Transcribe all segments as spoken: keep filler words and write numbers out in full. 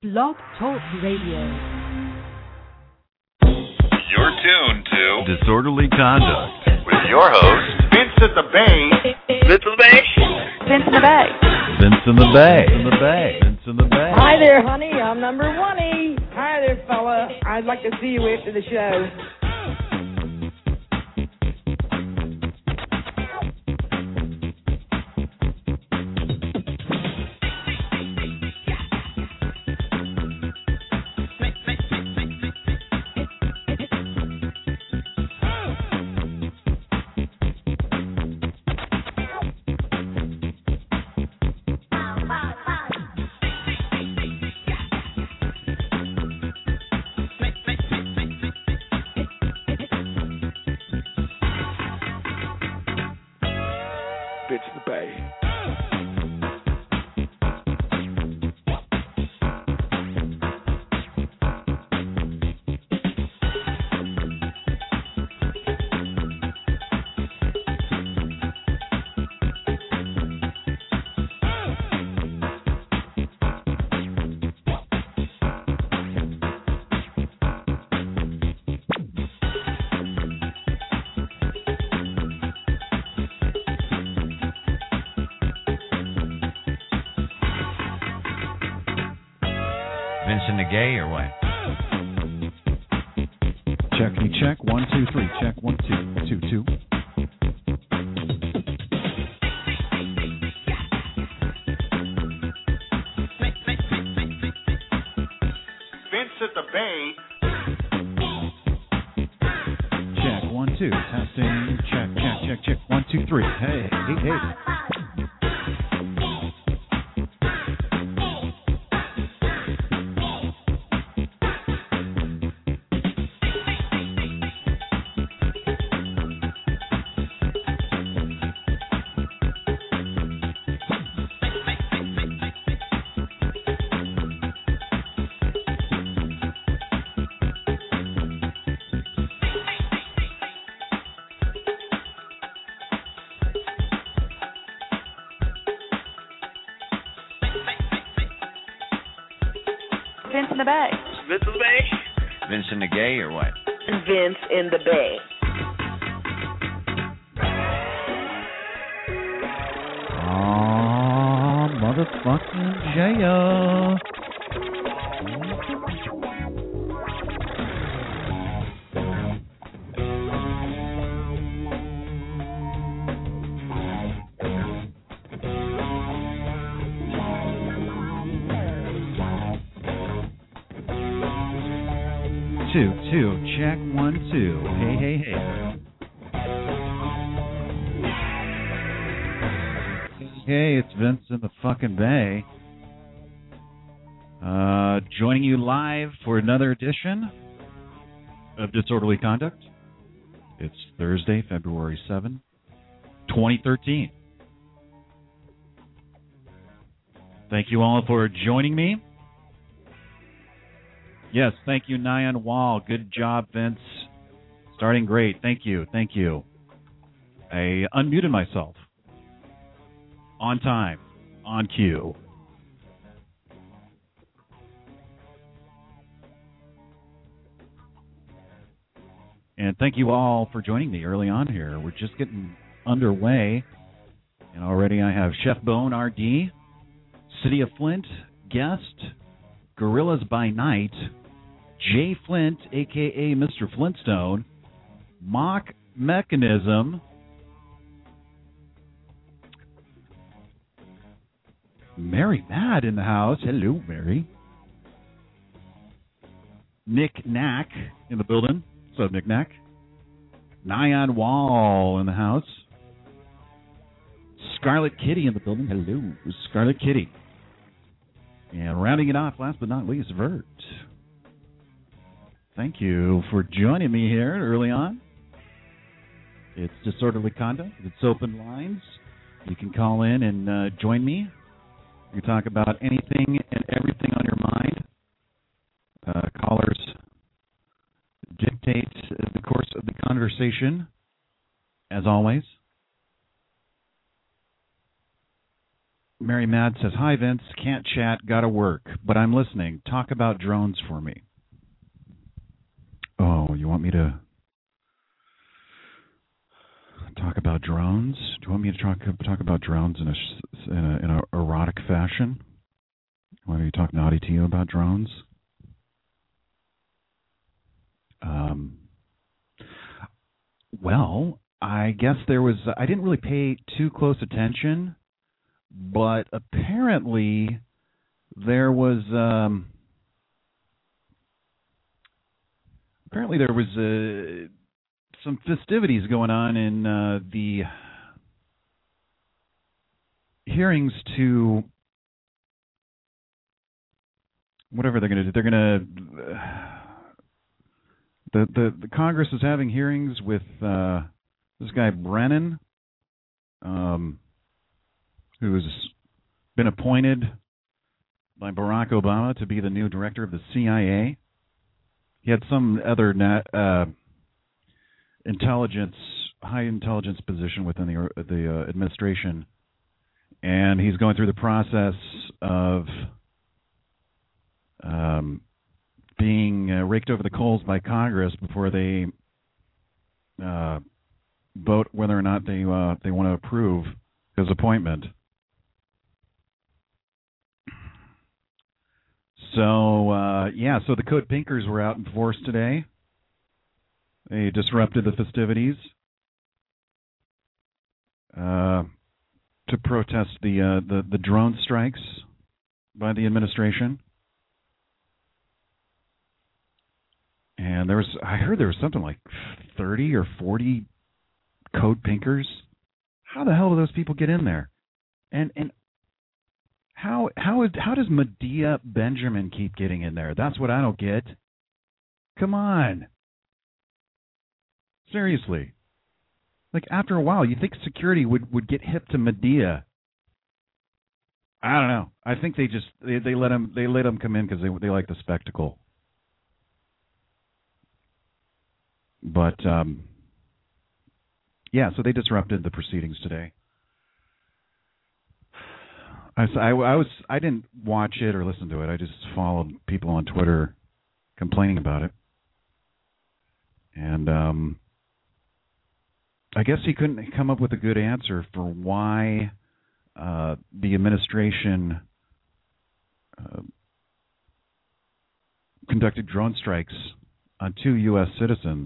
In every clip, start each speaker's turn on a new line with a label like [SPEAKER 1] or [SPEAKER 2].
[SPEAKER 1] Blog Talk Radio.
[SPEAKER 2] You're tuned to
[SPEAKER 3] Disorderly Conduct
[SPEAKER 2] with your host, Vincent the Bay.
[SPEAKER 4] Vince the Bay.
[SPEAKER 1] Vince in the Bay.
[SPEAKER 3] Vince in the Bay. Vince in the Bay. Vince in the Bay.
[SPEAKER 5] Hi there, honey. I'm number one. Hi there, fella. I'd like to see you after the show.
[SPEAKER 3] Vincent the Gay or what?
[SPEAKER 6] Check me, check. One, two, three. Check. One, two, two, two.
[SPEAKER 2] Vincent the Bay.
[SPEAKER 6] Check. One, two. Testing. Check, check, check, check. One, two, three. Hey, hey, hey.
[SPEAKER 1] Vince in the Bay.
[SPEAKER 4] Vince the Bay.
[SPEAKER 3] Vincent the Gay or what?
[SPEAKER 5] Vince in the Bay.
[SPEAKER 6] Aw, motherfucking Jaya. Two, two, check, one, two. Hey, hey, hey. Hey, it's Vince in the fucking Bay. Uh, joining you live for another edition of Disorderly Conduct. It's Thursday, February seventh, twenty thirteen. Thank you all for joining me. Yes, thank you, Nyan Wall. Good job, Vince. Starting great. Thank you. Thank you. I unmuted myself. On time. On cue. And thank you all for joining me early on here. We're just getting underway. And already I have Chef Bone R D, City of Flint, guest, Gorillas by Night, Jay Flint, a k a. Mister Flintstone, Mock Mechanism, Mary Mad in the house. Hello, Mary. Nick Knack in the building. What's up, Nick Knack? Nyan Wall in the house. Scarlet Kitty in the building. Hello, Scarlet Kitty. And rounding it off, last but not least, Vert. Thank you for joining me here early on. It's Disorderly Conduct. It's open lines. You can call in and uh, join me. You can talk about anything and everything on your mind. Uh, callers dictate the course of the conversation, as always. Mary Mad says, "Hi, Vince. Can't chat. Gotta work. But I'm listening. Talk about drones for me." Oh, you want me to talk about drones? Do you want me to talk talk about drones in a in a, in a erotic fashion? Want me to talk naughty to you about drones? Um. Well, I guess there was. I didn't really pay too close attention, but apparently there was. Um, apparently there was uh, some festivities going on in uh, the hearings to whatever they're going to do. They're going to. Uh, The, the the Congress is having hearings with uh, this guy Brennan, um, who's been appointed by Barack Obama to be the new director of the C I A. He had some other nat, uh, intelligence, high intelligence position within the the uh, administration, and he's going through the process of. Um, being uh, raked over the coals by Congress before they uh, vote whether or not they uh, they want to approve his appointment. So uh, yeah, so the Code Pinkers were out in force today. They disrupted the festivities uh, to protest the, uh, the the drone strikes by the administration. And there was, I heard there was something like thirty or forty Code Pinkers. How the hell do those people get in there? And and how how is how does Medea Benjamin keep getting in there? That's what I don't get. Come on, seriously. Like after a while, you think security would, would get hip to Medea? I don't know. I think they just they, they let them they let them come in because they they like the spectacle. But, um, yeah, so they disrupted the proceedings today. I, I, I was I didn't watch it or listen to it. I just followed people on Twitter complaining about it. And um, I guess he couldn't come up with a good answer for why uh, the administration uh, conducted drone strikes on two U S citizens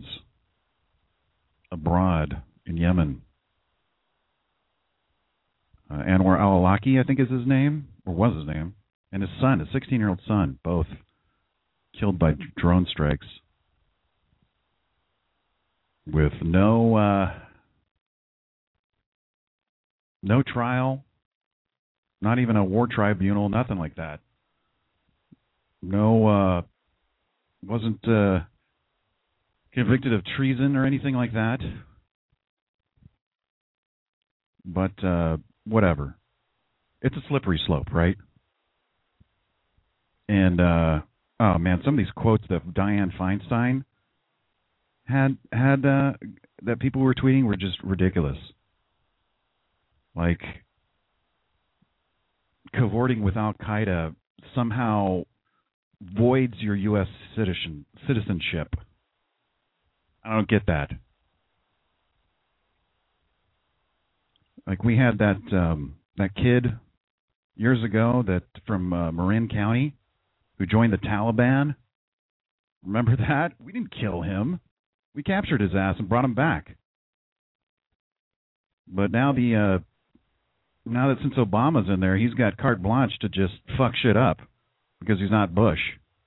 [SPEAKER 6] abroad in Yemen. Uh, Anwar al-Awlaki, I think is his name, or was his name, and his son, his sixteen-year-old son, both killed by drone strikes with no uh, no trial, not even a war tribunal, nothing like that. No, uh, wasn't... Uh, convicted of treason or anything like that. But uh, whatever. It's a slippery slope, right? And, uh, oh, man, some of these quotes that Dianne Feinstein had, had uh, that people were tweeting were just ridiculous. Like, cavorting with Al-Qaeda somehow voids your U S citizen, citizenship. I don't get that. Like we had that um, that kid years ago that from uh, Marin County who joined the Taliban. Remember that? We didn't kill him. We captured his ass and brought him back. But now the uh, now that since Obama's in there, he's got carte blanche to just fuck shit up because he's not Bush.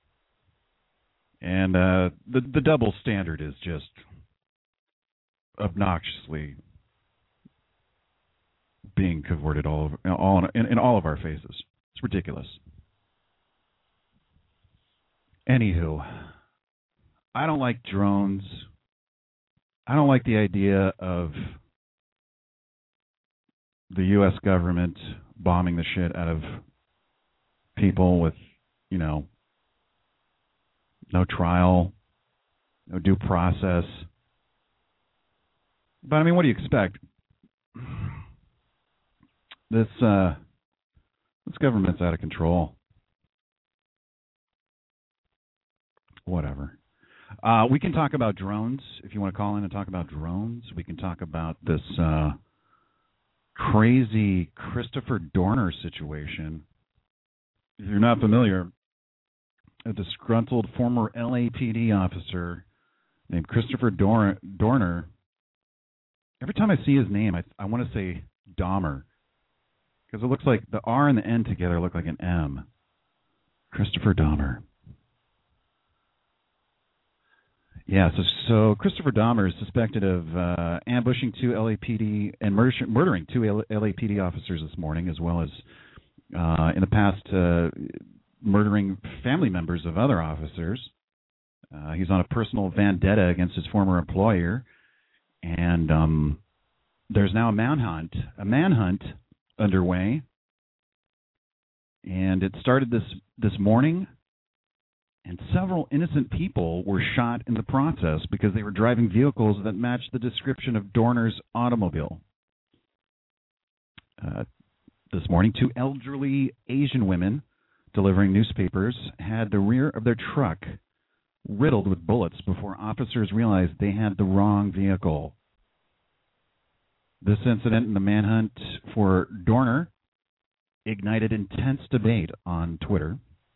[SPEAKER 6] And uh, the the double standard is just obnoxiously being cavorted all over, all in, in all of our faces. It's ridiculous. Anywho, I don't like drones. I don't like the idea of the U S government bombing the shit out of people with, you know, no trial, no due process. But I mean, what do you expect? This uh, This government's out of control. Whatever. Uh, we can talk about drones if you want to call in and talk about drones. We can talk about this uh, crazy Christopher Dorner situation. If you're not familiar, a disgruntled former L A P D officer named Christopher Dor- Dorner. Every time I see his name, I, I want to say Dahmer, because it looks like the R and the N together look like an M. Christopher Dahmer. Yeah, so, so Christopher Dahmer is suspected of uh, ambushing two L A P D and murder, murdering two L A P D officers this morning, as well as uh, in the past uh, murdering family members of other officers. Uh, he's on a personal vendetta against his former employer, and um, there's now a manhunt, a manhunt underway, and it started this this morning. And several innocent people were shot in the process because they were driving vehicles that matched the description of Dorner's automobile. Uh, this morning, two elderly Asian women delivering newspapers had the rear of their truck riddled with bullets before officers realized they had the wrong vehicle. This incident and the manhunt for Dorner ignited intense debate on Twitter.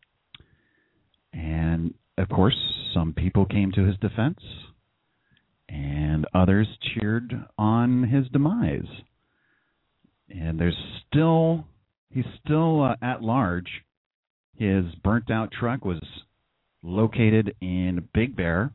[SPEAKER 6] And, of course, some people came to his defense, and others cheered on his demise. And there's still, he's still uh, at large. His burnt-out truck was located in Big Bear,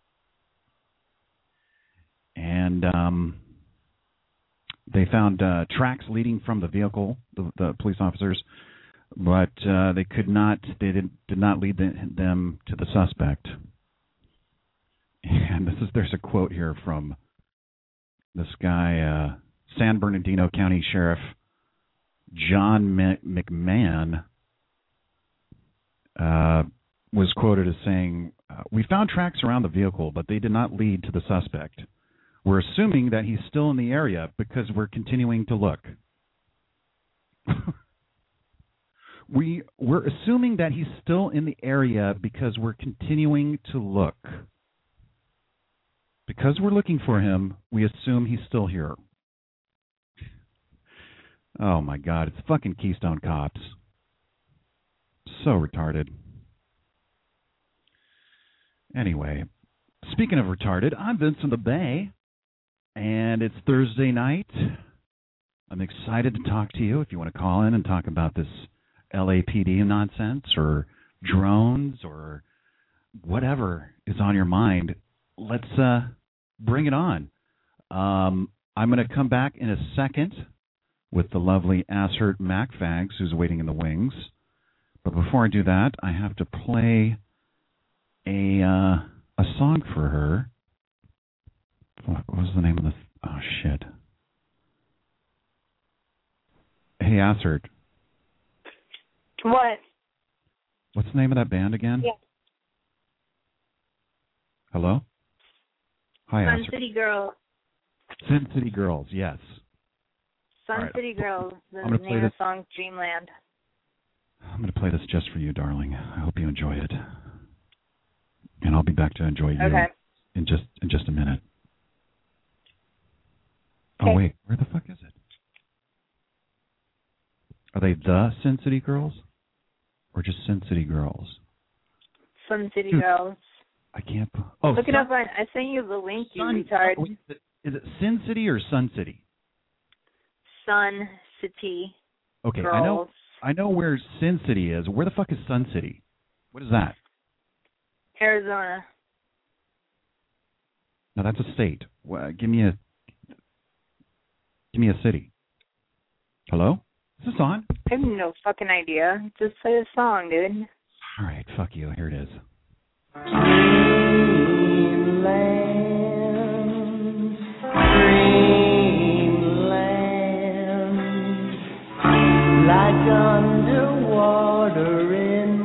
[SPEAKER 6] and um, they found uh, tracks leading from the vehicle, the, the police officers, but uh, they could not, they did, did not lead the, them to the suspect. And this is, there's a quote here from this guy, uh, San Bernardino County Sheriff John M- McMahon, uh, was quoted as saying, uh, "We found tracks around the vehicle, but they did not lead to the suspect. We're assuming that he's still in the area because we're continuing to look." We, we're assuming that he's still in the area because we're continuing to look. Because we're looking for him, we assume he's still here. Oh, my God. It's fucking Keystone Cops. So retarded. Anyway, speaking of retarded, I'm Vincent the Bay, and it's Thursday night. I'm excited to talk to you if you want to call in and talk about this L A P D nonsense or drones or whatever is on your mind. Let's uh, bring it on. Um, I'm going to come back in a second with the lovely Asshert MacFags, who's waiting in the wings. But before I do that, I have to play a uh, a song for her. What was the name of the... Th- oh, shit. Hey, Asshert.
[SPEAKER 4] What?
[SPEAKER 6] What's the name of that band again?
[SPEAKER 4] Yeah.
[SPEAKER 6] Hello? Hi,
[SPEAKER 4] Sun
[SPEAKER 6] Asshert.
[SPEAKER 4] City Girls.
[SPEAKER 6] Sun City Girls, yes.
[SPEAKER 4] Sun
[SPEAKER 6] right.
[SPEAKER 4] City Girls, the
[SPEAKER 6] I'm gonna play
[SPEAKER 4] name of
[SPEAKER 6] this.
[SPEAKER 4] the song, Dreamland.
[SPEAKER 6] I'm going to play this just for you, darling. I hope you enjoy it. And I'll be back to enjoy you
[SPEAKER 4] Okay.
[SPEAKER 6] in just in just a minute.
[SPEAKER 4] Okay.
[SPEAKER 6] Oh, wait. Where the fuck is it? Are they the Sin City Girls? Or just Sin City Girls?
[SPEAKER 4] Sun City
[SPEAKER 6] Dude,
[SPEAKER 4] Girls.
[SPEAKER 6] I can't... Oh,
[SPEAKER 4] Look it
[SPEAKER 6] Sun,
[SPEAKER 4] up on... I sent you the link, you
[SPEAKER 6] Sun,
[SPEAKER 4] retard.
[SPEAKER 6] oh, wait, is, it, is it Sin City or Sun City?
[SPEAKER 4] Sun City
[SPEAKER 6] Okay,
[SPEAKER 4] Girls.
[SPEAKER 6] I know I know where Sin City is. Where the fuck is Sun City? What is that?
[SPEAKER 4] Arizona.
[SPEAKER 6] No, that's a state. Well, give me a give me a city. Hello? Is this on?
[SPEAKER 4] I have no fucking idea. Just play the song, dude.
[SPEAKER 6] All right, fuck you. Here it is.
[SPEAKER 7] Dreamland, dreamland, like underwater in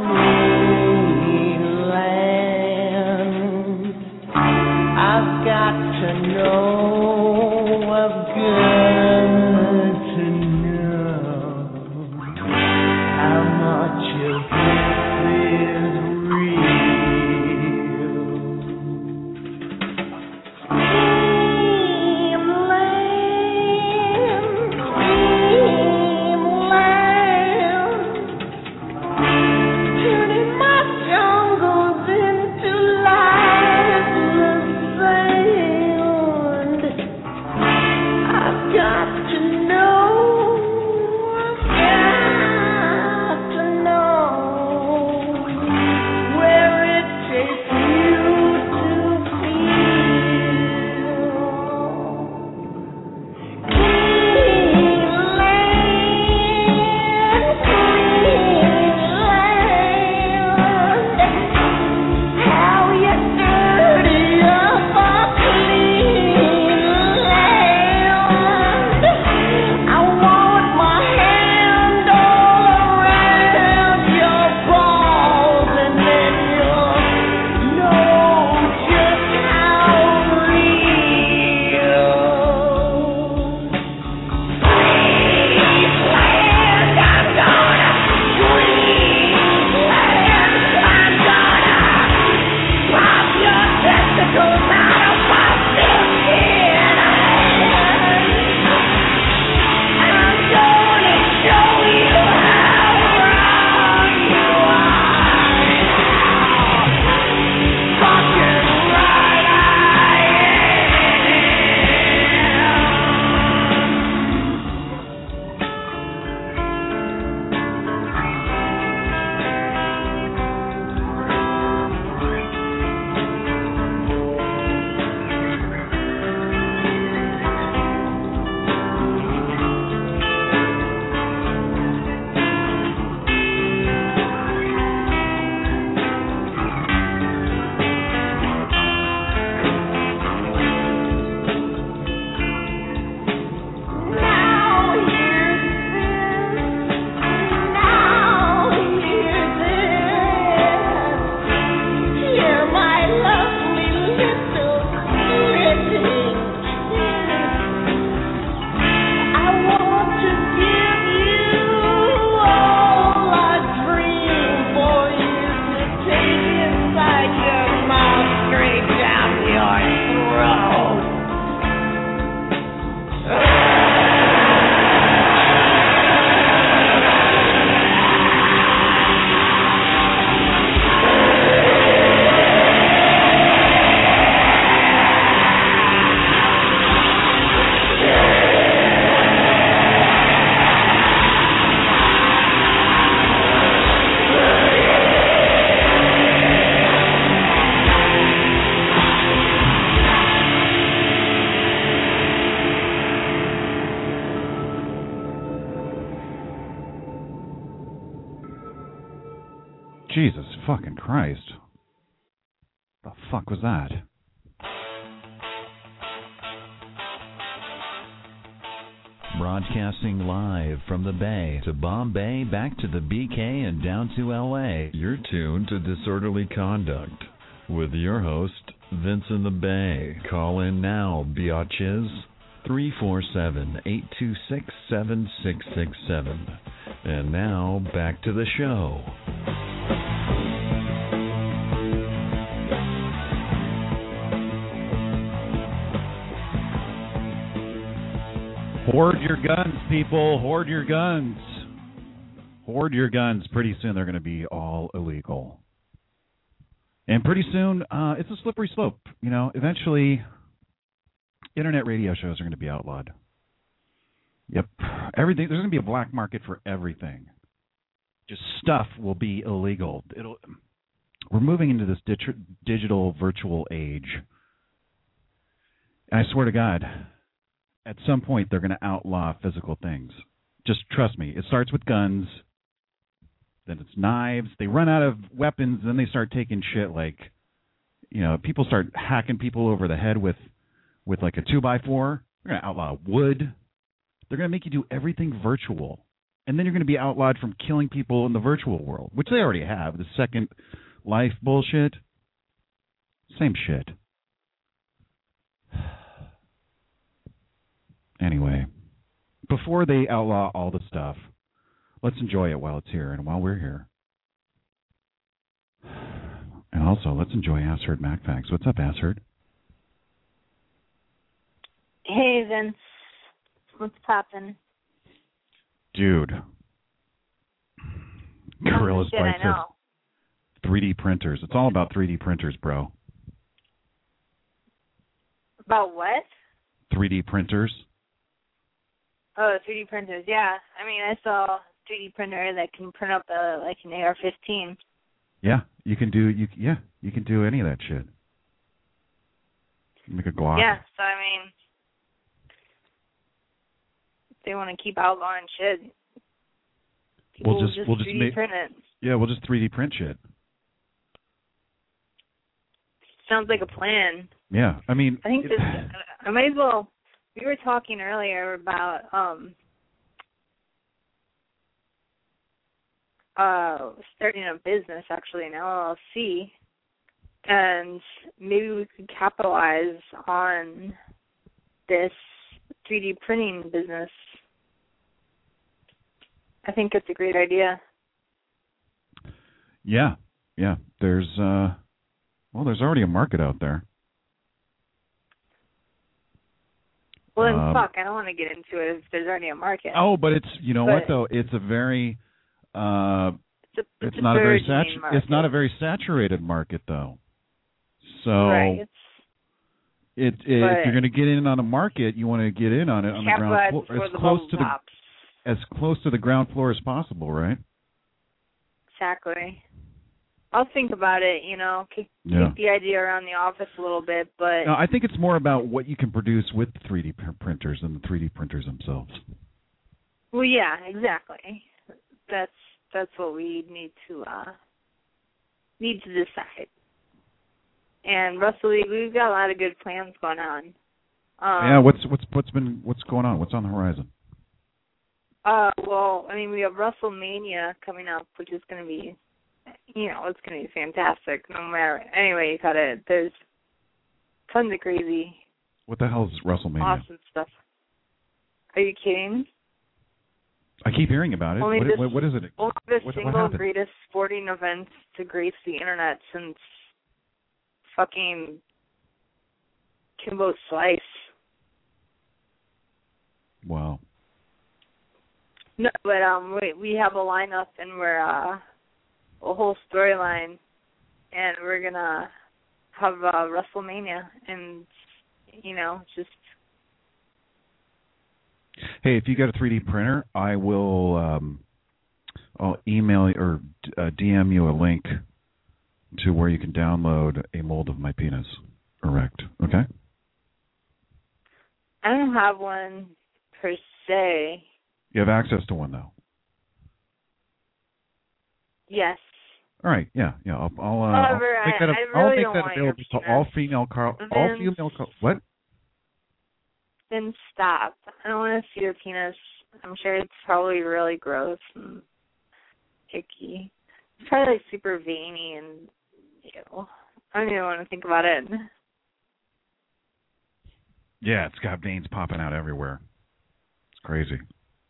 [SPEAKER 7] Marineland. I've got to know, I've got to know.
[SPEAKER 6] Jesus fucking Christ. The fuck was that?
[SPEAKER 3] Broadcasting live from the Bay to Bombay, back to the B K, and down to L A. You're tuned to Disorderly Conduct with your host, Vince in the Bay. Call in now, biatches. three four seven, eight two six, seven six six seven. And now, back to the show.
[SPEAKER 6] Hoard your guns, people. Hoard your guns. Hoard your guns. Pretty soon they're going to be all illegal. And pretty soon, uh, it's a slippery slope. You know, eventually, internet radio shows are going to be outlawed. Yep. Everything. There's going to be a black market for everything. Just stuff will be illegal. It'll. We're moving into this dig- digital virtual age. And I swear to God, at some point, they're going to outlaw physical things. Just trust me. It starts with guns, then it's knives. They run out of weapons, then they start taking shit like, you know, people start hacking people over the head with, with like a two by four. They're going to outlaw wood. They're going to make you do everything virtual. And then you're going to be outlawed from killing people in the virtual world, which they already have. The Second Life bullshit. Same shit. Anyway, before they outlaw all the stuff, let's enjoy it while it's here and while we're here. And also, let's enjoy Assherd MacFax. What's up, Assherd?
[SPEAKER 4] Hey, Vince. What's poppin'?
[SPEAKER 6] Dude. Gorilla's
[SPEAKER 4] Shit,
[SPEAKER 6] Bite
[SPEAKER 4] I know.
[SPEAKER 6] says three D printers. It's all about three D printers, bro.
[SPEAKER 4] About what?
[SPEAKER 6] three D printers.
[SPEAKER 4] Oh, three D printers, yeah. I mean, I saw a three D printer that can print up a, like an A R fifteen.
[SPEAKER 6] Yeah, you can do you yeah, you can do any of that shit. Make a Glock.
[SPEAKER 4] Yeah, so I mean, if they want to keep outlawing shit, people
[SPEAKER 6] We'll just-
[SPEAKER 4] will just
[SPEAKER 6] we'll just
[SPEAKER 4] three D
[SPEAKER 6] make-
[SPEAKER 4] print it.
[SPEAKER 6] Yeah, we'll just three D print shit.
[SPEAKER 4] Sounds like a plan.
[SPEAKER 6] Yeah, I mean,
[SPEAKER 4] I think
[SPEAKER 6] it-
[SPEAKER 4] this. I might as well. We were talking earlier about um uh starting a business, actually, an L L C, and maybe we could capitalize on this three D printing business. I think it's a great idea.
[SPEAKER 6] Yeah, yeah. There's uh, well, there's already a market out there.
[SPEAKER 4] Well, then,
[SPEAKER 6] Um,
[SPEAKER 4] fuck, I don't want to get into it if there's already a market.
[SPEAKER 6] Oh, but it's you know
[SPEAKER 4] But-
[SPEAKER 6] what though? It's a very uh,
[SPEAKER 4] it's, a,
[SPEAKER 6] it's,
[SPEAKER 4] it's a
[SPEAKER 6] not a very
[SPEAKER 4] burgeoning
[SPEAKER 6] satu-
[SPEAKER 4] market.
[SPEAKER 6] It's not a very saturated market though. So
[SPEAKER 4] Right. It's,
[SPEAKER 6] it, it
[SPEAKER 4] but-
[SPEAKER 6] if you're going to get in on a market, you want to get in on it on the ground
[SPEAKER 4] capitalize
[SPEAKER 6] floor,
[SPEAKER 4] before
[SPEAKER 6] as
[SPEAKER 4] the
[SPEAKER 6] close
[SPEAKER 4] bubble
[SPEAKER 6] to the
[SPEAKER 4] pops.
[SPEAKER 6] as close to the ground floor as possible, right?
[SPEAKER 4] Exactly. I'll think about it, you know, kick,
[SPEAKER 6] Yeah.
[SPEAKER 4] kick the idea around the office a little bit, but
[SPEAKER 6] No, I think it's more about what you can produce with three D pr- printers than the three D printers themselves.
[SPEAKER 4] well, yeah, exactly. That's that's what we need to uh, need to decide. And Russell, we've got a lot of good plans going on. Um,
[SPEAKER 6] yeah, what's what's what's been what's going on? What's on the horizon?
[SPEAKER 4] Uh, well, I mean, we have WrestleMania coming up, which is going to be, you know, it's going to be fantastic. No matter, anyway, you got it. There's tons of crazy,
[SPEAKER 6] What the hell is WrestleMania?
[SPEAKER 4] awesome stuff. Are you kidding?
[SPEAKER 6] I keep hearing about it.
[SPEAKER 4] Only
[SPEAKER 6] What,
[SPEAKER 4] this-
[SPEAKER 6] what, what is it?
[SPEAKER 4] Only the
[SPEAKER 6] What- what
[SPEAKER 4] single
[SPEAKER 6] happened?
[SPEAKER 4] greatest sporting event to grace the internet since fucking Kimbo Slice.
[SPEAKER 6] Wow.
[SPEAKER 4] No, but um, we we have a lineup and we're uh, a whole storyline, and we're gonna have uh, WrestleMania, and you know, just
[SPEAKER 6] Hey, if you got a three D printer, I will. Um, I'll email or uh, D M you a link to where you can download a mold of my penis erect. Okay.
[SPEAKER 4] I don't have one per se.
[SPEAKER 6] You have access to one though.
[SPEAKER 4] Yes,
[SPEAKER 6] All right, yeah, yeah. I'll, I'll, uh,
[SPEAKER 4] However,
[SPEAKER 6] I'll make
[SPEAKER 4] I-
[SPEAKER 6] that,
[SPEAKER 4] I
[SPEAKER 6] I'll
[SPEAKER 4] really
[SPEAKER 6] make
[SPEAKER 4] don't
[SPEAKER 6] that
[SPEAKER 4] want your
[SPEAKER 6] available to all
[SPEAKER 4] penis.
[SPEAKER 6] female car, all
[SPEAKER 4] Vince.
[SPEAKER 6] female car. What?
[SPEAKER 4] Then stop. I don't want to see your penis. I'm sure it's probably really gross and icky. It's probably like super veiny and ew. I don't even want to think about it.
[SPEAKER 6] Yeah, it's got veins popping out everywhere. It's crazy.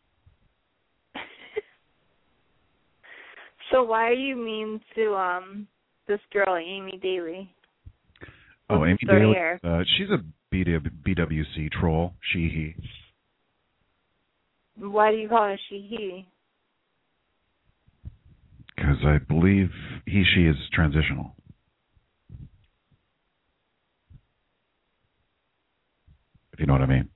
[SPEAKER 4] So why are you mean to um this girl Amy Daly?
[SPEAKER 6] Oh,
[SPEAKER 4] What's
[SPEAKER 6] Amy
[SPEAKER 4] the story
[SPEAKER 6] Daly.
[SPEAKER 4] here?
[SPEAKER 6] Uh, she's a B W C troll. She, he.
[SPEAKER 4] Why do you call her she he?
[SPEAKER 6] Because I believe he, she is transitional. If you know what I mean.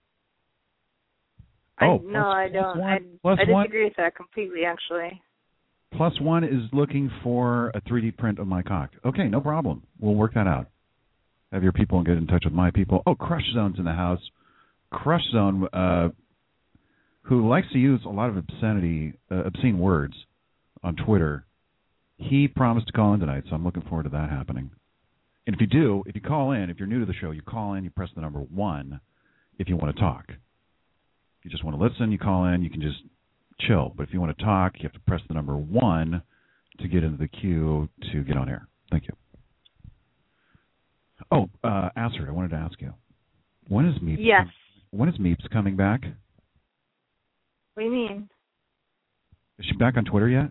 [SPEAKER 4] I,
[SPEAKER 6] Oh,
[SPEAKER 4] no,
[SPEAKER 6] plus-
[SPEAKER 4] I
[SPEAKER 6] plus
[SPEAKER 4] don't.
[SPEAKER 6] one-
[SPEAKER 4] I,
[SPEAKER 6] plus
[SPEAKER 4] I
[SPEAKER 6] one-
[SPEAKER 4] disagree with that completely, actually.
[SPEAKER 6] Plus one is looking for a three D print of my cock. Okay, no problem. We'll work that out. Have your people get in touch with my people. Oh, Crush Zone's in the house. Crush Zone, uh, who likes to use a lot of obscenity, uh, obscene words on Twitter. He promised to call in tonight, so I'm looking forward to that happening. And if you do, if you call in, if you're new to the show, you call in, you press the number one if you want to talk. If you just want to listen, you call in, you can just chill. But if you want to talk, you have to press the number one to get into the queue to get on air. Thank you. Oh, uh, Astrid, I wanted to ask you. When is Meeps?
[SPEAKER 4] Yes.
[SPEAKER 6] com- When is Meeps coming back?
[SPEAKER 4] What do you mean?
[SPEAKER 6] Is she back on Twitter yet?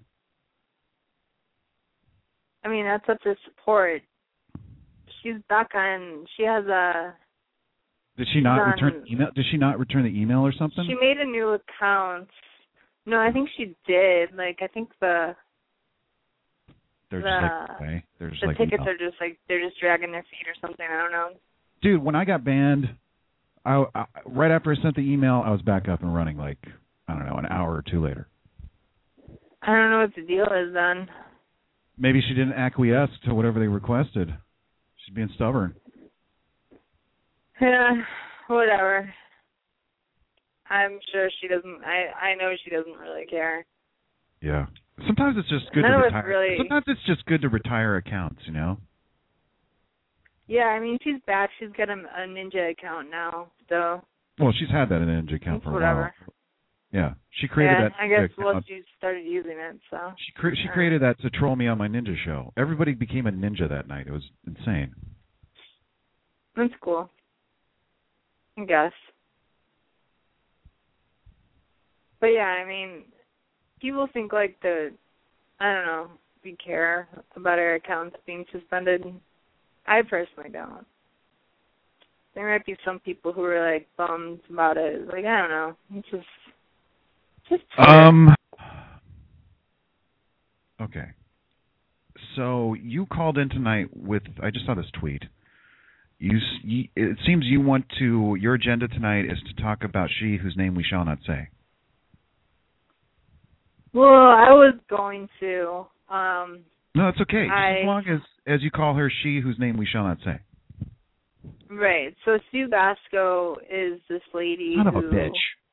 [SPEAKER 4] I mean, that's up to support. She's back on. She has a.
[SPEAKER 6] Did she not
[SPEAKER 4] Done.
[SPEAKER 6] return the email? Did she not return the email or something?
[SPEAKER 4] She made a new account. No, I think she did. Like, I think the
[SPEAKER 6] They're
[SPEAKER 4] the,
[SPEAKER 6] just like, okay. They're just
[SPEAKER 4] the
[SPEAKER 6] like,
[SPEAKER 4] tickets
[SPEAKER 6] no.
[SPEAKER 4] are just like they're just dragging their feet or something. I don't know.
[SPEAKER 6] Dude, when I got banned, I, I right after I sent the email, I was back up and running. Like, I don't know, an hour or two later.
[SPEAKER 4] I don't know what the deal is then.
[SPEAKER 6] Maybe she didn't acquiesce to whatever they requested. She's being stubborn.
[SPEAKER 4] Yeah, whatever. I'm sure she doesn't. I I know she doesn't really care.
[SPEAKER 6] Yeah. Sometimes it's just good
[SPEAKER 4] None
[SPEAKER 6] to
[SPEAKER 4] of us
[SPEAKER 6] retire.
[SPEAKER 4] really-
[SPEAKER 6] Sometimes it's just good to retire accounts, you know.
[SPEAKER 4] Yeah, I mean she's back. She's got a, a Ninja account now, so
[SPEAKER 6] Well, she's had that in an Ninja account
[SPEAKER 4] it's
[SPEAKER 6] for a
[SPEAKER 4] whatever.
[SPEAKER 6] while. Yeah, she created
[SPEAKER 4] Yeah,
[SPEAKER 6] that.
[SPEAKER 4] I guess
[SPEAKER 6] account.
[SPEAKER 4] once you started using it, so
[SPEAKER 6] She cre- she created that to troll me on my ninja show. Everybody became a ninja that night. It was insane.
[SPEAKER 4] that's cool. I guess. But yeah, I mean, people think like the, I don't know, we care about our accounts being suspended. I personally don't. There might be some people who are like bummed about it. Like, I don't know. It's just, just.
[SPEAKER 6] Um. Okay. So you called in tonight with. I just saw this tweet. You, s- you. It seems you want to. Your agenda tonight is to talk about she whose name we shall not say.
[SPEAKER 4] Well, I was going to. Um,
[SPEAKER 6] No, it's okay. Just
[SPEAKER 4] I-
[SPEAKER 6] as long as as you call her she whose name we shall not say.
[SPEAKER 4] right. So Sue Basco is this lady
[SPEAKER 6] Son of
[SPEAKER 4] who.
[SPEAKER 6] a bitch.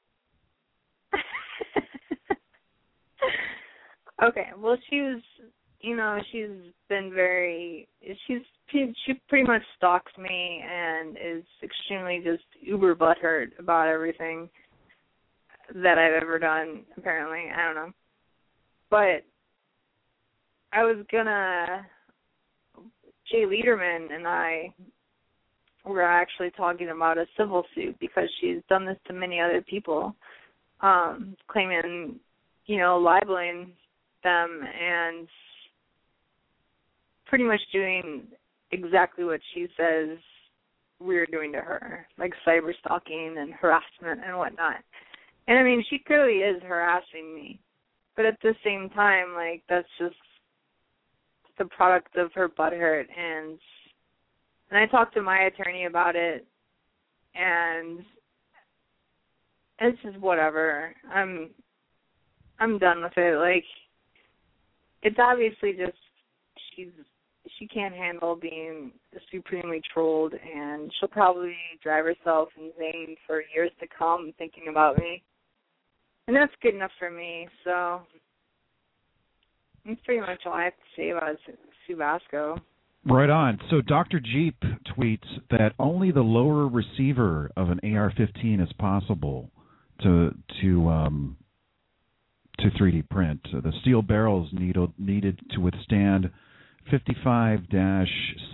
[SPEAKER 4] Okay, well, she was, you know, she's been very, she's, she pretty much stalks me and is extremely just uber butthurt about everything that I've ever done, apparently. I don't know. But I was gonna, Jay Lederman and I were actually talking about a civil suit because she's done this to many other people, um, claiming, you know, libeling them and pretty much doing exactly what she says we're doing to her, like cyber stalking and harassment and whatnot. And I mean, she clearly is harassing me, but at the same time, like, that's just the product of her butthurt. And and I talked to my attorney about it, and it's just whatever. I'm I'm done with it. Like, it's obviously just she's she can't handle being supremely trolled, and she'll probably drive herself insane for years to come thinking about me. And that's good enough for me, so That's pretty much all I have to say about Sue Basco.
[SPEAKER 6] Right on. So Doctor Jeep tweets that only the lower receiver of an A R fifteen is possible to to um, to three D print. The steel barrels need, needed to withstand fifty-five to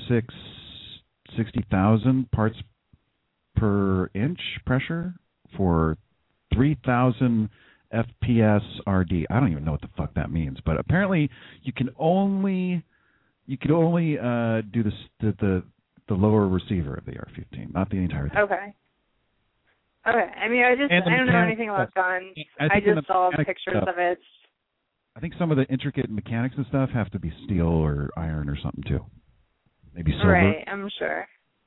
[SPEAKER 6] sixty thousand parts per inch pressure for three thousand F P S R D. I don't even know what the fuck that means, but apparently you can only you can only uh, do this, the, the the lower receiver of the A R fifteen, not the entire thing.
[SPEAKER 4] Okay. Okay. I mean, I just I don't know anything about guns. I, I just saw pictures stuff, of it.
[SPEAKER 6] I think some of the intricate mechanics and stuff have to be steel or iron or something too. Maybe silver.
[SPEAKER 4] Right. I'm sure.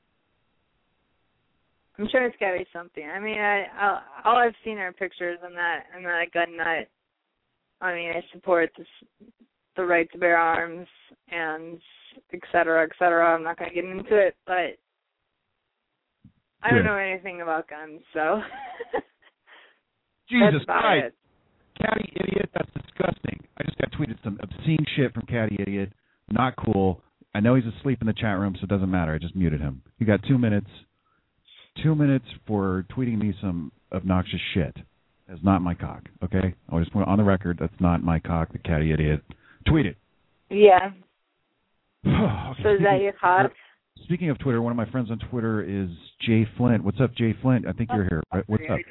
[SPEAKER 4] I'm sure it's gotta be something. I mean, I I'll, all I've seen are pictures and that and that gun nut. I mean, I support this, the right to bear arms and et cetera, et cetera. I'm not gonna get into it, but I don't know anything about guns, so
[SPEAKER 6] Jesus
[SPEAKER 4] that's about
[SPEAKER 6] Christ.
[SPEAKER 4] it.
[SPEAKER 6] Catty Idiot, that's disgusting. I just got tweeted some obscene shit from Catty Idiot. Not cool. I know he's asleep in the chat room, so it doesn't matter. I just muted him. You got two minutes. Two minutes for tweeting me some obnoxious shit. That's not my cock, okay? I just want on the record, that's not my cock, the Catty Idiot. Tweet it.
[SPEAKER 4] Yeah.
[SPEAKER 6] okay,
[SPEAKER 4] so is that your cock?
[SPEAKER 6] Speaking of Twitter, one of my friends on Twitter is Jay Flint. What's up, Jay Flint? I think you're here. Right? What's up?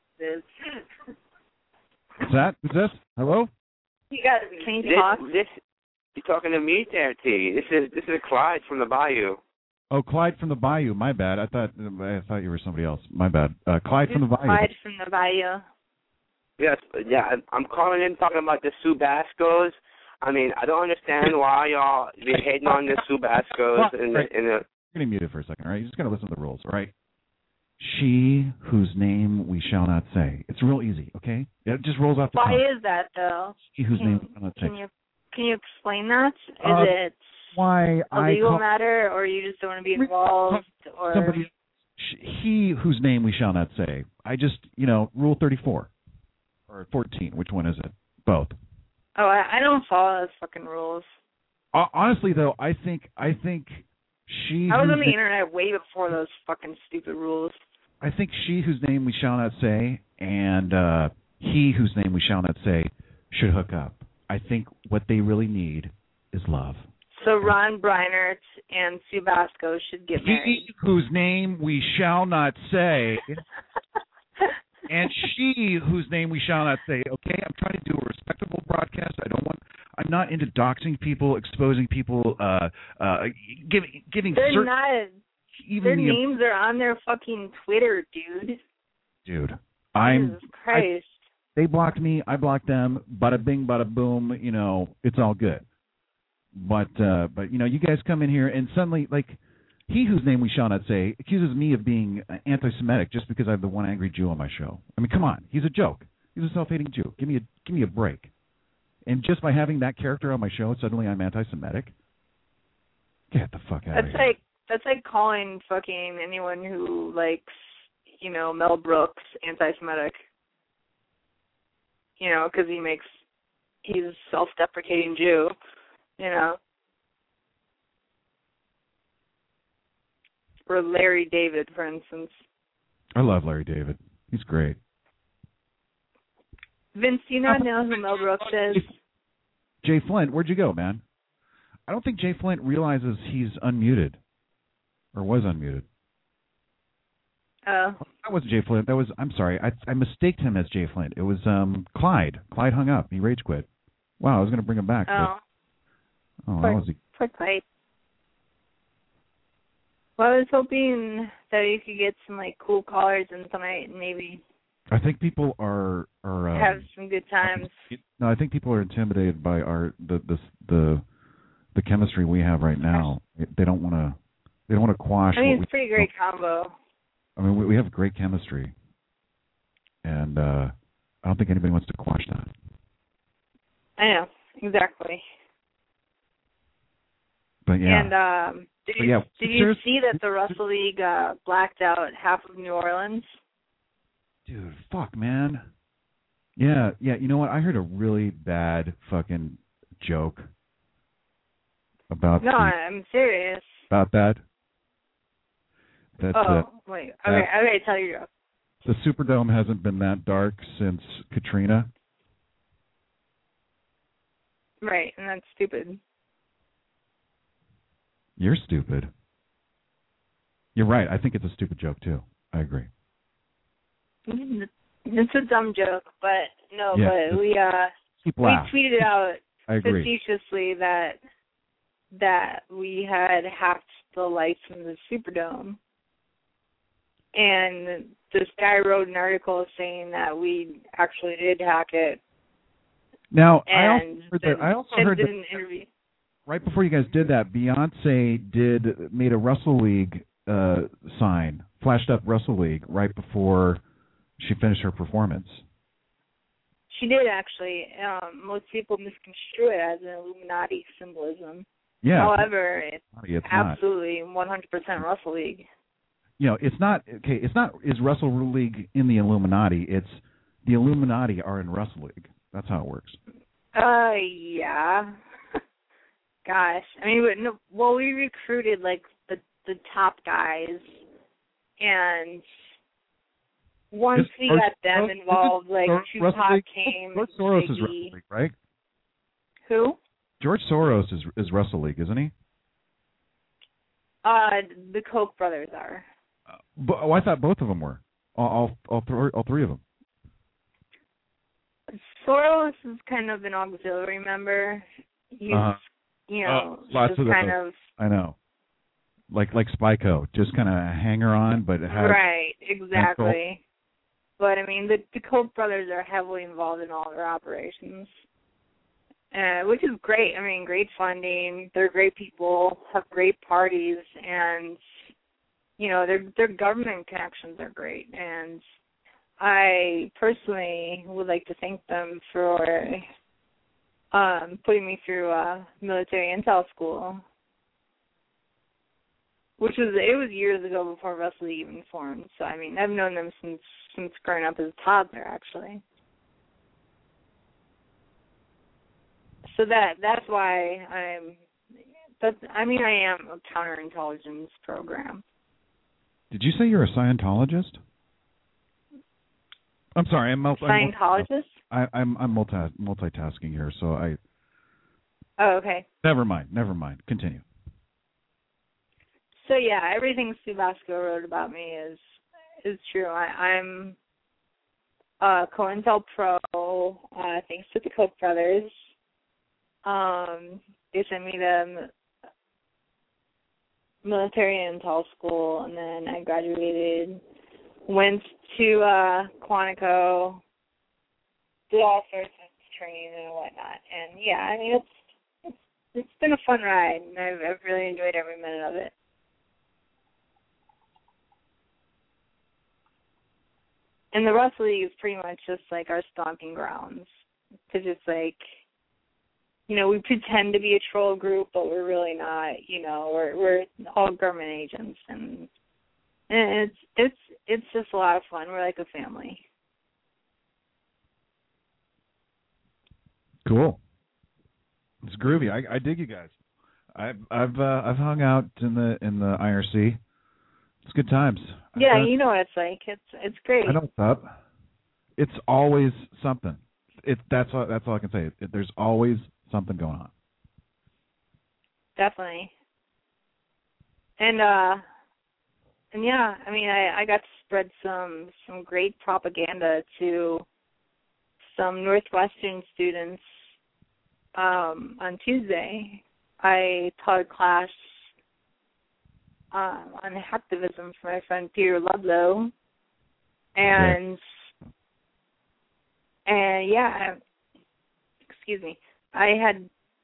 [SPEAKER 6] What's that? Who's this? Hello?
[SPEAKER 4] You got to Can you
[SPEAKER 8] this,
[SPEAKER 4] talk?
[SPEAKER 8] This, you're talking to me there, T. This is this is Clyde from the Bayou.
[SPEAKER 6] Oh, Clyde from the Bayou. My bad. I thought I thought you were somebody else. My bad. Uh, Clyde from the Bayou.
[SPEAKER 4] Clyde from the Bayou.
[SPEAKER 8] Yes, yeah. I'm calling in talking about the Sue Bascos. I mean, I don't understand why y'all be hating on the Sue Bascos in the in the.
[SPEAKER 6] You're gonna mute it for a second, all right? You're just gonna listen to the rules, all right? She whose name we shall not say. It's real easy, okay? It just rolls off the
[SPEAKER 4] Why
[SPEAKER 6] tongue.
[SPEAKER 4] is that though?
[SPEAKER 6] She whose
[SPEAKER 4] can,
[SPEAKER 6] name we shall not say.
[SPEAKER 4] Can you can you explain that? Is
[SPEAKER 6] uh,
[SPEAKER 4] it
[SPEAKER 6] why
[SPEAKER 4] a
[SPEAKER 6] I
[SPEAKER 4] legal
[SPEAKER 6] call,
[SPEAKER 4] matter, or you just don't want to be involved, or
[SPEAKER 6] somebody? He whose name we shall not say. I just, you know, Rule thirty-four or fourteen. Which one is it? Both.
[SPEAKER 4] Oh, I, I don't follow those fucking rules.
[SPEAKER 6] Uh, honestly, though, I think I think she.
[SPEAKER 4] I was on the
[SPEAKER 6] name,
[SPEAKER 4] internet way before those fucking stupid rules.
[SPEAKER 6] I think she whose name we shall not say and uh, he whose name we shall not say should hook up. I think what they really need is love.
[SPEAKER 4] So Ron Breinert and Sue Basco should get married.
[SPEAKER 6] He whose name we shall not say and she whose name we shall not say. Okay, I'm trying to do a respectable broadcast. I don't want. I'm not into doxing people, exposing people, uh, uh, giving giving.
[SPEAKER 4] They're
[SPEAKER 6] certain,
[SPEAKER 4] not.
[SPEAKER 6] Even
[SPEAKER 4] their
[SPEAKER 6] the,
[SPEAKER 4] names are on their fucking Twitter, dude.
[SPEAKER 6] Dude, I'm.
[SPEAKER 4] Jesus Christ.
[SPEAKER 6] I, they blocked me. I blocked them. Bada bing, bada boom. You know, it's all good. But uh, but you know, you guys come in here and suddenly like. He whose name we shall not say accuses me of being anti-Semitic just because I have the one angry Jew on my show. I mean, come on, he's a joke. He's a self-hating Jew. Give me a give me a break. And just by having that character on my show, suddenly I'm anti-Semitic. Get the fuck out
[SPEAKER 4] that's
[SPEAKER 6] of here.
[SPEAKER 4] like that's like calling fucking anyone who likes, you know, Mel Brooks anti-Semitic. You know, because he makes he's a self-deprecating Jew. You know. Or Larry David, for instance.
[SPEAKER 6] I love Larry David. He's great.
[SPEAKER 4] Vince, do you not know who Mel Brooks is?
[SPEAKER 6] Jay Flint, where'd you go, man? I don't think Jay Flint realizes he's unmuted. Or was unmuted.
[SPEAKER 4] Oh.
[SPEAKER 6] That wasn't Jay Flint. That was, I'm sorry, I I mistaked him as Jay Flint. It was um Clyde. Clyde hung up. He rage quit. Wow, I was going to bring him back.
[SPEAKER 4] Oh.
[SPEAKER 6] But, oh,
[SPEAKER 4] poor,
[SPEAKER 6] that was a...
[SPEAKER 4] poor Clyde. Well, I was hoping that you could get some like cool callers in tonight, and maybe.
[SPEAKER 6] I think people are are um,
[SPEAKER 4] have some good times.
[SPEAKER 6] No, I think people are intimidated by our the the the, the chemistry we have right now. They don't want to. They don't want to quash.
[SPEAKER 4] I mean,
[SPEAKER 6] what
[SPEAKER 4] it's a pretty
[SPEAKER 6] we,
[SPEAKER 4] great combo.
[SPEAKER 6] I mean, we, we have great chemistry, and uh, I don't think anybody wants to quash that.
[SPEAKER 4] I know exactly.
[SPEAKER 6] But yeah.
[SPEAKER 4] And um, did you
[SPEAKER 6] yeah,
[SPEAKER 4] did you see that the Russell League uh, blacked out half of New Orleans?
[SPEAKER 6] Dude, fuck, man. Yeah, yeah. You know what? I heard a really bad fucking joke about
[SPEAKER 4] No,
[SPEAKER 6] the,
[SPEAKER 4] I'm serious.
[SPEAKER 6] about that. That
[SPEAKER 4] oh,
[SPEAKER 6] uh,
[SPEAKER 4] wait.
[SPEAKER 6] that
[SPEAKER 4] Okay, okay, tell your joke.
[SPEAKER 6] the Superdome hasn't been that dark since Katrina.
[SPEAKER 4] Right, and that's stupid.
[SPEAKER 6] You're stupid. You're right. I think it's a stupid joke too. I agree.
[SPEAKER 4] It's a dumb joke, but no,
[SPEAKER 6] Yeah,
[SPEAKER 4] but we uh
[SPEAKER 6] keep
[SPEAKER 4] we
[SPEAKER 6] laughing.
[SPEAKER 4] tweeted out
[SPEAKER 6] I agree.
[SPEAKER 4] facetiously that that we had hacked the lights from the Superdome, and this guy wrote an article saying that we actually did hack it.
[SPEAKER 6] Now,
[SPEAKER 4] and
[SPEAKER 6] I also heard that. I also heard
[SPEAKER 4] did
[SPEAKER 6] that
[SPEAKER 4] an interview.
[SPEAKER 6] right before you guys did that, Beyonce did made a Russell League uh, sign, flashed up Russell League right before she finished her performance.
[SPEAKER 4] She did actually. Um, most people misconstrue it as an Illuminati symbolism.
[SPEAKER 6] Yeah.
[SPEAKER 4] However, it's,
[SPEAKER 6] it's
[SPEAKER 4] absolutely one hundred percent Russell League.
[SPEAKER 6] You know, it's not okay. It's not is Russell League in the Illuminati. It's the Illuminati are in Russell League. That's how it works.
[SPEAKER 4] Uh, yeah. Gosh, I mean, no, well, we recruited like the the top guys, and once
[SPEAKER 6] It's
[SPEAKER 4] we
[SPEAKER 6] George,
[SPEAKER 4] got them
[SPEAKER 6] George,
[SPEAKER 4] involved, like
[SPEAKER 6] George,
[SPEAKER 4] Tupac came.
[SPEAKER 6] George Soros
[SPEAKER 4] Biggie.
[SPEAKER 6] is Russell League, right?
[SPEAKER 4] Who?
[SPEAKER 6] George Soros is is Russell League, isn't he?
[SPEAKER 4] Uh, the Koch brothers are.
[SPEAKER 6] Uh, but, oh, I thought both of them were. All all all, th- all three of them.
[SPEAKER 4] Soros is kind of an auxiliary member. He's,
[SPEAKER 6] uh-huh.
[SPEAKER 4] you know,
[SPEAKER 6] oh, lots
[SPEAKER 4] just
[SPEAKER 6] of
[SPEAKER 4] kind
[SPEAKER 6] those.
[SPEAKER 4] of.
[SPEAKER 6] I know. Like like Spyco, just kind of a hanger on, but it has
[SPEAKER 4] right, exactly. But I mean, the, the Koch brothers are heavily involved in all their operations, uh, which is great. I mean, great funding. They're great people, have great parties, and you know, their their government connections are great. And I personally would like to thank them for um, putting me through uh, military intel school. Which was it was years ago before Russell League even formed. So I mean, I've known them since since growing up as a toddler, actually. So that that's why I'm. That's I mean, I am a counterintelligence program.
[SPEAKER 6] Did you say you're a Scientologist? I'm sorry, I'm multi-
[SPEAKER 4] Scientologist.
[SPEAKER 6] I, I'm I'm multi multitasking here, so I.
[SPEAKER 4] Oh, okay.
[SPEAKER 6] Never mind. Never mind. Continue.
[SPEAKER 4] So yeah, everything Sue Basco wrote about me is is true. I, I'm a COINTEL Pro, uh, thanks to the Koch brothers. Um, they sent me to military intel school, and then I graduated, went to uh, Quantico, did all sorts of training and whatnot. And yeah, I mean it's it's it's been a fun ride, and I've I've really enjoyed every minute of it. And the Russell League is pretty much just like our stomping grounds. Because it's like, you know, we pretend to be a troll group, but we're really not. You know, we're we're all government agents, and, and it's it's it's just a lot of fun. We're like a family.
[SPEAKER 6] Cool. It's groovy. I, I dig you guys. I've I've uh, I've hung out in the in the I R C. It's good times.
[SPEAKER 4] Yeah,
[SPEAKER 6] uh,
[SPEAKER 4] you know what it's like. It's it's great.
[SPEAKER 6] I know what's up. It's always something. It that's all, that's all I can say. It, there's always something going on.
[SPEAKER 4] Definitely. And uh, and yeah, I mean, I, I got to spread some some great propaganda to some Northwestern students um, on Tuesday. I taught a class Um, on hacktivism for my friend Peter Ludlow, and yeah. and yeah, excuse me, I had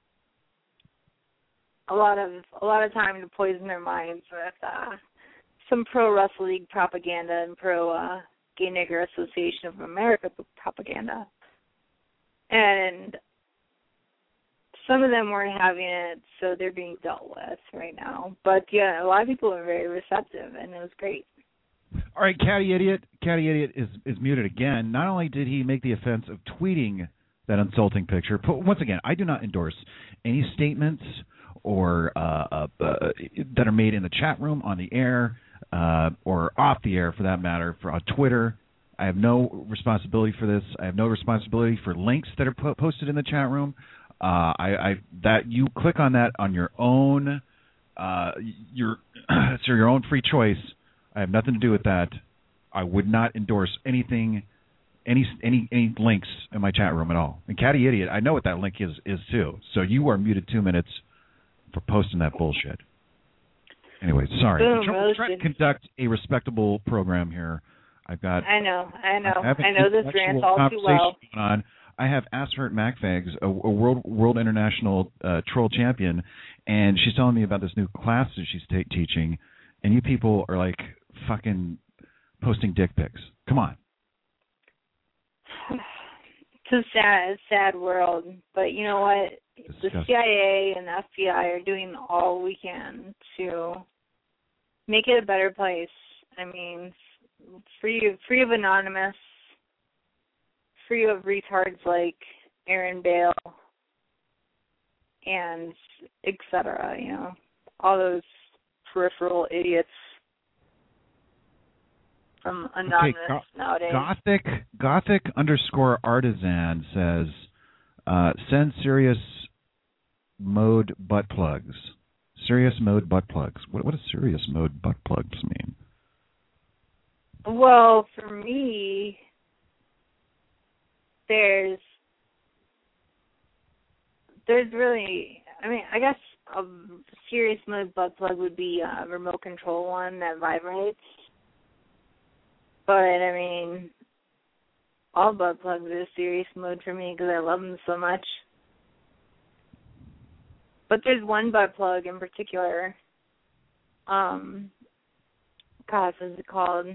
[SPEAKER 4] a lot of a lot of time to poison their minds with uh, some pro Russell League propaganda and pro uh, Gay Nigger Association of America propaganda, and some of them weren't having it, so they're being dealt with right now. But, yeah, a lot of people are very receptive, and it was great.
[SPEAKER 6] All right, Catty Idiot. Catty Idiot is, is muted again. Not only did he make the offense of tweeting that insulting picture. But once again, I do not endorse any statements or uh, uh, uh, that are made in the chat room, on the air, uh, or off the air, for that matter, for on Twitter. I have no responsibility for this. I have no responsibility for links that are po- posted in the chat room. Uh, I, I that you click on that on your own, uh, your it's your own free choice. I have nothing to do with that. I would not endorse anything, any any any links in my chat room at all. And Catty Idiot, I know what that link is is too. So you are muted two minutes for posting that bullshit. Anyway, sorry.
[SPEAKER 4] Boom,
[SPEAKER 6] I'm trying, I'm trying to conduct a respectable program here. I've got.
[SPEAKER 4] I know, I know, I
[SPEAKER 6] know
[SPEAKER 4] know this rant all too well.
[SPEAKER 6] Going on. I have Asphert MacFags, a, a world world international uh, troll champion, and she's telling me about this new class that she's t- teaching, and you people are like fucking posting dick pics. Come on.
[SPEAKER 4] It's a sad, sad world, but you know what? Disgusting. The C I A and the F B I are doing all we can to make it a better place. I mean, free, free of anonymous, free of retards like Aaron Bale and et cetera. You know, all those peripheral idiots from anonymous
[SPEAKER 6] okay, go-
[SPEAKER 4] nowadays.
[SPEAKER 6] Gothic Gothic underscore artisan says, uh, send serious mode butt plugs. Serious mode butt plugs. What what does serious mode butt plugs mean?
[SPEAKER 4] Well, for me, there's there's really, I mean, I guess a serious mode butt plug would be a remote control one that vibrates. But, I mean, all butt plugs are serious mode for me because I love them so much. But there's one butt plug in particular. Um, gosh, what is it called?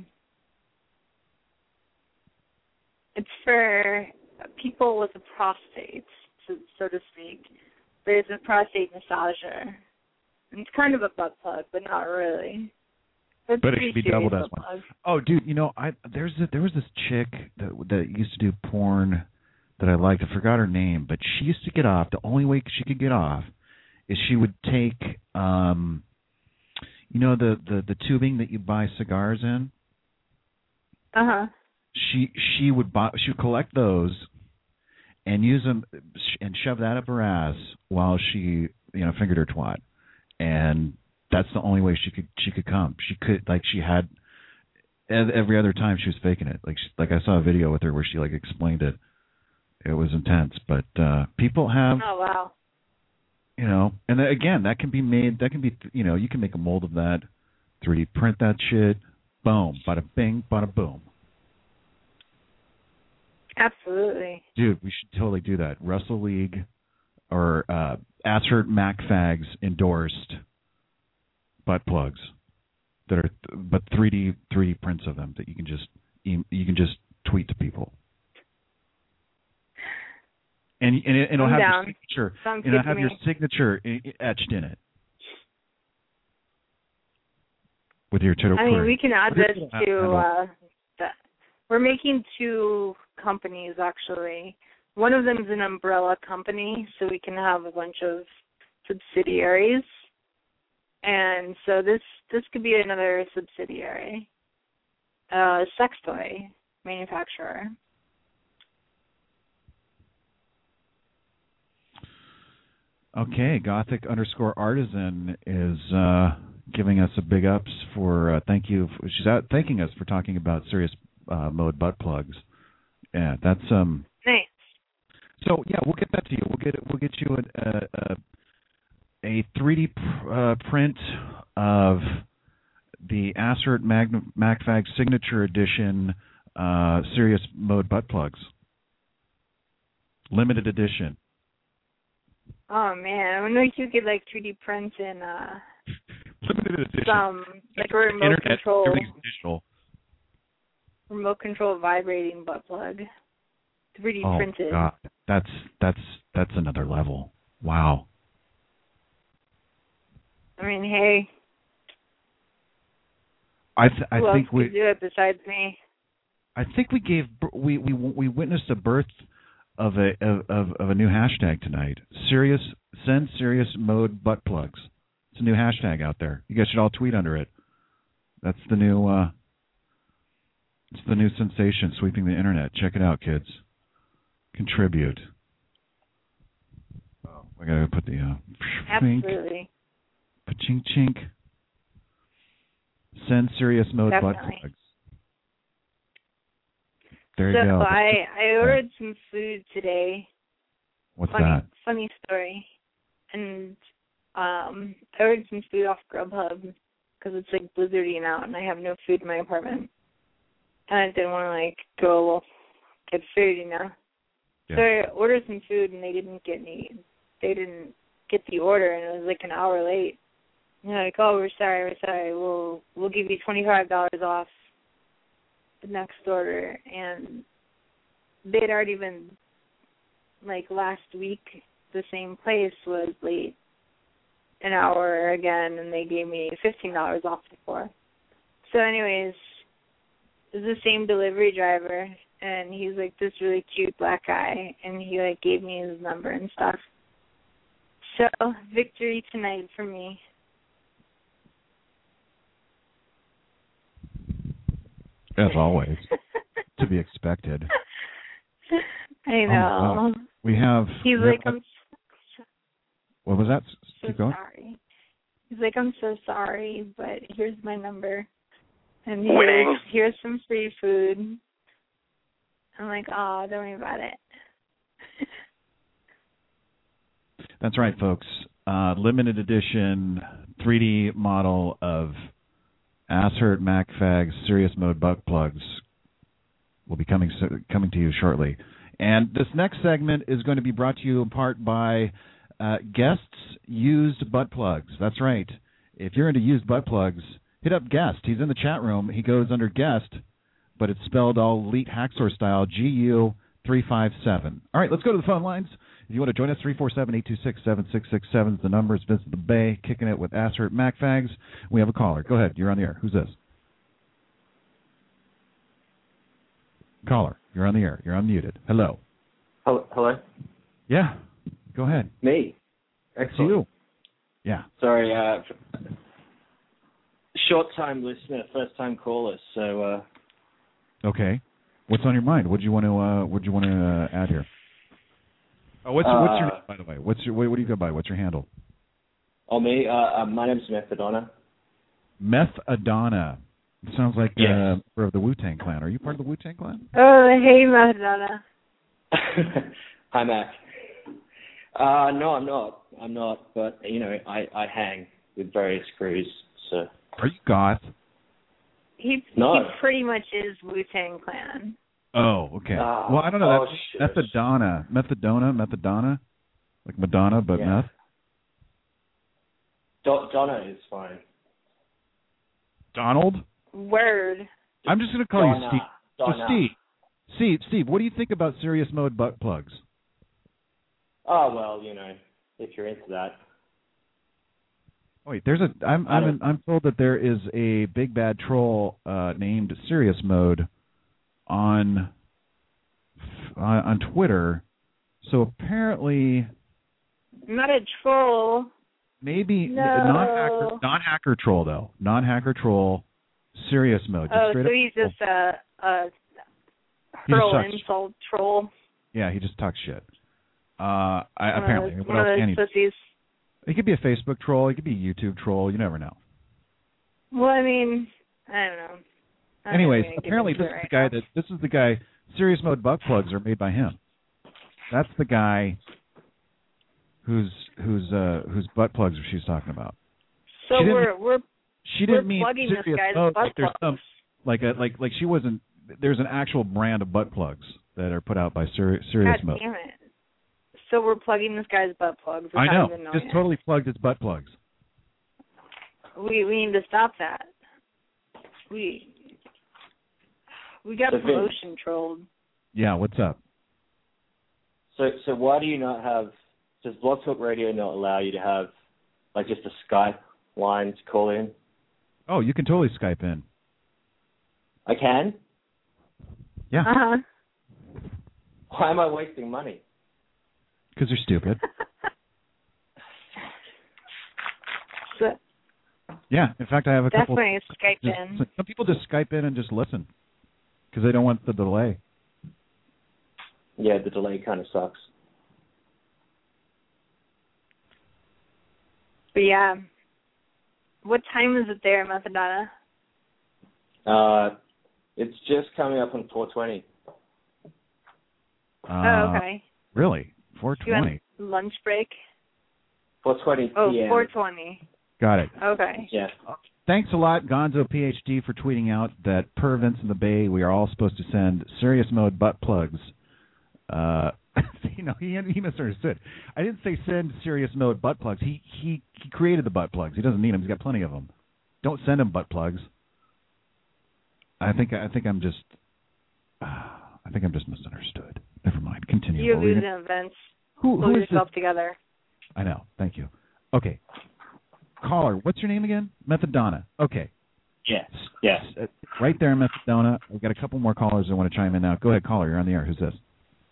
[SPEAKER 4] It's for people with a prostate, so, so to speak. There's a prostate massager. And it's kind of a butt plug, but not really. It's
[SPEAKER 6] but it should be doubled as one.
[SPEAKER 4] Plug.
[SPEAKER 6] Oh, dude, you know, I there's a, there was this chick that that used to do porn that I liked. I forgot her name, but she used to get off. The only way she could get off is she would take, um, you know, the, the, the tubing that you buy cigars in.
[SPEAKER 4] Uh huh.
[SPEAKER 6] She she would buy she would collect those and use them and shove that up her ass while she you know fingered her twat, and that's the only way she could she could come. She could like she had every other time she was faking it. Like she, like I saw a video with her where she like explained it. It was intense, but uh, people have.
[SPEAKER 4] Oh wow.
[SPEAKER 6] You know, and then, again, that can be made. That can be you know you can make a mold of that, three D print that shit. Boom, bada bing, bada boom.
[SPEAKER 4] Absolutely.
[SPEAKER 6] Dude, we should totally do that. Russell League or uh, Asphert MacFags endorsed butt plugs that are, but three D three D prints of them that you can just you can just tweet to people, and and it, it'll
[SPEAKER 4] I'm
[SPEAKER 6] have
[SPEAKER 4] down.
[SPEAKER 6] your signature.
[SPEAKER 4] Sounds
[SPEAKER 6] it'll
[SPEAKER 4] good
[SPEAKER 6] have
[SPEAKER 4] to
[SPEAKER 6] your
[SPEAKER 4] me.
[SPEAKER 6] signature etched in it with your Twitter.
[SPEAKER 4] I mean, we can add this
[SPEAKER 6] Twitter
[SPEAKER 4] to. Uh, the, we're making two companies actually. One of them is an umbrella company, so we can have a bunch of subsidiaries. And so this this could be another subsidiary, uh, sex toy manufacturer.
[SPEAKER 6] Okay, Gothic underscore artisan is uh, giving us a big ups for uh, thank you. For, she's out thanking us for talking about serious uh, mode butt plugs. Yeah, that's um.
[SPEAKER 4] Nice.
[SPEAKER 6] So yeah, we'll get that to you. We'll get we'll get you a. a, a A three D pr- uh, print of the Asphert Mag- MacFag Signature Edition uh, Serious Mode butt plugs, limited edition.
[SPEAKER 4] Oh man, I wonder if you could like three D print in uh,
[SPEAKER 6] limited edition.
[SPEAKER 4] some like a remote
[SPEAKER 6] Internet,
[SPEAKER 4] control,
[SPEAKER 6] everything's digital.
[SPEAKER 4] remote control vibrating butt plug, three D
[SPEAKER 6] Oh
[SPEAKER 4] printed.
[SPEAKER 6] God, that's that's that's another level. Wow.
[SPEAKER 4] I mean, hey,
[SPEAKER 6] I th- I
[SPEAKER 4] who
[SPEAKER 6] think
[SPEAKER 4] else
[SPEAKER 6] we
[SPEAKER 4] could do it besides me?
[SPEAKER 6] I think we gave we we we witnessed a birth of a of, of, of a new hashtag tonight. Serious send serious mode butt plugs. It's a new hashtag out there. You guys should all tweet under it. That's the new uh, it's the new sensation sweeping the internet. Check it out, kids. Contribute. Oh, I gotta put the uh,
[SPEAKER 4] Absolutely.
[SPEAKER 6] Chink chink. Send serious mode
[SPEAKER 4] Definitely.
[SPEAKER 6] butt plugs. There
[SPEAKER 4] so
[SPEAKER 6] you go.
[SPEAKER 4] I, I ordered some food today.
[SPEAKER 6] What's
[SPEAKER 4] funny,
[SPEAKER 6] that?
[SPEAKER 4] Funny story. And um, I ordered some food off Grubhub because it's like blizzarding out and I have no food in my apartment. And I didn't want to like go get food, you know.
[SPEAKER 6] Yeah.
[SPEAKER 4] So I ordered some food and they didn't get me. They didn't get the order and it was like an hour late. And they're like, oh, we're sorry, we're sorry. We'll we'll give you twenty-five dollars off the next order. And they'd already been, like last week, the same place was late an hour again, and they gave me fifteen dollars off before. So anyways, it was the same delivery driver, and he's like this really cute black guy, and he like gave me his number and stuff. So victory tonight for me.
[SPEAKER 6] As always, to be expected.
[SPEAKER 4] I know.
[SPEAKER 6] Oh, we have.
[SPEAKER 4] He's
[SPEAKER 6] we
[SPEAKER 4] like,
[SPEAKER 6] have,
[SPEAKER 4] I'm so,
[SPEAKER 6] what was that?
[SPEAKER 4] so
[SPEAKER 6] Keep going.
[SPEAKER 4] sorry. He's like, I'm so sorry, but here's my number. And he's
[SPEAKER 8] Winning.
[SPEAKER 4] like, here's some free food. I'm like, oh, don't worry about it.
[SPEAKER 6] That's right, folks. Uh, limited edition three D model of Ass Hurt MacFag's Serious Mode butt plugs will be coming coming to you shortly. And this next segment is going to be brought to you in part by uh, Guest's Used Butt Plugs. That's right. If you're into used butt plugs, hit up Guest. He's in the chat room. He goes under Guest, but it's spelled all elite hacksaw style, G U three five seven. All right, let's go to the phone lines. If you want to join us, three four seven, eight two six, seven six six seven is the number. It's Vincent the Bay, kicking it with Ass Hurt MacFags. We have a caller. Go ahead. You're on the air. Who's this? Caller, you're on the air. You're unmuted. Hello.
[SPEAKER 9] Hello? Hello?
[SPEAKER 6] Yeah. Go ahead.
[SPEAKER 9] Me?
[SPEAKER 6] It's you. Yeah.
[SPEAKER 9] Sorry, uh, short-time listener, first-time caller, so... Uh,
[SPEAKER 6] okay. What's on your mind? What do you want to uh, What do you want to uh, add here? Oh, what's, uh, what's your name, by the way? What's your, what, what do you go by? What's your handle?
[SPEAKER 9] Oh, me? Uh, uh, my name's Methadona.
[SPEAKER 6] Methadona. It sounds like
[SPEAKER 9] yes.
[SPEAKER 6] uh, member of the Wu-Tang Clan. Are you part of the Wu-Tang Clan?
[SPEAKER 4] Oh, hey, Madonna.
[SPEAKER 9] Hi, Mac. Uh, no, I'm not. I'm not, but, you know, I, I hang with various crews, so...
[SPEAKER 6] Are you goth?
[SPEAKER 4] He,
[SPEAKER 9] no.
[SPEAKER 4] he pretty much is Wu-Tang Clan.
[SPEAKER 6] Oh, okay.
[SPEAKER 9] Uh,
[SPEAKER 6] well, I don't know.
[SPEAKER 9] Oh,
[SPEAKER 6] That's Methadona. Methadona? Methadona? Like Madonna, but
[SPEAKER 9] yeah.
[SPEAKER 6] meth?
[SPEAKER 9] Do- Donna is fine.
[SPEAKER 6] Donald?
[SPEAKER 4] Word.
[SPEAKER 6] I'm just going to call
[SPEAKER 9] Donna.
[SPEAKER 6] you Steve.
[SPEAKER 9] Donna.
[SPEAKER 6] So, Steve. Steve, Steve, what do you think about Serious Mode butt plugs?
[SPEAKER 9] Oh, well, you know, if you're into that.
[SPEAKER 6] Wait, there's a. I'm I'm I'm told that there is a big bad troll uh, named Serious Mode on uh, on Twitter. So apparently,
[SPEAKER 4] not a troll.
[SPEAKER 6] Maybe
[SPEAKER 4] no.
[SPEAKER 6] non-hacker, non-hacker troll though. Non-hacker troll. Serious Mode.
[SPEAKER 4] Oh, so he's just a, a hurl insult troll.
[SPEAKER 6] Yeah, he just talks shit. Uh, I,
[SPEAKER 4] one
[SPEAKER 6] apparently,
[SPEAKER 4] those,
[SPEAKER 6] what else can he?
[SPEAKER 4] Pussies.
[SPEAKER 6] He could be a Facebook troll. He could be a YouTube troll. You never know.
[SPEAKER 4] Well, I mean, I don't know. I'm
[SPEAKER 6] Anyways,
[SPEAKER 4] not
[SPEAKER 6] apparently this is
[SPEAKER 4] right
[SPEAKER 6] the guy
[SPEAKER 4] now.
[SPEAKER 6] that this is the guy. Serious Mode butt plugs are made by him. That's the guy whose whose uh, whose butt plugs she's talking about.
[SPEAKER 4] So
[SPEAKER 6] she
[SPEAKER 4] we're we're
[SPEAKER 6] she
[SPEAKER 4] we're
[SPEAKER 6] didn't mean
[SPEAKER 4] plugging this
[SPEAKER 6] serious
[SPEAKER 4] guy's
[SPEAKER 6] mode,
[SPEAKER 4] butt
[SPEAKER 6] like there's
[SPEAKER 4] plugs.
[SPEAKER 6] some like a like like she wasn't. There's an actual brand of butt plugs that are put out by Seri- Serious
[SPEAKER 4] God
[SPEAKER 6] Mode.
[SPEAKER 4] damn it! So we're plugging this guy's butt plugs.
[SPEAKER 6] I know.
[SPEAKER 4] Even
[SPEAKER 6] Just
[SPEAKER 4] it.
[SPEAKER 6] totally plugged his butt plugs.
[SPEAKER 4] We we need to stop that. We we got
[SPEAKER 9] So
[SPEAKER 4] promotion trolled.
[SPEAKER 6] Yeah, what's up?
[SPEAKER 9] So, so why do you not have? Does Blog Talk Radio not allow you to have, like, just a Skype line to call in?
[SPEAKER 6] Oh, you can totally Skype in.
[SPEAKER 9] I can.
[SPEAKER 6] Yeah.
[SPEAKER 4] Uh huh.
[SPEAKER 9] Why am I wasting money?
[SPEAKER 6] Because you're stupid.
[SPEAKER 4] So,
[SPEAKER 6] Yeah, in fact, I have a couple.
[SPEAKER 4] definitely Skype
[SPEAKER 6] just-
[SPEAKER 4] in.
[SPEAKER 6] Some people just Skype in and just listen because they don't want the delay.
[SPEAKER 9] Yeah, the delay kind of sucks.
[SPEAKER 4] But yeah, what time is it there, Methodona?
[SPEAKER 9] Uh, it's just coming up on four twenty.
[SPEAKER 6] Uh,
[SPEAKER 4] oh, okay.
[SPEAKER 6] Really? four
[SPEAKER 4] You on
[SPEAKER 6] twenty.
[SPEAKER 4] lunch break?
[SPEAKER 9] four twenty
[SPEAKER 4] Oh,
[SPEAKER 9] p.m.
[SPEAKER 4] four twenty.
[SPEAKER 6] Got it.
[SPEAKER 4] Okay.
[SPEAKER 9] Yeah.
[SPEAKER 6] Thanks a lot, Gonzo PhD, for tweeting out that per Vince in the Bay, we are all supposed to send serious mode butt plugs. Uh, you know, he he misunderstood. I didn't say send serious mode butt plugs. He he he created the butt plugs. He doesn't need them. He's got plenty of them. Don't send him butt plugs. I think I think I'm just uh, I think I'm just misunderstood. Never mind. Continue.
[SPEAKER 4] You're
[SPEAKER 6] What were you
[SPEAKER 4] losing
[SPEAKER 6] gonna-
[SPEAKER 4] events.
[SPEAKER 6] Who
[SPEAKER 4] Pull
[SPEAKER 6] who is
[SPEAKER 4] yourself
[SPEAKER 6] this?
[SPEAKER 4] together.
[SPEAKER 6] I know. Thank you. Okay. Caller, what's your name again? Methodona. Okay.
[SPEAKER 9] Yes. Yes.
[SPEAKER 6] Uh, Right there in Methodona. We've got a couple more callers that want to chime in now. Go ahead, caller. You're on the air. Who's this?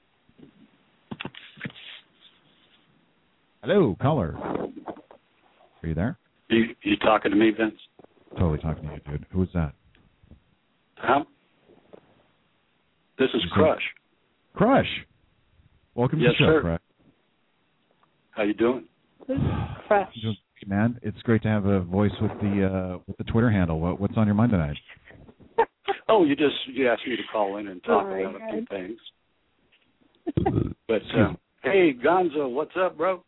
[SPEAKER 6] Hello, caller. Are you there?
[SPEAKER 10] You you talking to me, Vince?
[SPEAKER 6] Totally talking to you, dude. Who is that?
[SPEAKER 10] Huh? This is
[SPEAKER 6] Who's
[SPEAKER 10] Crush.
[SPEAKER 6] Crush. Welcome
[SPEAKER 10] Yes,
[SPEAKER 6] to the show,
[SPEAKER 10] sir.
[SPEAKER 6] Crush.
[SPEAKER 10] How you doing?
[SPEAKER 4] Crush.
[SPEAKER 6] You're doing great, man. It's great to have a voice with the uh, with the Twitter handle. What, what's on your mind tonight?
[SPEAKER 10] Oh, you just you asked me to call in and talk
[SPEAKER 4] Oh, my
[SPEAKER 10] about a few
[SPEAKER 4] God.
[SPEAKER 10] things. But uh, hey, Gonzo, what's up, bro?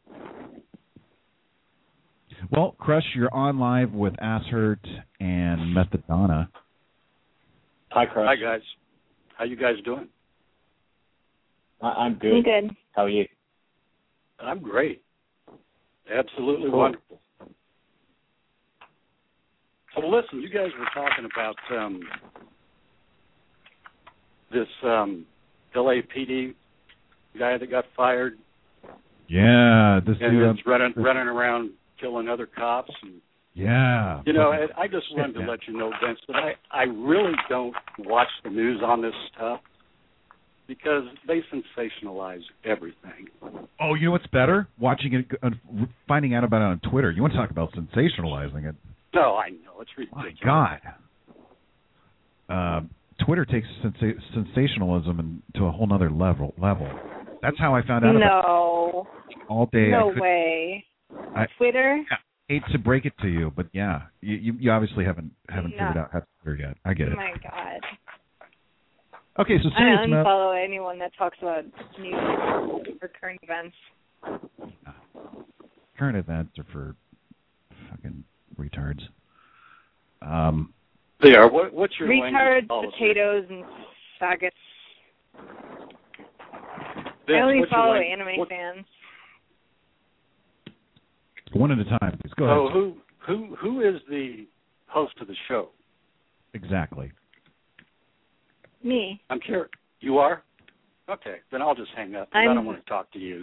[SPEAKER 6] Well, Crush, you're on live with Asshurt and Methodona.
[SPEAKER 9] Hi, Crush.
[SPEAKER 10] Hi, guys. How you guys doing?
[SPEAKER 9] I- I'm
[SPEAKER 4] I'm
[SPEAKER 9] good.
[SPEAKER 4] good.
[SPEAKER 9] How are you?
[SPEAKER 10] I'm great. Absolutely
[SPEAKER 9] Cool.
[SPEAKER 10] wonderful. So listen, you guys were talking about um, this um, L A P D guy that got fired
[SPEAKER 6] Yeah, this
[SPEAKER 10] and
[SPEAKER 6] dude.
[SPEAKER 10] is running running around killing other cops. And,
[SPEAKER 6] Yeah.
[SPEAKER 10] you know, I, I just
[SPEAKER 6] Shit,
[SPEAKER 10] wanted to
[SPEAKER 6] man.
[SPEAKER 10] let you know, Vince, that I, I really don't watch the news on this stuff because they sensationalize everything.
[SPEAKER 6] Oh, you know what's better? Watching it, uh, finding out about it on Twitter. You want to talk about sensationalizing it?
[SPEAKER 10] No, I know. It's
[SPEAKER 6] My
[SPEAKER 10] ridiculous.
[SPEAKER 6] God. Uh, Twitter takes sensa- sensationalism and to a whole nother level. Level. That's how I found out about
[SPEAKER 4] No.
[SPEAKER 6] it all day. I
[SPEAKER 4] No
[SPEAKER 6] couldn't-
[SPEAKER 4] way.
[SPEAKER 6] I-
[SPEAKER 4] Twitter?
[SPEAKER 6] Yeah, hate to break it to you, but yeah, you you, you obviously haven't haven't
[SPEAKER 4] No.
[SPEAKER 6] figured out how to Twitter yet. I get
[SPEAKER 4] Oh
[SPEAKER 6] it.
[SPEAKER 4] my God.
[SPEAKER 6] Okay, so
[SPEAKER 4] I
[SPEAKER 6] serious mode.
[SPEAKER 4] unfollow anyone that talks about news or current events.
[SPEAKER 6] Current events are for fucking retards. Um,
[SPEAKER 10] They are. What, what's your language
[SPEAKER 4] Retards,
[SPEAKER 10] policy?
[SPEAKER 4] potatoes, and faggots.
[SPEAKER 10] Vince,
[SPEAKER 4] I only
[SPEAKER 10] what's your
[SPEAKER 4] follow
[SPEAKER 10] lang-
[SPEAKER 4] anime
[SPEAKER 10] what-
[SPEAKER 4] fans.
[SPEAKER 6] one at a time, please. Go
[SPEAKER 10] So
[SPEAKER 6] ahead.
[SPEAKER 10] who who who is the host of the show?
[SPEAKER 6] Exactly.
[SPEAKER 4] Me.
[SPEAKER 10] I'm curious. You are? Okay, then I'll just hang up. 'Cause I
[SPEAKER 4] I'm-
[SPEAKER 10] don't want to talk to you.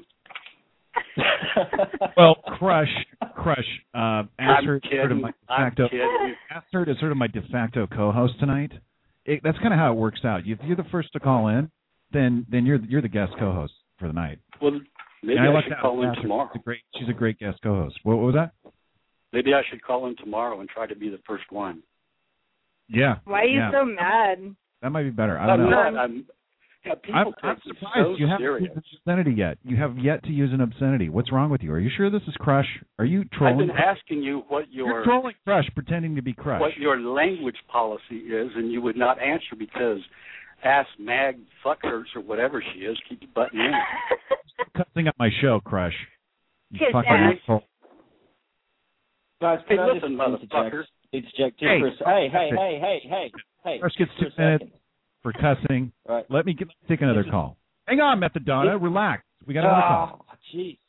[SPEAKER 6] Well, Crush, Crush, uh,
[SPEAKER 10] I'm
[SPEAKER 6] Asshurt is sort of
[SPEAKER 10] kidding.
[SPEAKER 6] my de
[SPEAKER 10] I'm
[SPEAKER 6] facto.
[SPEAKER 10] kidding.
[SPEAKER 6] Asshurt is sort of my de facto co-host tonight. It, that's kind of how it works out. If you're the first to call in, then then you're you're the guest co-host for the night.
[SPEAKER 10] Well, maybe
[SPEAKER 6] And
[SPEAKER 10] I,
[SPEAKER 6] like
[SPEAKER 10] should
[SPEAKER 6] that.
[SPEAKER 10] call in
[SPEAKER 6] Asshurt.
[SPEAKER 10] tomorrow.
[SPEAKER 6] She's a great, she's a great guest co-host. What, what was that?
[SPEAKER 10] Maybe I should call in tomorrow and try to be the first one.
[SPEAKER 6] Yeah.
[SPEAKER 4] Why are you
[SPEAKER 6] yeah.
[SPEAKER 4] so mad?
[SPEAKER 6] That might be better. I don't
[SPEAKER 10] I'm
[SPEAKER 6] know.
[SPEAKER 10] not. I'm. Yeah, people
[SPEAKER 6] I'm,
[SPEAKER 10] take
[SPEAKER 6] I'm
[SPEAKER 10] this
[SPEAKER 6] surprised
[SPEAKER 10] so
[SPEAKER 6] you haven't
[SPEAKER 10] serious.
[SPEAKER 6] used obscenity yet. You have yet to use an obscenity. What's wrong with you? Are you sure this is Crush? Are you
[SPEAKER 10] I've
[SPEAKER 6] trolling?
[SPEAKER 10] been asking you what your
[SPEAKER 6] You're trolling Crush, pretending to be Crush.
[SPEAKER 10] what your language policy is, and you would not answer because ass mag fuckers or whatever she is keeps butting in.
[SPEAKER 6] Cussing up my show, Crush. You
[SPEAKER 4] Kiss
[SPEAKER 6] fucking
[SPEAKER 4] ass.
[SPEAKER 6] asshole.
[SPEAKER 9] Guys,
[SPEAKER 10] Hey,
[SPEAKER 9] can I just
[SPEAKER 10] listen,
[SPEAKER 9] interject?
[SPEAKER 10] motherfucker.
[SPEAKER 9] Interject just
[SPEAKER 6] Hey.
[SPEAKER 9] for a se- Hey, hey, hey, hey, hey, hey.
[SPEAKER 6] Crush gets
[SPEAKER 9] for
[SPEAKER 6] two
[SPEAKER 9] a
[SPEAKER 6] minutes
[SPEAKER 9] second.
[SPEAKER 6] for cussing.
[SPEAKER 9] Right.
[SPEAKER 6] Let me get, take another
[SPEAKER 9] This is-
[SPEAKER 6] call. Hang on, Methodona. Relax. We got another call.
[SPEAKER 9] Oh, jeez.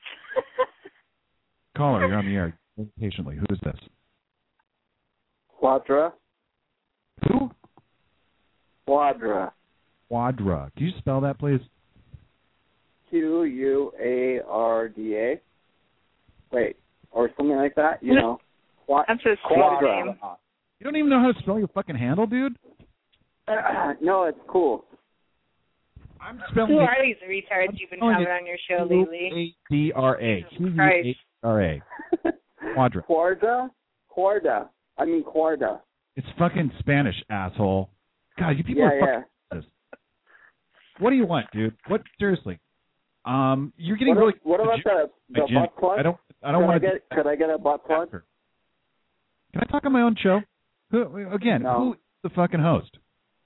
[SPEAKER 6] Caller, you're on the air. Wait patiently. Who is this?
[SPEAKER 11] Quadra.
[SPEAKER 6] Who?
[SPEAKER 11] Quadra.
[SPEAKER 6] Quadra. Can you spell that, please?
[SPEAKER 11] Q U A R D A. Wait, or something like that. You know. Qua-
[SPEAKER 4] That's a
[SPEAKER 11] Quadra.
[SPEAKER 4] name.
[SPEAKER 6] You don't even know how to spell your fucking handle, dude?
[SPEAKER 11] Uh, no, it's cool.
[SPEAKER 6] I'm spelling
[SPEAKER 4] Who
[SPEAKER 6] it.
[SPEAKER 4] are these retards you've been
[SPEAKER 6] spelling
[SPEAKER 4] having
[SPEAKER 6] it
[SPEAKER 4] on your show
[SPEAKER 6] Q
[SPEAKER 4] lately?
[SPEAKER 6] A D R A. Q U A D R A. Quadra.
[SPEAKER 11] Quarda? Quarda. I mean Quarda.
[SPEAKER 6] It's fucking Spanish, asshole. God, you people
[SPEAKER 11] Yeah,
[SPEAKER 6] are fucking
[SPEAKER 11] yeah.
[SPEAKER 6] this. What do you want, dude? What seriously? Um, you're getting
[SPEAKER 11] What,
[SPEAKER 6] really.
[SPEAKER 11] what about the, the
[SPEAKER 6] hygienic.
[SPEAKER 11] butt plug?
[SPEAKER 6] I don't. I don't
[SPEAKER 11] could
[SPEAKER 6] want
[SPEAKER 11] I
[SPEAKER 6] to.
[SPEAKER 11] get, Could I get a butt plug?
[SPEAKER 6] Can I talk on my own show? Who again?
[SPEAKER 11] No.
[SPEAKER 6] Who is the fucking host?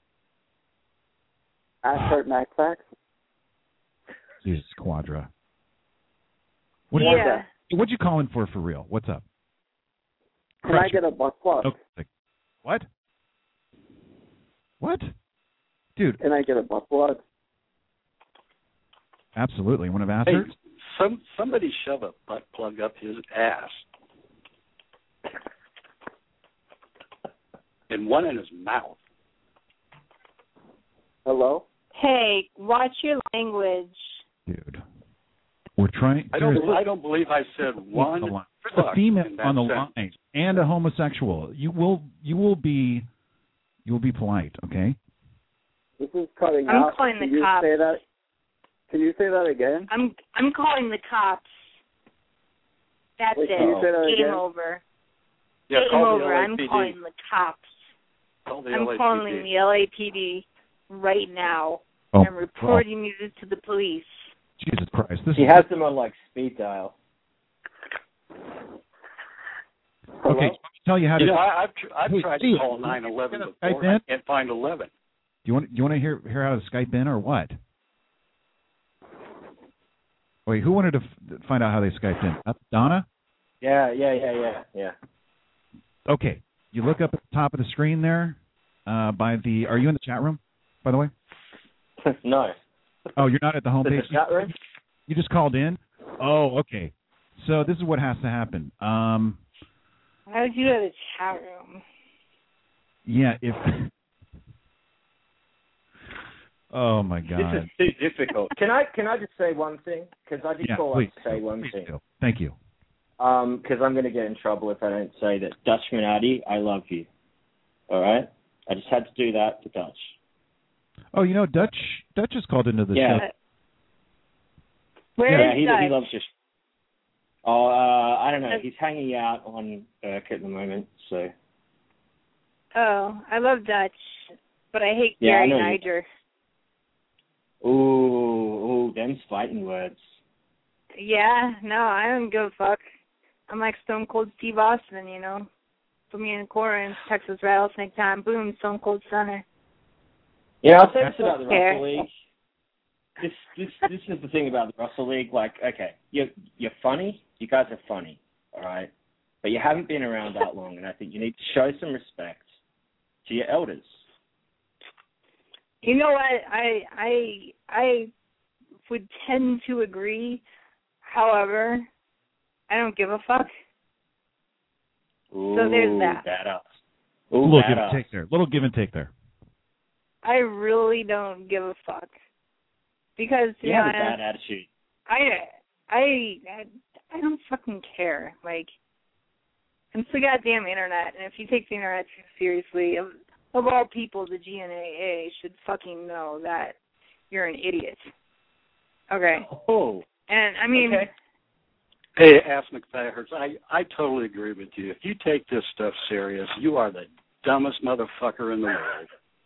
[SPEAKER 11] Asshole MacFax?
[SPEAKER 6] Jesus, Quadra. What,
[SPEAKER 4] Yeah.
[SPEAKER 6] What'd you call in for for real? What's up?
[SPEAKER 11] Can I get a butt plug?
[SPEAKER 6] Okay. What? What? Dude.
[SPEAKER 11] Can I get a butt plug?
[SPEAKER 6] Absolutely. One of
[SPEAKER 10] Hey,
[SPEAKER 6] Asher's?
[SPEAKER 10] some somebody shove a butt plug up his ass, and one in his mouth.
[SPEAKER 11] Hello?
[SPEAKER 4] Hey, watch your language.
[SPEAKER 6] Dude. We're trying.
[SPEAKER 10] I don't.
[SPEAKER 6] seriously,
[SPEAKER 10] I don't believe I said one.
[SPEAKER 6] There's
[SPEAKER 10] fuck
[SPEAKER 6] a female
[SPEAKER 10] in that
[SPEAKER 6] on the
[SPEAKER 10] sentence.
[SPEAKER 6] line and a homosexual. You will. You will be. You will be polite. Okay.
[SPEAKER 11] This is cutting
[SPEAKER 4] I'm
[SPEAKER 11] out.
[SPEAKER 4] calling
[SPEAKER 11] Can
[SPEAKER 4] the
[SPEAKER 11] you
[SPEAKER 4] cops.
[SPEAKER 11] say that? Can you say that again?
[SPEAKER 4] I'm I'm calling the cops. That's
[SPEAKER 11] Wait,
[SPEAKER 4] it.
[SPEAKER 11] can you say that
[SPEAKER 4] Game
[SPEAKER 11] again?
[SPEAKER 4] over.
[SPEAKER 10] Yeah,
[SPEAKER 4] Game
[SPEAKER 10] call the
[SPEAKER 4] over.
[SPEAKER 10] L A
[SPEAKER 4] I'm
[SPEAKER 10] P D.
[SPEAKER 4] calling the cops.
[SPEAKER 10] Call the
[SPEAKER 4] I'm
[SPEAKER 10] L A P D.
[SPEAKER 4] calling the L A P D right now.
[SPEAKER 6] Oh,
[SPEAKER 4] I'm reporting you to the police.
[SPEAKER 6] Jesus Christ! This
[SPEAKER 9] He
[SPEAKER 6] is
[SPEAKER 9] has them on like speed dial.
[SPEAKER 11] Hello?
[SPEAKER 6] okay. Let me tell you how to.
[SPEAKER 10] You know, I, I've tr- I've
[SPEAKER 6] Hey,
[SPEAKER 10] tried
[SPEAKER 6] Steve,
[SPEAKER 10] to call
[SPEAKER 6] you
[SPEAKER 10] nine eleven
[SPEAKER 6] gonna
[SPEAKER 10] before.
[SPEAKER 6] Skype in?
[SPEAKER 10] I can't find eleven.
[SPEAKER 6] Do you want? Do you want to hear hear how to Skype in or what? Wait, who wanted to f- find out how they Skyped in? Uh, Donna?
[SPEAKER 9] Yeah, yeah, yeah, yeah, yeah.
[SPEAKER 6] Okay. You look up at the top of the screen there. Uh, by the. Are you in the chat room? By the way.
[SPEAKER 9] No.
[SPEAKER 6] Oh, you're not at the
[SPEAKER 9] In
[SPEAKER 6] homepage.
[SPEAKER 9] the chat room?
[SPEAKER 6] You just called in. Oh, okay. So this is what has to happen. Um,
[SPEAKER 4] How would you go to the chat room?
[SPEAKER 6] yeah, if. Oh my God.
[SPEAKER 9] This is too difficult. Can I can I just say one thing? Because I just
[SPEAKER 6] Yeah,
[SPEAKER 9] call
[SPEAKER 6] please.
[SPEAKER 9] up to say one
[SPEAKER 6] Please
[SPEAKER 9] thing.
[SPEAKER 6] do. Thank you.
[SPEAKER 9] Um, because I'm going to get in trouble if I don't say that. Dutchman Addy, I love you. All right? I just had to do that to Dutch.
[SPEAKER 6] Oh, you know, Dutch Dutch is called into the
[SPEAKER 9] Yeah.
[SPEAKER 6] show.
[SPEAKER 4] Where
[SPEAKER 9] yeah,
[SPEAKER 4] is
[SPEAKER 9] he,
[SPEAKER 4] Dutch?
[SPEAKER 9] he loves just. Oh, uh, I don't know. He's hanging out on Burke at the moment, so.
[SPEAKER 4] Oh, I love Dutch, but I hate
[SPEAKER 9] Yeah, I
[SPEAKER 4] Gary
[SPEAKER 9] know you-
[SPEAKER 4] Niger.
[SPEAKER 9] Ooh, ooh, them's fighting words.
[SPEAKER 4] Yeah, no, I don't give a fuck. I'm like Stone Cold Steve Austin, you know. Put me in a corner in Texas Rattlesnake Time, boom, Stone Cold Center.
[SPEAKER 9] Yeah, I'll say this about the
[SPEAKER 4] Okay.
[SPEAKER 9] Russell League. This this this is the thing about the Russell League. Like, okay, you're you're funny. You guys are funny, all right. But you haven't been around that long, and I think you need to show some respect to your elders.
[SPEAKER 4] You know what? I I I would tend to agree. However, I don't give a fuck.
[SPEAKER 9] Ooh,
[SPEAKER 4] So there's that.
[SPEAKER 9] badass.
[SPEAKER 6] A
[SPEAKER 9] Ooh,
[SPEAKER 6] little give
[SPEAKER 9] badass.
[SPEAKER 6] and take there. Little give and take there.
[SPEAKER 4] I really don't give a fuck. Because to
[SPEAKER 9] You
[SPEAKER 4] be
[SPEAKER 9] have a
[SPEAKER 4] honest,
[SPEAKER 9] bad attitude.
[SPEAKER 4] I, I I I don't fucking care. Like, it's the goddamn internet, and if you take the internet too seriously, of, of all people, the G N A A should fucking know that you're an idiot. Okay.
[SPEAKER 9] Oh.
[SPEAKER 4] And I mean,
[SPEAKER 9] Okay.
[SPEAKER 10] Hey, Ask McFaggers, I, I totally agree with you. If you take this stuff serious, you are the dumbest motherfucker in the world.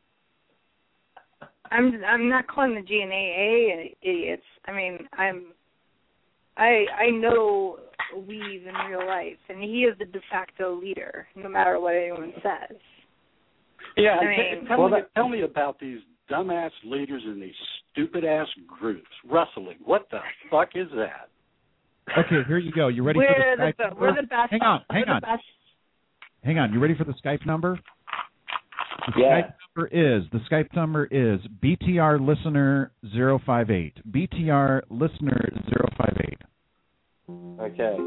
[SPEAKER 4] I'm I'm not calling the G N A A idiots. I mean, I'm I I know Weave in real life, and he is the de facto leader, no matter what anyone says.
[SPEAKER 10] Yeah,
[SPEAKER 4] I
[SPEAKER 10] t-
[SPEAKER 4] mean,
[SPEAKER 10] tell,
[SPEAKER 4] well,
[SPEAKER 10] me,
[SPEAKER 4] that-
[SPEAKER 10] tell me about these dumbass leaders in these stupid-ass groups. Wrestling, what the fuck is that?
[SPEAKER 6] Okay, here you go. You ready
[SPEAKER 4] we're
[SPEAKER 6] for the
[SPEAKER 4] the,
[SPEAKER 6] Skype
[SPEAKER 4] be-
[SPEAKER 6] number?
[SPEAKER 4] we're the best.
[SPEAKER 6] Hang on, hang
[SPEAKER 4] we're
[SPEAKER 6] on.
[SPEAKER 4] The best.
[SPEAKER 6] Hang on. You ready for the Skype number? The
[SPEAKER 9] Yeah.
[SPEAKER 6] Skype number is the Skype number is B T R listener zero five eight. B T R listener zero five eight.
[SPEAKER 9] Okay.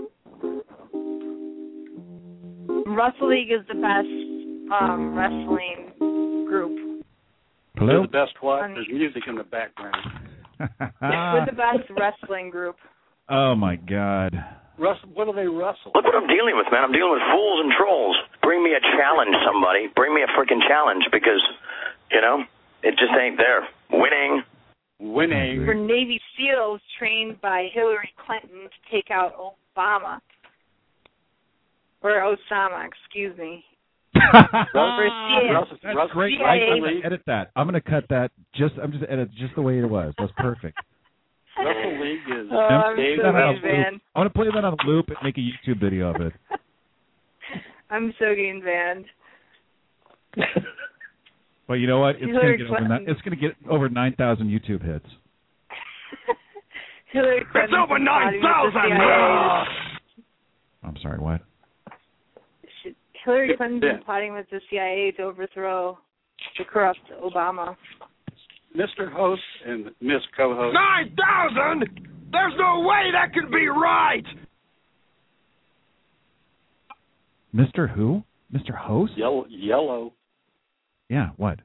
[SPEAKER 4] Wrestle League is the best um, wrestling group.
[SPEAKER 10] They're
[SPEAKER 6] Hello.
[SPEAKER 10] the best what?
[SPEAKER 4] Um,
[SPEAKER 10] There's music in the background.
[SPEAKER 4] We're the best wrestling group.
[SPEAKER 6] Oh my God.
[SPEAKER 10] Russell, what do they wrestle?
[SPEAKER 12] Look what I'm dealing with, man. I'm dealing with fools and trolls. Bring me a challenge, somebody. Bring me a freaking challenge because, you know, it just ain't there. Winning,
[SPEAKER 10] Winning.
[SPEAKER 4] For Navy SEALs trained by Hillary Clinton to take out Obama. Or Osama, excuse me.
[SPEAKER 6] That's
[SPEAKER 10] Russell,
[SPEAKER 6] great.
[SPEAKER 4] C I A.
[SPEAKER 6] I'm going to edit that. I'm going to cut that. Just I'm just edit just the way it was. That's perfect.
[SPEAKER 10] Russell League is.
[SPEAKER 4] Oh, I'm
[SPEAKER 10] Dave
[SPEAKER 4] so
[SPEAKER 6] That on
[SPEAKER 4] good,
[SPEAKER 6] a loop.
[SPEAKER 4] Van.
[SPEAKER 6] I want to play that on a loop and make a YouTube video of it.
[SPEAKER 4] I'm so getting banned.
[SPEAKER 6] But you know what? It's going to
[SPEAKER 4] Hillary
[SPEAKER 6] get over.
[SPEAKER 4] Clinton.
[SPEAKER 6] Ni- it's going to get over nine thousand YouTube hits.
[SPEAKER 4] Hillary Clinton.
[SPEAKER 12] It's over nine thousand!
[SPEAKER 6] I'm sorry. What?
[SPEAKER 4] Hillary Clinton's
[SPEAKER 10] Yeah.
[SPEAKER 4] been plotting with the C I A to overthrow the corrupt Obama.
[SPEAKER 10] Mister Host and Miss Co-host.
[SPEAKER 12] Nine thousand? There's no way that could be right!
[SPEAKER 6] Mister Who? Mister Host?
[SPEAKER 10] Yellow. Yellow.
[SPEAKER 6] Yeah. What?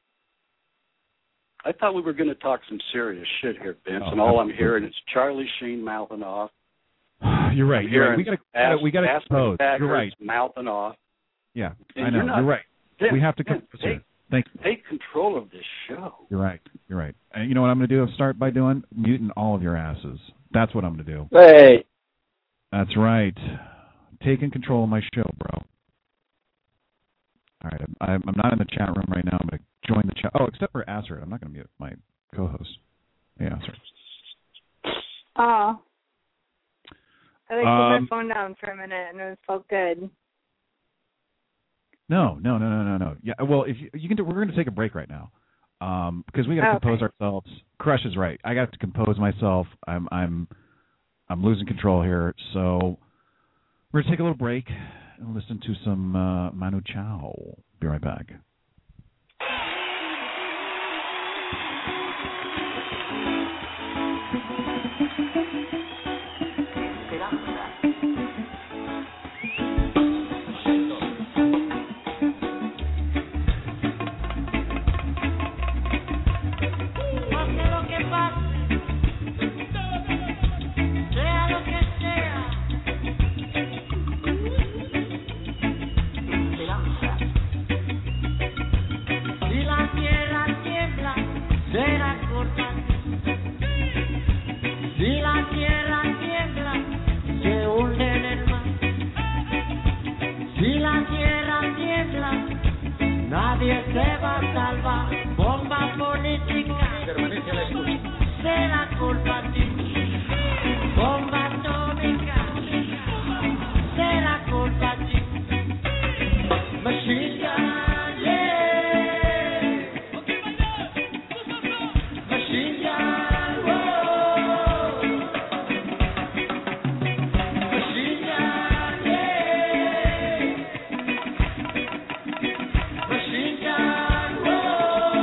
[SPEAKER 10] I thought we were going to talk some serious shit here, Vince,
[SPEAKER 6] Oh,
[SPEAKER 10] and all I'm
[SPEAKER 6] absolutely.
[SPEAKER 10] hearing is Charlie Sheen mouthing off.
[SPEAKER 6] You're right.
[SPEAKER 10] I'm
[SPEAKER 6] You're right.
[SPEAKER 10] hearing
[SPEAKER 6] We got to.
[SPEAKER 10] Ass-
[SPEAKER 6] We got to
[SPEAKER 10] Ass
[SPEAKER 6] compose.
[SPEAKER 10] Packers
[SPEAKER 6] You're right.
[SPEAKER 10] Mouthing off.
[SPEAKER 6] Yeah.
[SPEAKER 10] And
[SPEAKER 6] I know.
[SPEAKER 10] you're not-
[SPEAKER 6] You're right.
[SPEAKER 10] Vince,
[SPEAKER 6] We have to
[SPEAKER 10] Vince,
[SPEAKER 6] compose.
[SPEAKER 10] take,
[SPEAKER 6] here. Thank you.
[SPEAKER 10] take control of this show.
[SPEAKER 6] You're right. You're right. And you know what I'm going to do? Start by doing muting all of your asses. That's what I'm going to do.
[SPEAKER 11] Hey.
[SPEAKER 6] That's right. Taking control of my show, bro. All right. I'm, I'm not in the chat room right now. I'm going to join the chat. Oh, except for Asser. I'm not going to mute my co-host. Hey, Asser.
[SPEAKER 4] Oh. I like
[SPEAKER 6] Um,
[SPEAKER 4] put my phone down for a minute and it felt good.
[SPEAKER 6] No, no, no, no, no, no. Yeah. Well, if you, you can, do, we're going to take a break right now, um, because we got to
[SPEAKER 4] Oh,
[SPEAKER 6] compose
[SPEAKER 4] okay.
[SPEAKER 6] ourselves. Crush is right. I got to compose myself. I'm, I'm, I'm losing control here. So we're going to take a little break and listen to some uh, Manu Chao. Be right back.
[SPEAKER 7] Pase lo que pase, sea lo que sea, esperanza. Si la tierra tiembla, será culpa. Si la tierra tiembla, se hunde en el mar. Si la tierra tiembla, nadie se va a salvar. Bomba política, será culpa a ti. Bomba atómica, será culpa a ti. Machine gun, yeah. Machine gun, whoa. Machine gun, yeah. Machine gun, whoa.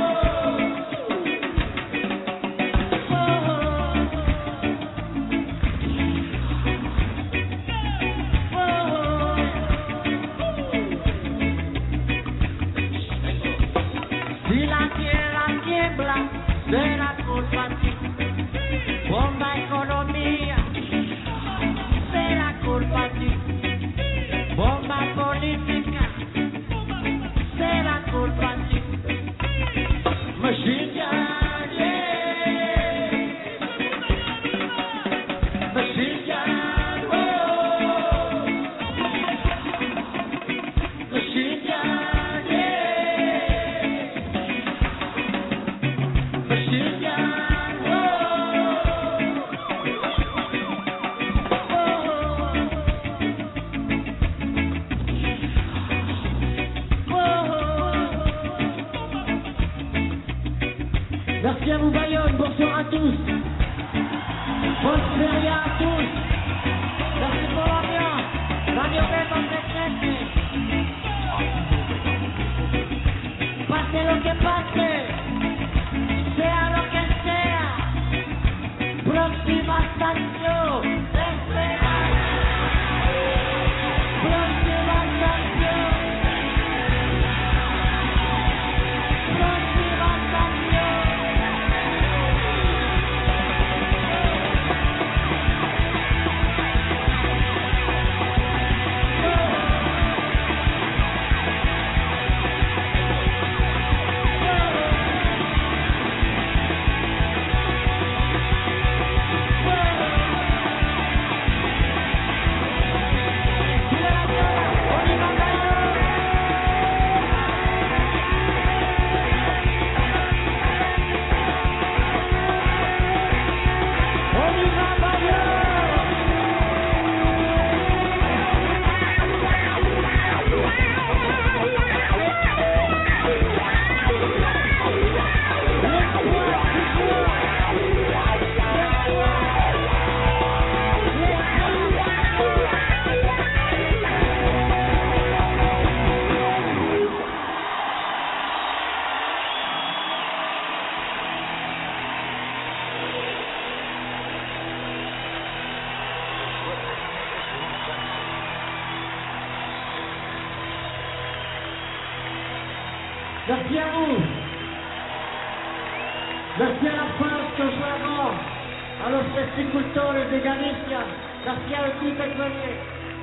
[SPEAKER 7] Si la tierra tiembla, será culpa a ti. Bomba economía, será culpa a ti. Bomba política, será culpa a ti. Machine gun, yeah. Machine gun, whoa. Machine gun, yeah. Machine gun, Merci à vous Bayonne, bonsoir à tous. Bonne soirée à tous. Merci pour l'ambiance. Radio Belmont presente. Pase lo que pase, sea lo que sea. Próxima estación. Esperanza. Próxima estación. Próxima estación. Merci à vous. Merci a la Franza Giacomo, allo Stessicultore de Galicia. Merci a tutti e quelli.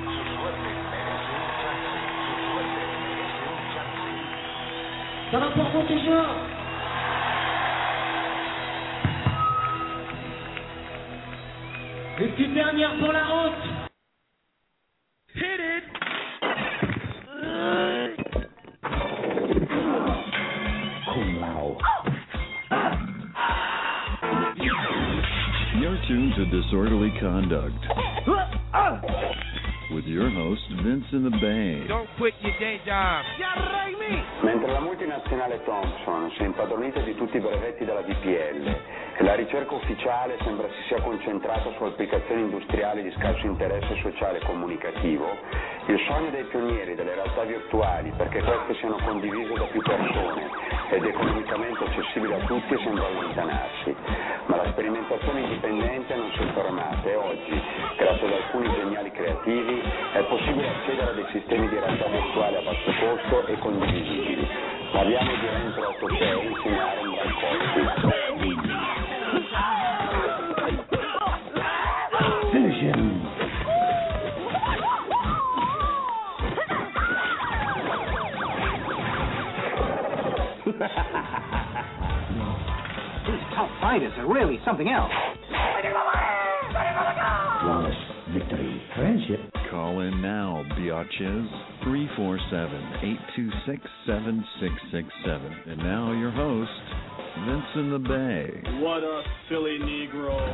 [SPEAKER 7] Ça va pour vous toujours. Une petite dernière pour la route. Hit it.
[SPEAKER 3] You're tuned to Disorderly Conduct with your host, Vince in the Bay.
[SPEAKER 13] Don't quit your day job.
[SPEAKER 14] Mentre la multinazionale Thomson si è impadronita di tutti i brevetti della D P L e la ricerca ufficiale sembra si sia concentrata su applicazioni industriali di scarso interesse sociale e comunicativo, il sogno dei pionieri delle realtà virtuali perché queste siano condivise da più persone ed economicamente accessibili a tutti sembra allontanarsi. Ma la sperimentazione indipendente non si è fermata e oggi, grazie ad alcuni geniali creativi, è possibile accedere a dei sistemi di realtà virtuale a basso costo e condivisibili. Parliamo di Rentro ottocento insegnare un bel costo. Vision.
[SPEAKER 15] These tough fighters are really something else.
[SPEAKER 3] Flawless victory. Friendship. Call in now, biatches. three four seven, eight two six, seven six six seven. And now your host, Vince in the Bay.
[SPEAKER 16] What a Philly Negro.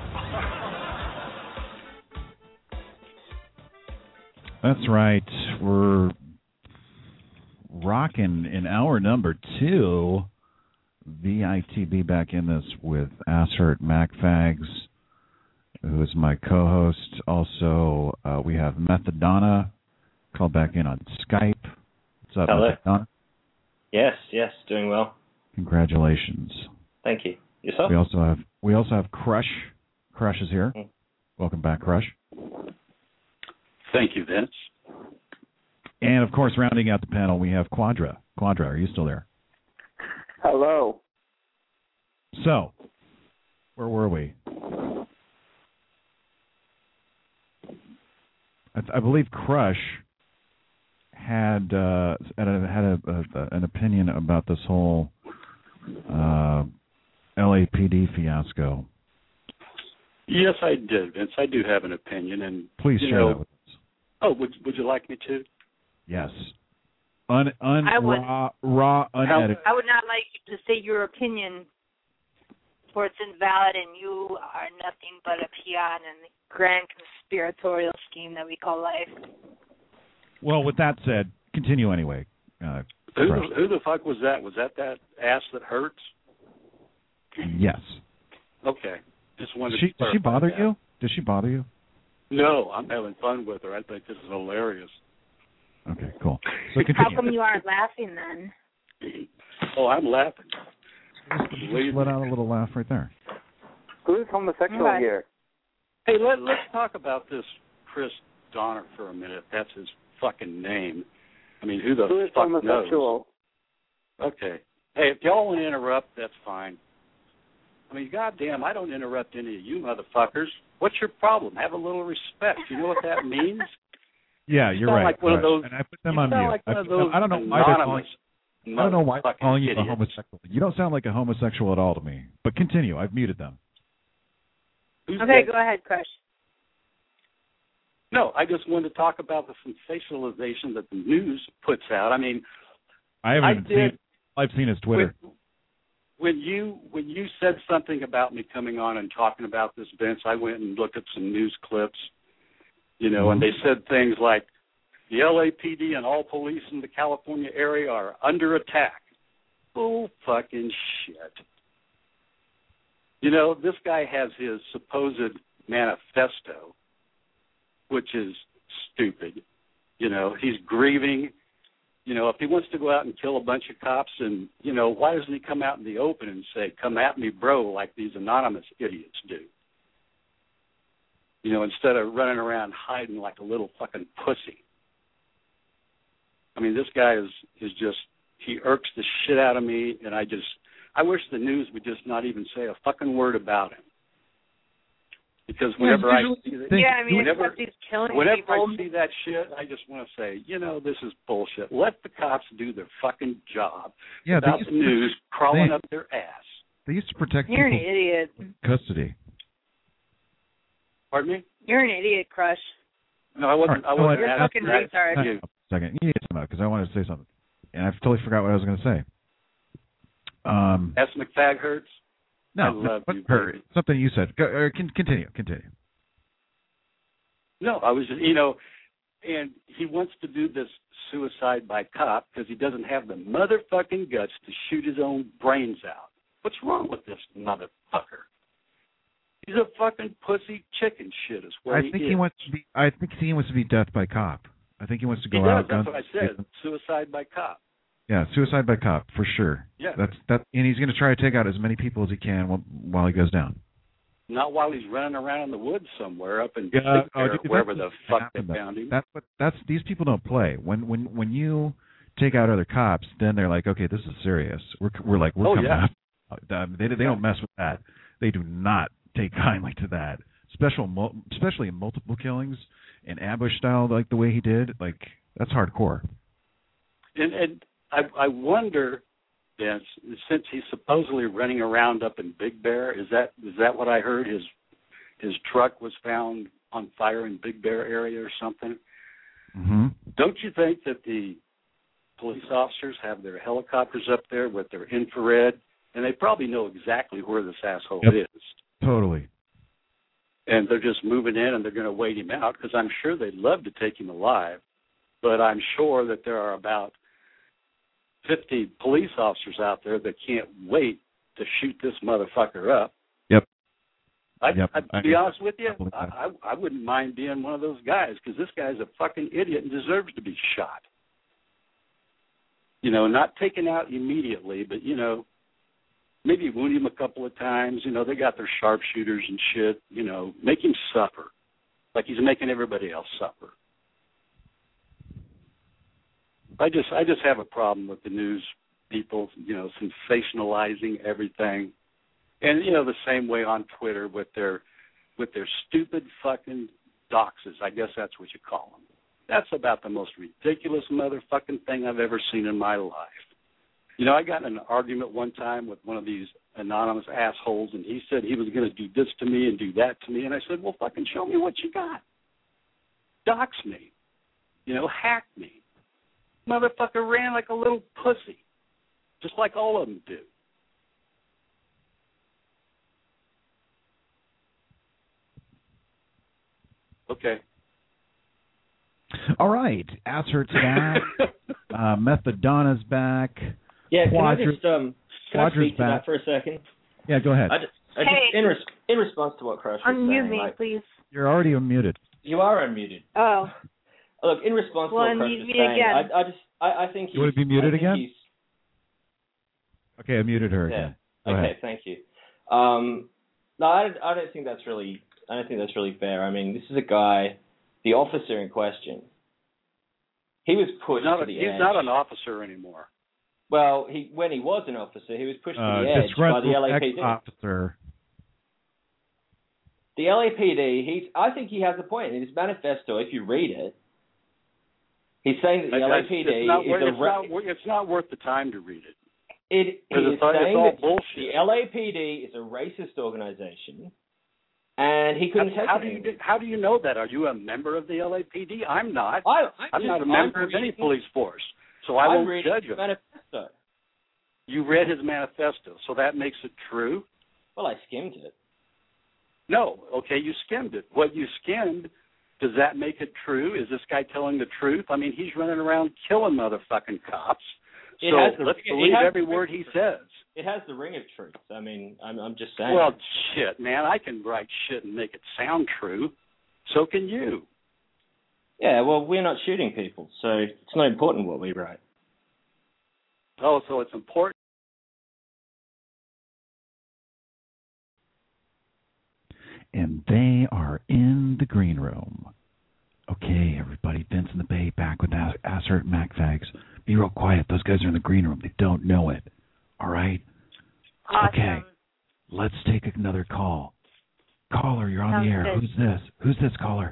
[SPEAKER 6] That's right. We're rocking in hour number two. V I T B back in this with Asshert MacFags, who is my co-host. Also, uh, we have Methadonna called back in on Skype. What's up,
[SPEAKER 17] Hello.
[SPEAKER 6] Methadonna?
[SPEAKER 17] Yes, yes, doing well.
[SPEAKER 6] Congratulations.
[SPEAKER 17] Thank you. Yourself?
[SPEAKER 6] We also have we also have Crush. Crush is here. Mm. Welcome back, Crush.
[SPEAKER 10] Thank you, Vince.
[SPEAKER 6] And of course, rounding out the panel, we have Quadra. Quadra, are you still there?
[SPEAKER 11] Hello.
[SPEAKER 6] So, where were we? I, I believe Crush had uh, had, a, had a, a, an opinion about this whole uh, L A P D fiasco.
[SPEAKER 10] Yes, I did, Vince. I do have an opinion, and
[SPEAKER 6] please
[SPEAKER 10] you
[SPEAKER 6] share
[SPEAKER 10] know,
[SPEAKER 6] that with us.
[SPEAKER 10] Oh, would would you like me to?
[SPEAKER 6] Yes. Un, un,
[SPEAKER 4] I would,
[SPEAKER 6] raw, raw, unedited.
[SPEAKER 4] I would not like you to say your opinion, for it's invalid, and you are nothing but a peon in the grand conspiratorial scheme that we call life.
[SPEAKER 6] Well, with that said, continue anyway. Uh,
[SPEAKER 10] who, who the fuck was that? Was that that ass that hurts?
[SPEAKER 6] Yes.
[SPEAKER 10] Okay. Just wanted
[SPEAKER 6] Does she,
[SPEAKER 10] to
[SPEAKER 6] does she bother
[SPEAKER 10] that.
[SPEAKER 6] you? Does she bother you?
[SPEAKER 10] No, I'm having fun with her. I think this is hilarious.
[SPEAKER 6] Okay, cool. So
[SPEAKER 4] how come you aren't laughing then?
[SPEAKER 10] Oh, I'm laughing.
[SPEAKER 6] Just let out a little laugh right there.
[SPEAKER 11] Who's homosexual
[SPEAKER 4] right.
[SPEAKER 11] here?
[SPEAKER 10] Hey, let, let's talk about this Chris Donner for a minute. That's his fucking name. I mean, who the
[SPEAKER 11] Who is
[SPEAKER 10] fuck
[SPEAKER 11] homosexual?
[SPEAKER 10] knows? Okay. Hey, if y'all want to interrupt, that's fine. I mean, goddamn, I don't interrupt any of you motherfuckers. What's your problem? Have a little respect. You know what that means?
[SPEAKER 6] Yeah,
[SPEAKER 10] you
[SPEAKER 6] you're right.
[SPEAKER 10] Like one
[SPEAKER 6] right.
[SPEAKER 10] of those,
[SPEAKER 6] and I put them
[SPEAKER 10] you
[SPEAKER 6] on
[SPEAKER 10] sound
[SPEAKER 6] mute.
[SPEAKER 10] Like
[SPEAKER 6] I,
[SPEAKER 10] one of those
[SPEAKER 6] I don't know why they're calling. I don't know why they're calling you
[SPEAKER 10] idiots.
[SPEAKER 6] a homosexual. You don't sound like a homosexual at all to me. But continue. I've muted them.
[SPEAKER 10] Who's
[SPEAKER 4] okay,
[SPEAKER 10] that?
[SPEAKER 4] go ahead, Crush.
[SPEAKER 10] No, I just wanted to talk about the sensationalization that the news puts out. I mean,
[SPEAKER 6] I haven't
[SPEAKER 10] I
[SPEAKER 6] even
[SPEAKER 10] did,
[SPEAKER 6] seen. I've seen his Twitter.
[SPEAKER 10] When, when you when you said something about me coming on and talking about this, Vince, I went and looked at some news clips, you know, mm-hmm. and they said things like, the L A P D and all police in the California area are under attack. Bull fucking shit. You know, this guy has his supposed manifesto, which is stupid. You know, he's grieving. You know, if he wants to go out and kill a bunch of cops, and, you know, why doesn't he come out in the open and say, come at me, bro, like these anonymous idiots do? You know, instead of running around hiding like a little fucking pussy. I mean, this guy is, is just he irks the shit out of me, and I just I wish the news would just not even say a fucking word about him. Because whenever
[SPEAKER 4] yeah,
[SPEAKER 10] I see that,
[SPEAKER 4] yeah, I mean,
[SPEAKER 10] whenever,
[SPEAKER 4] he's killing
[SPEAKER 10] whenever
[SPEAKER 4] people.
[SPEAKER 10] I see that shit, I just want to say, you know, this is bullshit. Let the cops do their fucking job
[SPEAKER 6] Yeah,
[SPEAKER 10] without the news crawling
[SPEAKER 6] they,
[SPEAKER 10] up their ass.
[SPEAKER 6] They used to protect
[SPEAKER 4] You're an
[SPEAKER 6] people
[SPEAKER 4] idiot.
[SPEAKER 6] in custody.
[SPEAKER 10] Pardon me?
[SPEAKER 4] You're an idiot, Crush.
[SPEAKER 10] No, I wasn't.
[SPEAKER 6] Right,
[SPEAKER 10] I wasn't.
[SPEAKER 4] You're a fucking retard.
[SPEAKER 6] You. A second, you need to time out because I wanted to say something, and I totally forgot what I was going to say. Um,
[SPEAKER 10] S. McFag
[SPEAKER 6] No,
[SPEAKER 10] I love
[SPEAKER 6] what
[SPEAKER 10] you,
[SPEAKER 6] hurt?
[SPEAKER 10] baby.
[SPEAKER 6] Something you said. Go, uh, can, continue. Continue.
[SPEAKER 10] No, I was just, you know, and he wants to do this suicide by cop because he doesn't have the motherfucking guts to shoot his own brains out. What's wrong with this motherfucker? He's a fucking pussy chicken shit is what
[SPEAKER 6] I
[SPEAKER 10] he
[SPEAKER 6] think
[SPEAKER 10] is.
[SPEAKER 6] he wants to be. I think he wants to be death by cop. I think he wants to go
[SPEAKER 10] he does,
[SPEAKER 6] out.
[SPEAKER 10] that's
[SPEAKER 6] guns
[SPEAKER 10] what I said. Suicide by cop.
[SPEAKER 6] Yeah, suicide by cop for sure.
[SPEAKER 10] Yeah.
[SPEAKER 6] That's that, and he's going to try to take out as many people as he can while, while he goes down.
[SPEAKER 10] Not while he's running around in the woods somewhere up in
[SPEAKER 6] Yeah,
[SPEAKER 10] Big
[SPEAKER 6] oh,
[SPEAKER 10] Bear,
[SPEAKER 6] dude,
[SPEAKER 10] wherever
[SPEAKER 6] that's
[SPEAKER 10] the
[SPEAKER 6] what
[SPEAKER 10] fuck they
[SPEAKER 6] happened,
[SPEAKER 10] found him.
[SPEAKER 6] That's what that's these people don't play. When when when you take out other cops, then they're like, okay, this is serious. We're we're like we're
[SPEAKER 10] Oh,
[SPEAKER 6] coming
[SPEAKER 10] yeah.
[SPEAKER 6] out. They they don't mess with that. They do not take kindly to that. Special, especially in multiple killings and ambush style, like the way he did. Like that's hardcore.
[SPEAKER 10] And, and I, I wonder, Vince, since he's supposedly running around up in Big Bear, is that is that what I heard? His his truck was found on fire in Big Bear area or something.
[SPEAKER 6] Mm-hmm.
[SPEAKER 10] Don't you think that the police officers have their helicopters up there with their infrared, and they probably know exactly where this asshole
[SPEAKER 6] Yep.
[SPEAKER 10] is?
[SPEAKER 6] Totally.
[SPEAKER 10] And they're just moving in and they're going to wait him out because I'm sure they'd love to take him alive, but I'm sure that there are about fifty police officers out there that can't wait to shoot this motherfucker up.
[SPEAKER 6] Yep.
[SPEAKER 10] I,
[SPEAKER 6] Yep.
[SPEAKER 10] I, to
[SPEAKER 6] I-
[SPEAKER 10] be honest with you,
[SPEAKER 6] I believe
[SPEAKER 10] I,
[SPEAKER 6] that.
[SPEAKER 10] I, I wouldn't mind being one of those guys because this guy's a fucking idiot and deserves to be shot. You know, not taken out immediately, but, you know, maybe wound him a couple of times. You know, they got their sharpshooters and shit. You know, make him suffer like he's making everybody else suffer. I just I just have a problem with the news people, you know, sensationalizing everything. And, you know, the same way on Twitter with their with their stupid fucking doxes. I guess that's what you call them. That's about the most ridiculous motherfucking thing I've ever seen in my life. You know, I got in an argument one time with one of these anonymous assholes, and he said he was going to do this to me and do that to me. And I said, well, fucking show me what you got. Dox me. You know, hack me. Motherfucker ran like a little pussy, just like all of them do. Okay.
[SPEAKER 6] All right. Assert's back. uh, Methadona's back.
[SPEAKER 17] Yeah, can I
[SPEAKER 6] Quadra-
[SPEAKER 17] just um, can I
[SPEAKER 6] Quadra's
[SPEAKER 17] speak to
[SPEAKER 6] back.
[SPEAKER 17] that for a second?
[SPEAKER 6] Yeah, go ahead.
[SPEAKER 17] I just, I
[SPEAKER 4] Hey.
[SPEAKER 17] just in, res- in response to what Crush was
[SPEAKER 4] Unmute
[SPEAKER 17] saying,
[SPEAKER 4] me,
[SPEAKER 17] like,
[SPEAKER 4] please.
[SPEAKER 6] You're already unmuted.
[SPEAKER 17] you are unmuted.
[SPEAKER 4] Oh.
[SPEAKER 17] Look, in response
[SPEAKER 4] Well,
[SPEAKER 17] to what Crush
[SPEAKER 4] unmute
[SPEAKER 17] was
[SPEAKER 4] me
[SPEAKER 17] saying,
[SPEAKER 4] again.
[SPEAKER 17] I, I just, I, I think
[SPEAKER 6] You wanna
[SPEAKER 17] he's-
[SPEAKER 6] be muted
[SPEAKER 17] I think
[SPEAKER 6] again?
[SPEAKER 17] he's-
[SPEAKER 6] Okay, I muted her
[SPEAKER 17] Yeah.
[SPEAKER 6] again. Go
[SPEAKER 17] Okay,
[SPEAKER 6] ahead.
[SPEAKER 17] thank you. Um, no, I, I don't think that's really, I don't think that's really fair. I mean, this is a guy, the officer in question. He was pushed
[SPEAKER 10] He's not,
[SPEAKER 17] to
[SPEAKER 10] a,
[SPEAKER 17] the
[SPEAKER 10] he's
[SPEAKER 17] edge.
[SPEAKER 10] not an officer anymore.
[SPEAKER 17] Well, he when he was an officer, he was pushed
[SPEAKER 6] Uh,
[SPEAKER 17] to the edge by the
[SPEAKER 6] disgruntled
[SPEAKER 17] L A P D.
[SPEAKER 6] ex-officer.
[SPEAKER 17] The L A P D, he's, I think he has a point. In his manifesto, if you read it, he's saying that the L A P D
[SPEAKER 10] it's, not,
[SPEAKER 17] is
[SPEAKER 10] worth-
[SPEAKER 17] a...
[SPEAKER 10] it's,
[SPEAKER 17] Re-
[SPEAKER 10] not, wor- it's not worth the time to read it.
[SPEAKER 17] it, he
[SPEAKER 10] Because
[SPEAKER 17] is
[SPEAKER 10] it's, all- it's
[SPEAKER 17] saying
[SPEAKER 10] all
[SPEAKER 17] that
[SPEAKER 10] bullshit.
[SPEAKER 17] the L A P D is a racist organization, and he couldn't
[SPEAKER 10] how,
[SPEAKER 17] take
[SPEAKER 10] how
[SPEAKER 17] it
[SPEAKER 10] do you
[SPEAKER 17] anymore.
[SPEAKER 10] how do you know that? Are you a member of the L A P D? I'm not.
[SPEAKER 17] I, I
[SPEAKER 10] I'm
[SPEAKER 17] just,
[SPEAKER 10] not a
[SPEAKER 17] I'm
[SPEAKER 10] member of
[SPEAKER 17] reading-
[SPEAKER 10] any police force, so I
[SPEAKER 17] I'm
[SPEAKER 10] won't
[SPEAKER 17] reading
[SPEAKER 10] judge
[SPEAKER 17] his
[SPEAKER 10] him.
[SPEAKER 17] manifesto.
[SPEAKER 10] You read his manifesto, so that makes it true?
[SPEAKER 17] Well, I skimmed it.
[SPEAKER 10] No. Okay, you skimmed it. What you skimmed, does that make it true? Is this guy telling the truth? I mean, he's running around killing motherfucking cops.
[SPEAKER 17] It
[SPEAKER 10] so
[SPEAKER 17] has the-
[SPEAKER 10] let's
[SPEAKER 17] it
[SPEAKER 10] believe
[SPEAKER 17] has
[SPEAKER 10] every
[SPEAKER 17] the-
[SPEAKER 10] word he says.
[SPEAKER 17] It has the ring of truth. I mean, I'm, I'm just saying.
[SPEAKER 10] Well, shit, man, I can write shit and make it sound true. So can you.
[SPEAKER 17] yeah, well, we're not shooting people, so it's not important what we write.
[SPEAKER 10] Oh, so it's important.
[SPEAKER 6] And they are in the green room. Okay, everybody, Vince in the Bay back with As- Assert MacFags. be real quiet. Those guys are in the green room. They don't know it. All right?
[SPEAKER 4] Awesome.
[SPEAKER 6] Okay. Let's take another call. Caller, you're on
[SPEAKER 4] Sounds
[SPEAKER 6] the air.
[SPEAKER 4] good.
[SPEAKER 6] Who's this? Who's this caller?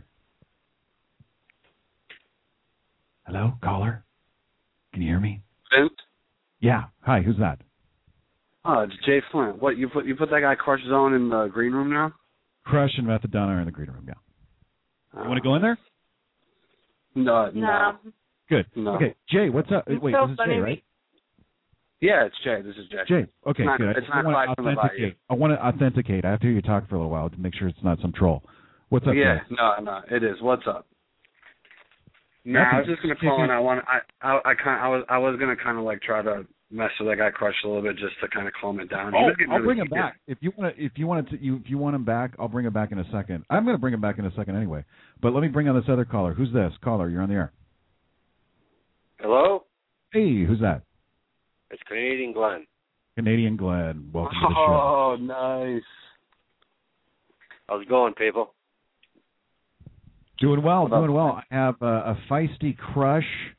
[SPEAKER 6] Hello, caller? Can you hear me?
[SPEAKER 13] Vince?
[SPEAKER 6] Yeah. Hi, who's that?
[SPEAKER 13] Oh, it's Jay Flint. What, you put you put that guy Crush Zone in the green room now?
[SPEAKER 6] Crush and Methadona are in the green room, yeah. You want to go in there?
[SPEAKER 13] No, no.
[SPEAKER 4] No.
[SPEAKER 6] Good.
[SPEAKER 13] No.
[SPEAKER 6] Okay, Jay, what's up?
[SPEAKER 4] It's
[SPEAKER 6] Wait,
[SPEAKER 4] so
[SPEAKER 6] this is
[SPEAKER 4] funny
[SPEAKER 6] Jay,
[SPEAKER 4] we-
[SPEAKER 6] right?
[SPEAKER 13] Yeah, it's Jay. This is Jay.
[SPEAKER 6] Jay, okay,
[SPEAKER 13] it's not,
[SPEAKER 6] good.
[SPEAKER 13] It's
[SPEAKER 6] I
[SPEAKER 13] not
[SPEAKER 6] want
[SPEAKER 13] Clyde
[SPEAKER 6] to
[SPEAKER 13] from the Bayou.
[SPEAKER 6] authenticate. I want to authenticate. I have to hear you talk for a little while to make sure it's not some troll. What's up,
[SPEAKER 13] Yeah,
[SPEAKER 6] Jay?
[SPEAKER 13] no, no, it is. What's up? No, I was just gonna call and I want I I I kind I was I was gonna kind of like try to mess with that guy Crush a little bit just to kind of calm it down. He
[SPEAKER 6] Oh,
[SPEAKER 13] was getting
[SPEAKER 6] I'll
[SPEAKER 13] really
[SPEAKER 6] bring him
[SPEAKER 13] heated.
[SPEAKER 6] back. If you want to, if you want to, you if you want him back, I'll bring him back in a second. I'm going to bring him back in a second anyway. But let me bring on this other caller. Who's this caller? You're on the air.
[SPEAKER 18] Hello?
[SPEAKER 6] Hey, who's that?
[SPEAKER 18] It's Canadian Glenn.
[SPEAKER 6] Canadian Glenn. Welcome to the show.
[SPEAKER 13] Oh, nice.
[SPEAKER 18] How's it going, people?
[SPEAKER 6] Doing well,
[SPEAKER 13] What up?
[SPEAKER 6] doing well. I have a, a feisty Crush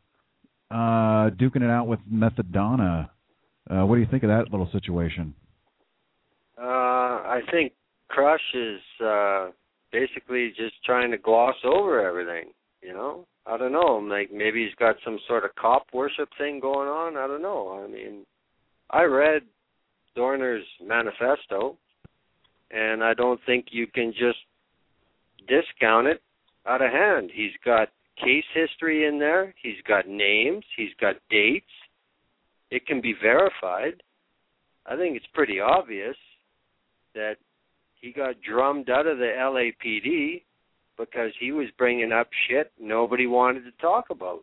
[SPEAKER 6] uh, duking it out with Methadona. Uh, what do you think of that little situation?
[SPEAKER 18] Uh, I think Crush is uh, basically just trying to gloss over everything, you know? I don't know. Like maybe he's got some sort of cop worship thing going on. I don't know. I mean, I read Dorner's manifesto, and I don't think you can just discount it out of hand. He's got case history in there. He's got names. He's got dates. It can be verified. I think it's pretty obvious that he got drummed out of the L A P D because he was bringing up shit nobody wanted to talk about.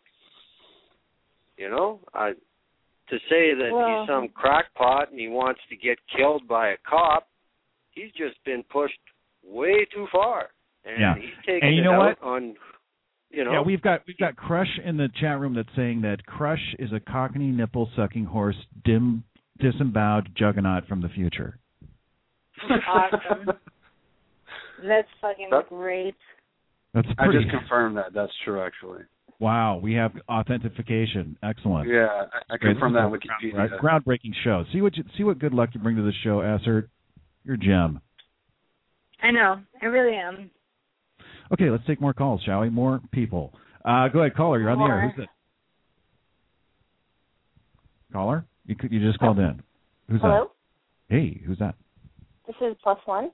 [SPEAKER 18] You know, I, to say that
[SPEAKER 4] Well-
[SPEAKER 18] he's some crackpot and he wants to get killed by a cop, he's just been pushed way too far. And
[SPEAKER 6] Yeah.
[SPEAKER 18] he's taking
[SPEAKER 6] And you
[SPEAKER 18] it
[SPEAKER 6] know
[SPEAKER 18] out
[SPEAKER 6] what?
[SPEAKER 18] on, you know.
[SPEAKER 6] Yeah, we've got we've got Crush in the chat room that's saying that Crush is a cockney nipple sucking horse, dim disemboweled juggernaut from the future.
[SPEAKER 4] Awesome. That's fucking
[SPEAKER 13] That-
[SPEAKER 4] great.
[SPEAKER 6] That's
[SPEAKER 13] I
[SPEAKER 6] pretty.
[SPEAKER 13] just confirmed that. That's true, actually.
[SPEAKER 6] Wow, we have authentication. Excellent.
[SPEAKER 13] Yeah, I, I
[SPEAKER 6] Great.
[SPEAKER 13] confirmed that on
[SPEAKER 6] This is a
[SPEAKER 13] Wikipedia.
[SPEAKER 6] ground- Groundbreaking show. See what you, see what good luck you bring to the show, Assert. You're a gem.
[SPEAKER 4] I know. I really am.
[SPEAKER 6] Okay, let's take more calls, shall we? More people. Uh, go ahead, caller. You're on the air.
[SPEAKER 4] More.
[SPEAKER 6] Who's this? Caller? You could, you just called in. Who's
[SPEAKER 19] Hello?
[SPEAKER 6] that? Hey, who's that?
[SPEAKER 19] This is plus one.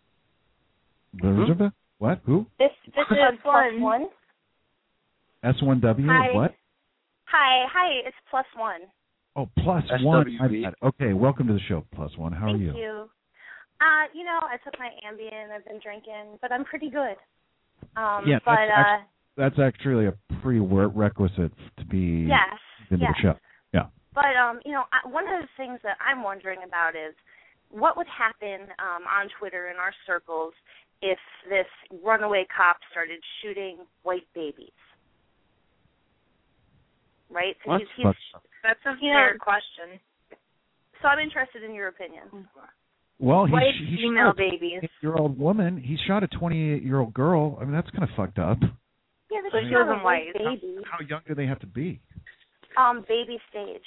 [SPEAKER 6] Hmm? What? Who?
[SPEAKER 19] This this is plus one.
[SPEAKER 6] S one W?
[SPEAKER 19] Hi.
[SPEAKER 6] What?
[SPEAKER 19] Hi, hi. It's plus one.
[SPEAKER 6] Oh, plus
[SPEAKER 13] S
[SPEAKER 6] one.
[SPEAKER 13] W B.
[SPEAKER 6] I've got- Okay, welcome to the show, plus one. How
[SPEAKER 19] Thank
[SPEAKER 6] are you?
[SPEAKER 19] you. Uh, you know, I took my Ambien. I've been drinking, but I'm pretty good. Um,
[SPEAKER 6] Yeah,
[SPEAKER 19] but
[SPEAKER 6] that's,
[SPEAKER 19] uh,
[SPEAKER 6] actually, that's actually a prerequisite to be
[SPEAKER 19] yes,
[SPEAKER 6] into
[SPEAKER 19] yes.
[SPEAKER 6] the show. Yeah.
[SPEAKER 19] But um, you know, I, one of the things that I'm wondering about is what would happen um, on Twitter in our circles if this runaway cop started shooting white babies. Right? So
[SPEAKER 6] What?
[SPEAKER 19] he's, he's,
[SPEAKER 4] That's a
[SPEAKER 19] you
[SPEAKER 4] fair
[SPEAKER 19] know,
[SPEAKER 4] question.
[SPEAKER 19] So I'm interested in your opinion.
[SPEAKER 6] Well, he,
[SPEAKER 4] White
[SPEAKER 6] he
[SPEAKER 4] female
[SPEAKER 6] shot a
[SPEAKER 4] babies.
[SPEAKER 6] twenty-eight-year-old woman. He shot a twenty-eight-year-old girl. I mean, that's kind of fucked up.
[SPEAKER 19] Yeah, this
[SPEAKER 4] So
[SPEAKER 19] is
[SPEAKER 4] she
[SPEAKER 19] not
[SPEAKER 4] wasn't
[SPEAKER 19] a white
[SPEAKER 4] white.
[SPEAKER 19] baby.
[SPEAKER 6] How young do they have to be?
[SPEAKER 19] Um, baby stage.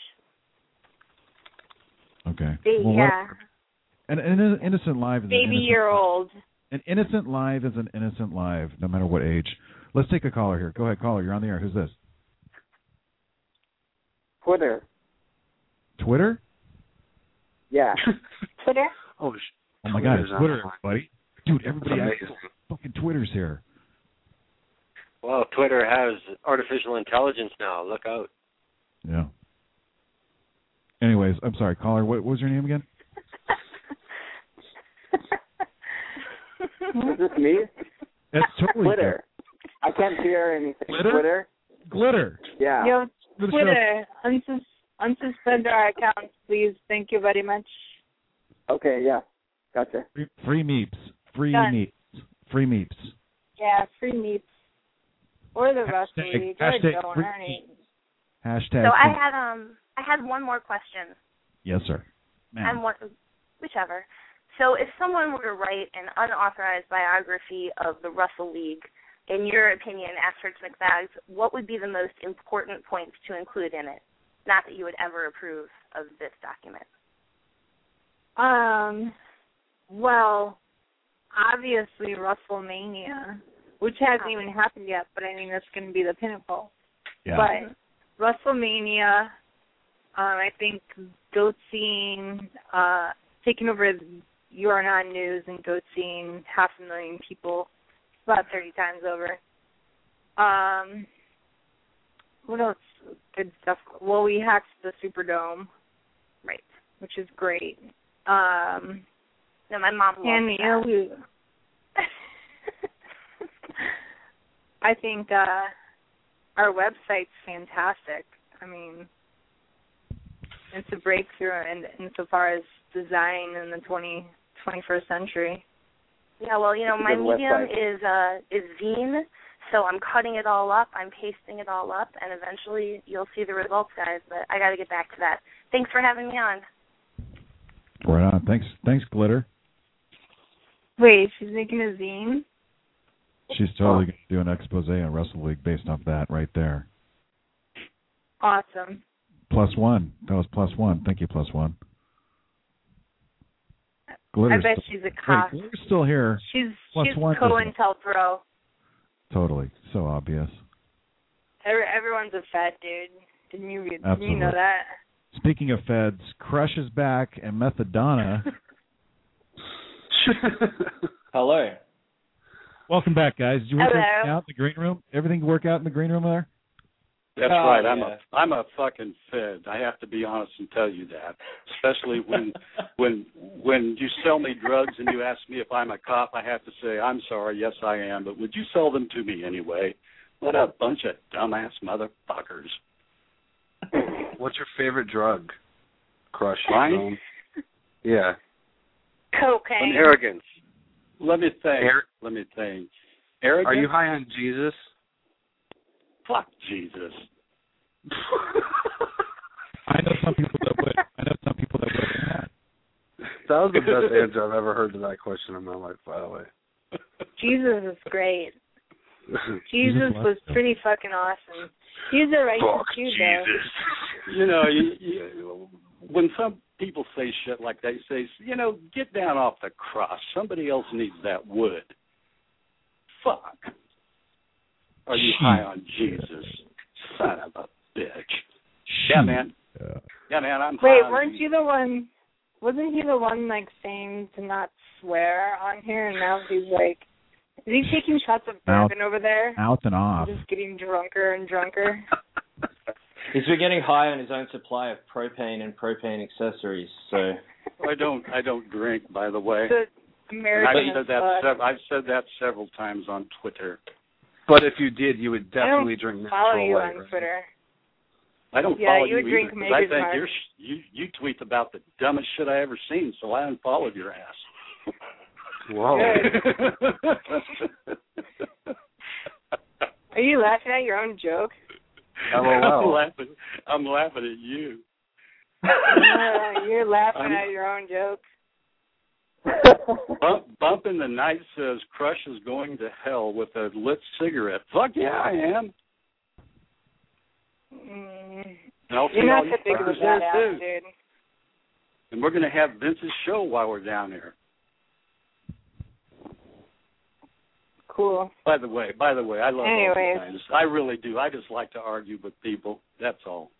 [SPEAKER 6] Okay.
[SPEAKER 4] Ba-
[SPEAKER 6] Well,
[SPEAKER 4] yeah.
[SPEAKER 6] what- An, an innocent life is an
[SPEAKER 4] Baby
[SPEAKER 6] innocent
[SPEAKER 4] year old.
[SPEAKER 6] An innocent life is an innocent life, no matter what age. Let's take a caller here. Go ahead, caller. You're on the air. Who's this?
[SPEAKER 11] Twitter.
[SPEAKER 6] Twitter?
[SPEAKER 11] Yeah.
[SPEAKER 19] Twitter?
[SPEAKER 13] Oh, sh-
[SPEAKER 6] Oh my God, it's
[SPEAKER 13] Twitter's
[SPEAKER 6] Twitter,
[SPEAKER 13] online.
[SPEAKER 6] buddy. Dude, everybody,
[SPEAKER 13] That's
[SPEAKER 6] acts-
[SPEAKER 13] amazing.
[SPEAKER 6] fucking Twitter's here.
[SPEAKER 18] Well, Twitter has artificial intelligence now. Look out.
[SPEAKER 6] Yeah. Anyways, I'm sorry, caller. What, what was your name again?
[SPEAKER 11] Is this me?
[SPEAKER 6] That's totally
[SPEAKER 11] Twitter. I can't hear anything.
[SPEAKER 6] Glitter?
[SPEAKER 11] Twitter?
[SPEAKER 6] Glitter.
[SPEAKER 11] Yeah.
[SPEAKER 4] Yo,
[SPEAKER 6] The show-
[SPEAKER 4] Twitter, unsus- unsuspend our accounts, please. Thank you very much.
[SPEAKER 11] Okay, yeah. Gotcha.
[SPEAKER 6] Free, free meeps. Free
[SPEAKER 4] Done.
[SPEAKER 6] meeps. Free meeps.
[SPEAKER 4] Yeah, free meats. Or the Russell
[SPEAKER 6] Hashtag-
[SPEAKER 4] League. Or
[SPEAKER 6] hashtag
[SPEAKER 4] Donor.
[SPEAKER 6] free
[SPEAKER 4] Any-
[SPEAKER 6] Hashtag.
[SPEAKER 19] So I
[SPEAKER 6] free-
[SPEAKER 19] had um I had one more question.
[SPEAKER 6] Yes, sir.
[SPEAKER 19] And
[SPEAKER 6] Ma'am.
[SPEAKER 19] one, whichever. So if someone were to write an unauthorized biography of the Russell League, in your opinion, Asterisk McBags, what would be the most important points to include in it? Not that you would ever approve of this document.
[SPEAKER 4] Um, well, obviously WrestleMania, which hasn't even happened yet, but I mean that's going to be the pinnacle.
[SPEAKER 6] Yeah.
[SPEAKER 4] But WrestleMania, um, I think Goat Scene, uh, taking over You Are Not News and Goat Scene, half a million people, about thirty times over. Um, what else? Good stuff. Well, we hacked the Superdome,
[SPEAKER 19] right?
[SPEAKER 4] Which is great. Um,
[SPEAKER 19] no, my mom loves
[SPEAKER 4] and, you know, we, I think uh, our website's fantastic. I mean, it's a breakthrough in, insofar as design in the twenty, twenty-first century.
[SPEAKER 19] Yeah, well, you know, my medium is uh, is zine, so I'm cutting it all up, I'm pasting it all up, and eventually you'll see the results, guys. But I got to get back to that. Thanks for having me on.
[SPEAKER 6] Right on. Thanks, thanks, Glitter.
[SPEAKER 4] Wait, she's making a zine?
[SPEAKER 6] She's totally going to do an expose on Wrestle League based off that right there.
[SPEAKER 4] Awesome.
[SPEAKER 6] Plus one. That was plus one. Thank you, plus one. Glitter's
[SPEAKER 4] I bet
[SPEAKER 6] still,
[SPEAKER 4] she's a cop.
[SPEAKER 6] Wait, Glitter's still here.
[SPEAKER 4] She's
[SPEAKER 6] plus
[SPEAKER 4] she's
[SPEAKER 6] one
[SPEAKER 4] COINTELPRO.
[SPEAKER 6] Totally. So obvious.
[SPEAKER 4] Every, everyone's a fat dude. Didn't you, didn't
[SPEAKER 6] Absolutely.
[SPEAKER 4] you know that?
[SPEAKER 6] Speaking of feds, Crush is back and Methadonna.
[SPEAKER 17] Hello.
[SPEAKER 6] Welcome back, guys. Did you work
[SPEAKER 4] Hello.
[SPEAKER 6] everything out in the green room? Everything work out in the green room there?
[SPEAKER 10] That's
[SPEAKER 17] Oh,
[SPEAKER 10] right. I'm
[SPEAKER 17] yeah.
[SPEAKER 10] a I'm a fucking fed. I have to be honest and tell you that. Especially when when when you sell me drugs and you ask me if I'm a cop, I have to say, I'm sorry, yes I am, but would you sell them to me anyway? What a bunch of dumbass motherfuckers.
[SPEAKER 13] What's your favorite drug? Crush.
[SPEAKER 10] Mine?
[SPEAKER 13] Um, yeah.
[SPEAKER 4] Cocaine.
[SPEAKER 18] Arrogance.
[SPEAKER 10] Let me think.
[SPEAKER 13] Ar-
[SPEAKER 10] Let me think. Arrogance?
[SPEAKER 13] Are you high on Jesus?
[SPEAKER 10] Fuck Jesus.
[SPEAKER 6] I know some people that would. I know some people that would.
[SPEAKER 13] That was the best answer I've ever heard to that question in my life, by the way.
[SPEAKER 4] Jesus is great. Jesus
[SPEAKER 6] Jesus
[SPEAKER 4] was pretty fucking awesome. He's a righteous
[SPEAKER 13] Fuck
[SPEAKER 4] Jew, though.
[SPEAKER 13] Jesus.
[SPEAKER 10] You know, you, you, when some people say shit like that, you say, you know, get down off the cross. Somebody else needs that wood. Fuck. Are you high on Jesus? Son of a bitch. Yeah, man.
[SPEAKER 6] Yeah.
[SPEAKER 10] Yeah, man, I'm
[SPEAKER 4] Wait,
[SPEAKER 10] high on
[SPEAKER 4] weren't
[SPEAKER 10] Jesus.
[SPEAKER 4] you the one? Wasn't he the one like saying to not swear on here? And now he's like, is he taking shots of bourbon over there?
[SPEAKER 6] Out and off.
[SPEAKER 4] Just getting drunker and drunker.
[SPEAKER 17] He's been getting high on his own supply of propane and propane accessories. So
[SPEAKER 10] I don't. I don't drink, by the way.
[SPEAKER 4] The American
[SPEAKER 10] I've said that.
[SPEAKER 4] fuck.
[SPEAKER 10] Sev- I've said that several times on Twitter.
[SPEAKER 13] But if you did, you would
[SPEAKER 4] I don't
[SPEAKER 13] definitely drink
[SPEAKER 4] follow
[SPEAKER 13] natural
[SPEAKER 4] you
[SPEAKER 13] light,
[SPEAKER 4] on
[SPEAKER 13] right?
[SPEAKER 4] Twitter.
[SPEAKER 10] I don't
[SPEAKER 4] Yeah,
[SPEAKER 10] follow
[SPEAKER 4] you would
[SPEAKER 10] you
[SPEAKER 4] drink
[SPEAKER 10] either, 'cause I
[SPEAKER 4] Maker's
[SPEAKER 10] think
[SPEAKER 4] Mark.
[SPEAKER 10] you're you you tweet about the dumbest shit I ever seen, so I unfollowed your ass.
[SPEAKER 13] Whoa.
[SPEAKER 4] Are you laughing at your own joke?
[SPEAKER 10] I'm
[SPEAKER 13] LOL.
[SPEAKER 10] laughing. I'm laughing at you.
[SPEAKER 4] No, you're laughing
[SPEAKER 10] I'm-
[SPEAKER 4] at your own joke.
[SPEAKER 10] Bump, Bump in the Night says Crush is going to hell with a lit cigarette. Fuck yeah, I am.
[SPEAKER 4] Mm.
[SPEAKER 10] And I'll see
[SPEAKER 4] You're not
[SPEAKER 10] all
[SPEAKER 4] so
[SPEAKER 10] you
[SPEAKER 4] big of a
[SPEAKER 10] fuckers there
[SPEAKER 4] badass,
[SPEAKER 10] too.
[SPEAKER 4] dude.
[SPEAKER 10] And we're going to have Vince's show while we're down there.
[SPEAKER 4] Cool.
[SPEAKER 10] By the way, by the way, I love all
[SPEAKER 4] Anyways.
[SPEAKER 10] you guys. I really do. I just like to argue with people. That's all.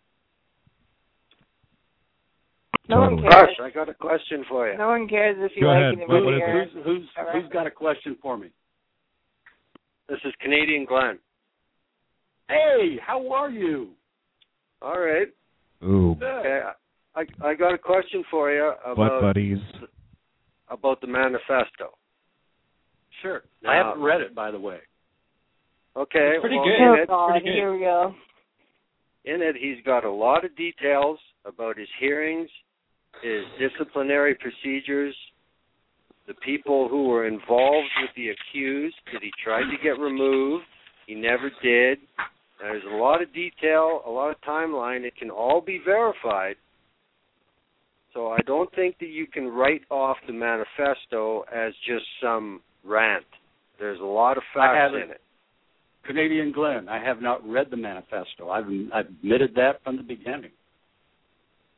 [SPEAKER 4] No one
[SPEAKER 6] Totally.
[SPEAKER 4] cares.
[SPEAKER 18] Crush, I got a question for you.
[SPEAKER 4] No one cares if you
[SPEAKER 6] Go
[SPEAKER 4] like
[SPEAKER 6] ahead.
[SPEAKER 4] anybody
[SPEAKER 6] What is
[SPEAKER 4] or
[SPEAKER 10] Who's, who's, who's got a question for me?
[SPEAKER 18] This is Canadian Glenn.
[SPEAKER 10] Hey, how are you?
[SPEAKER 18] All right.
[SPEAKER 6] Ooh.
[SPEAKER 18] Okay, I I got a question for you
[SPEAKER 6] What
[SPEAKER 18] about
[SPEAKER 6] buddies?
[SPEAKER 18] about the manifesto.
[SPEAKER 10] Sure.
[SPEAKER 18] Now-
[SPEAKER 10] I haven't read it, by the way.
[SPEAKER 18] Okay.
[SPEAKER 17] It's pretty
[SPEAKER 18] well,
[SPEAKER 17] good.
[SPEAKER 18] In
[SPEAKER 4] Oh
[SPEAKER 18] it,
[SPEAKER 4] God,
[SPEAKER 17] pretty good.
[SPEAKER 4] here we go.
[SPEAKER 18] in it, he's got a lot of details about his hearings, his disciplinary procedures, the people who were involved with the accused that he tried to get removed. He never did. There's a lot of detail, a lot of timeline. It can all be verified. So I don't think that you can write off the manifesto as just some rant. There's a lot of
[SPEAKER 10] I
[SPEAKER 18] facts
[SPEAKER 10] haven't.
[SPEAKER 18] in it.
[SPEAKER 10] Canadian Glenn, I have not read the manifesto. I've, I've admitted that from the beginning.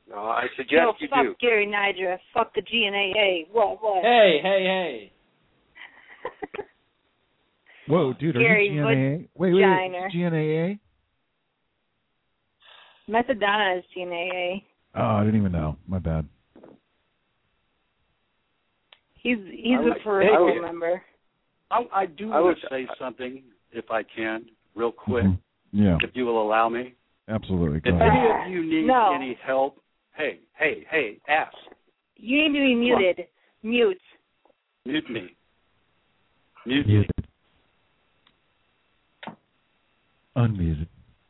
[SPEAKER 18] No, I suggest
[SPEAKER 4] no,
[SPEAKER 18] you
[SPEAKER 4] fuck
[SPEAKER 18] do.
[SPEAKER 4] Gary Nidra. Fuck the G N A A. What, what?
[SPEAKER 17] Hey, hey, hey.
[SPEAKER 6] Whoa, dude, are
[SPEAKER 4] Gary
[SPEAKER 6] you G N A A? Wait, wait, wait,
[SPEAKER 4] Vagina.
[SPEAKER 6] G N A A?
[SPEAKER 4] Methadona is G N A A.
[SPEAKER 6] Oh, I didn't even know. My bad.
[SPEAKER 4] He's he's
[SPEAKER 10] I
[SPEAKER 4] a
[SPEAKER 10] like-
[SPEAKER 4] peripheral
[SPEAKER 10] Hey,
[SPEAKER 4] member.
[SPEAKER 10] I, I do
[SPEAKER 18] I
[SPEAKER 10] want
[SPEAKER 18] was-
[SPEAKER 10] to say something, if I can, real quick,
[SPEAKER 6] Mhm. Yeah,
[SPEAKER 10] if you will allow me.
[SPEAKER 6] absolutely. Go
[SPEAKER 10] If
[SPEAKER 6] ahead.
[SPEAKER 10] any of you need
[SPEAKER 4] No.
[SPEAKER 10] any help, hey, hey, hey, ask.
[SPEAKER 4] You need to be muted. Mute.
[SPEAKER 10] Mute me. Mute me.
[SPEAKER 6] Muted. Unmuted.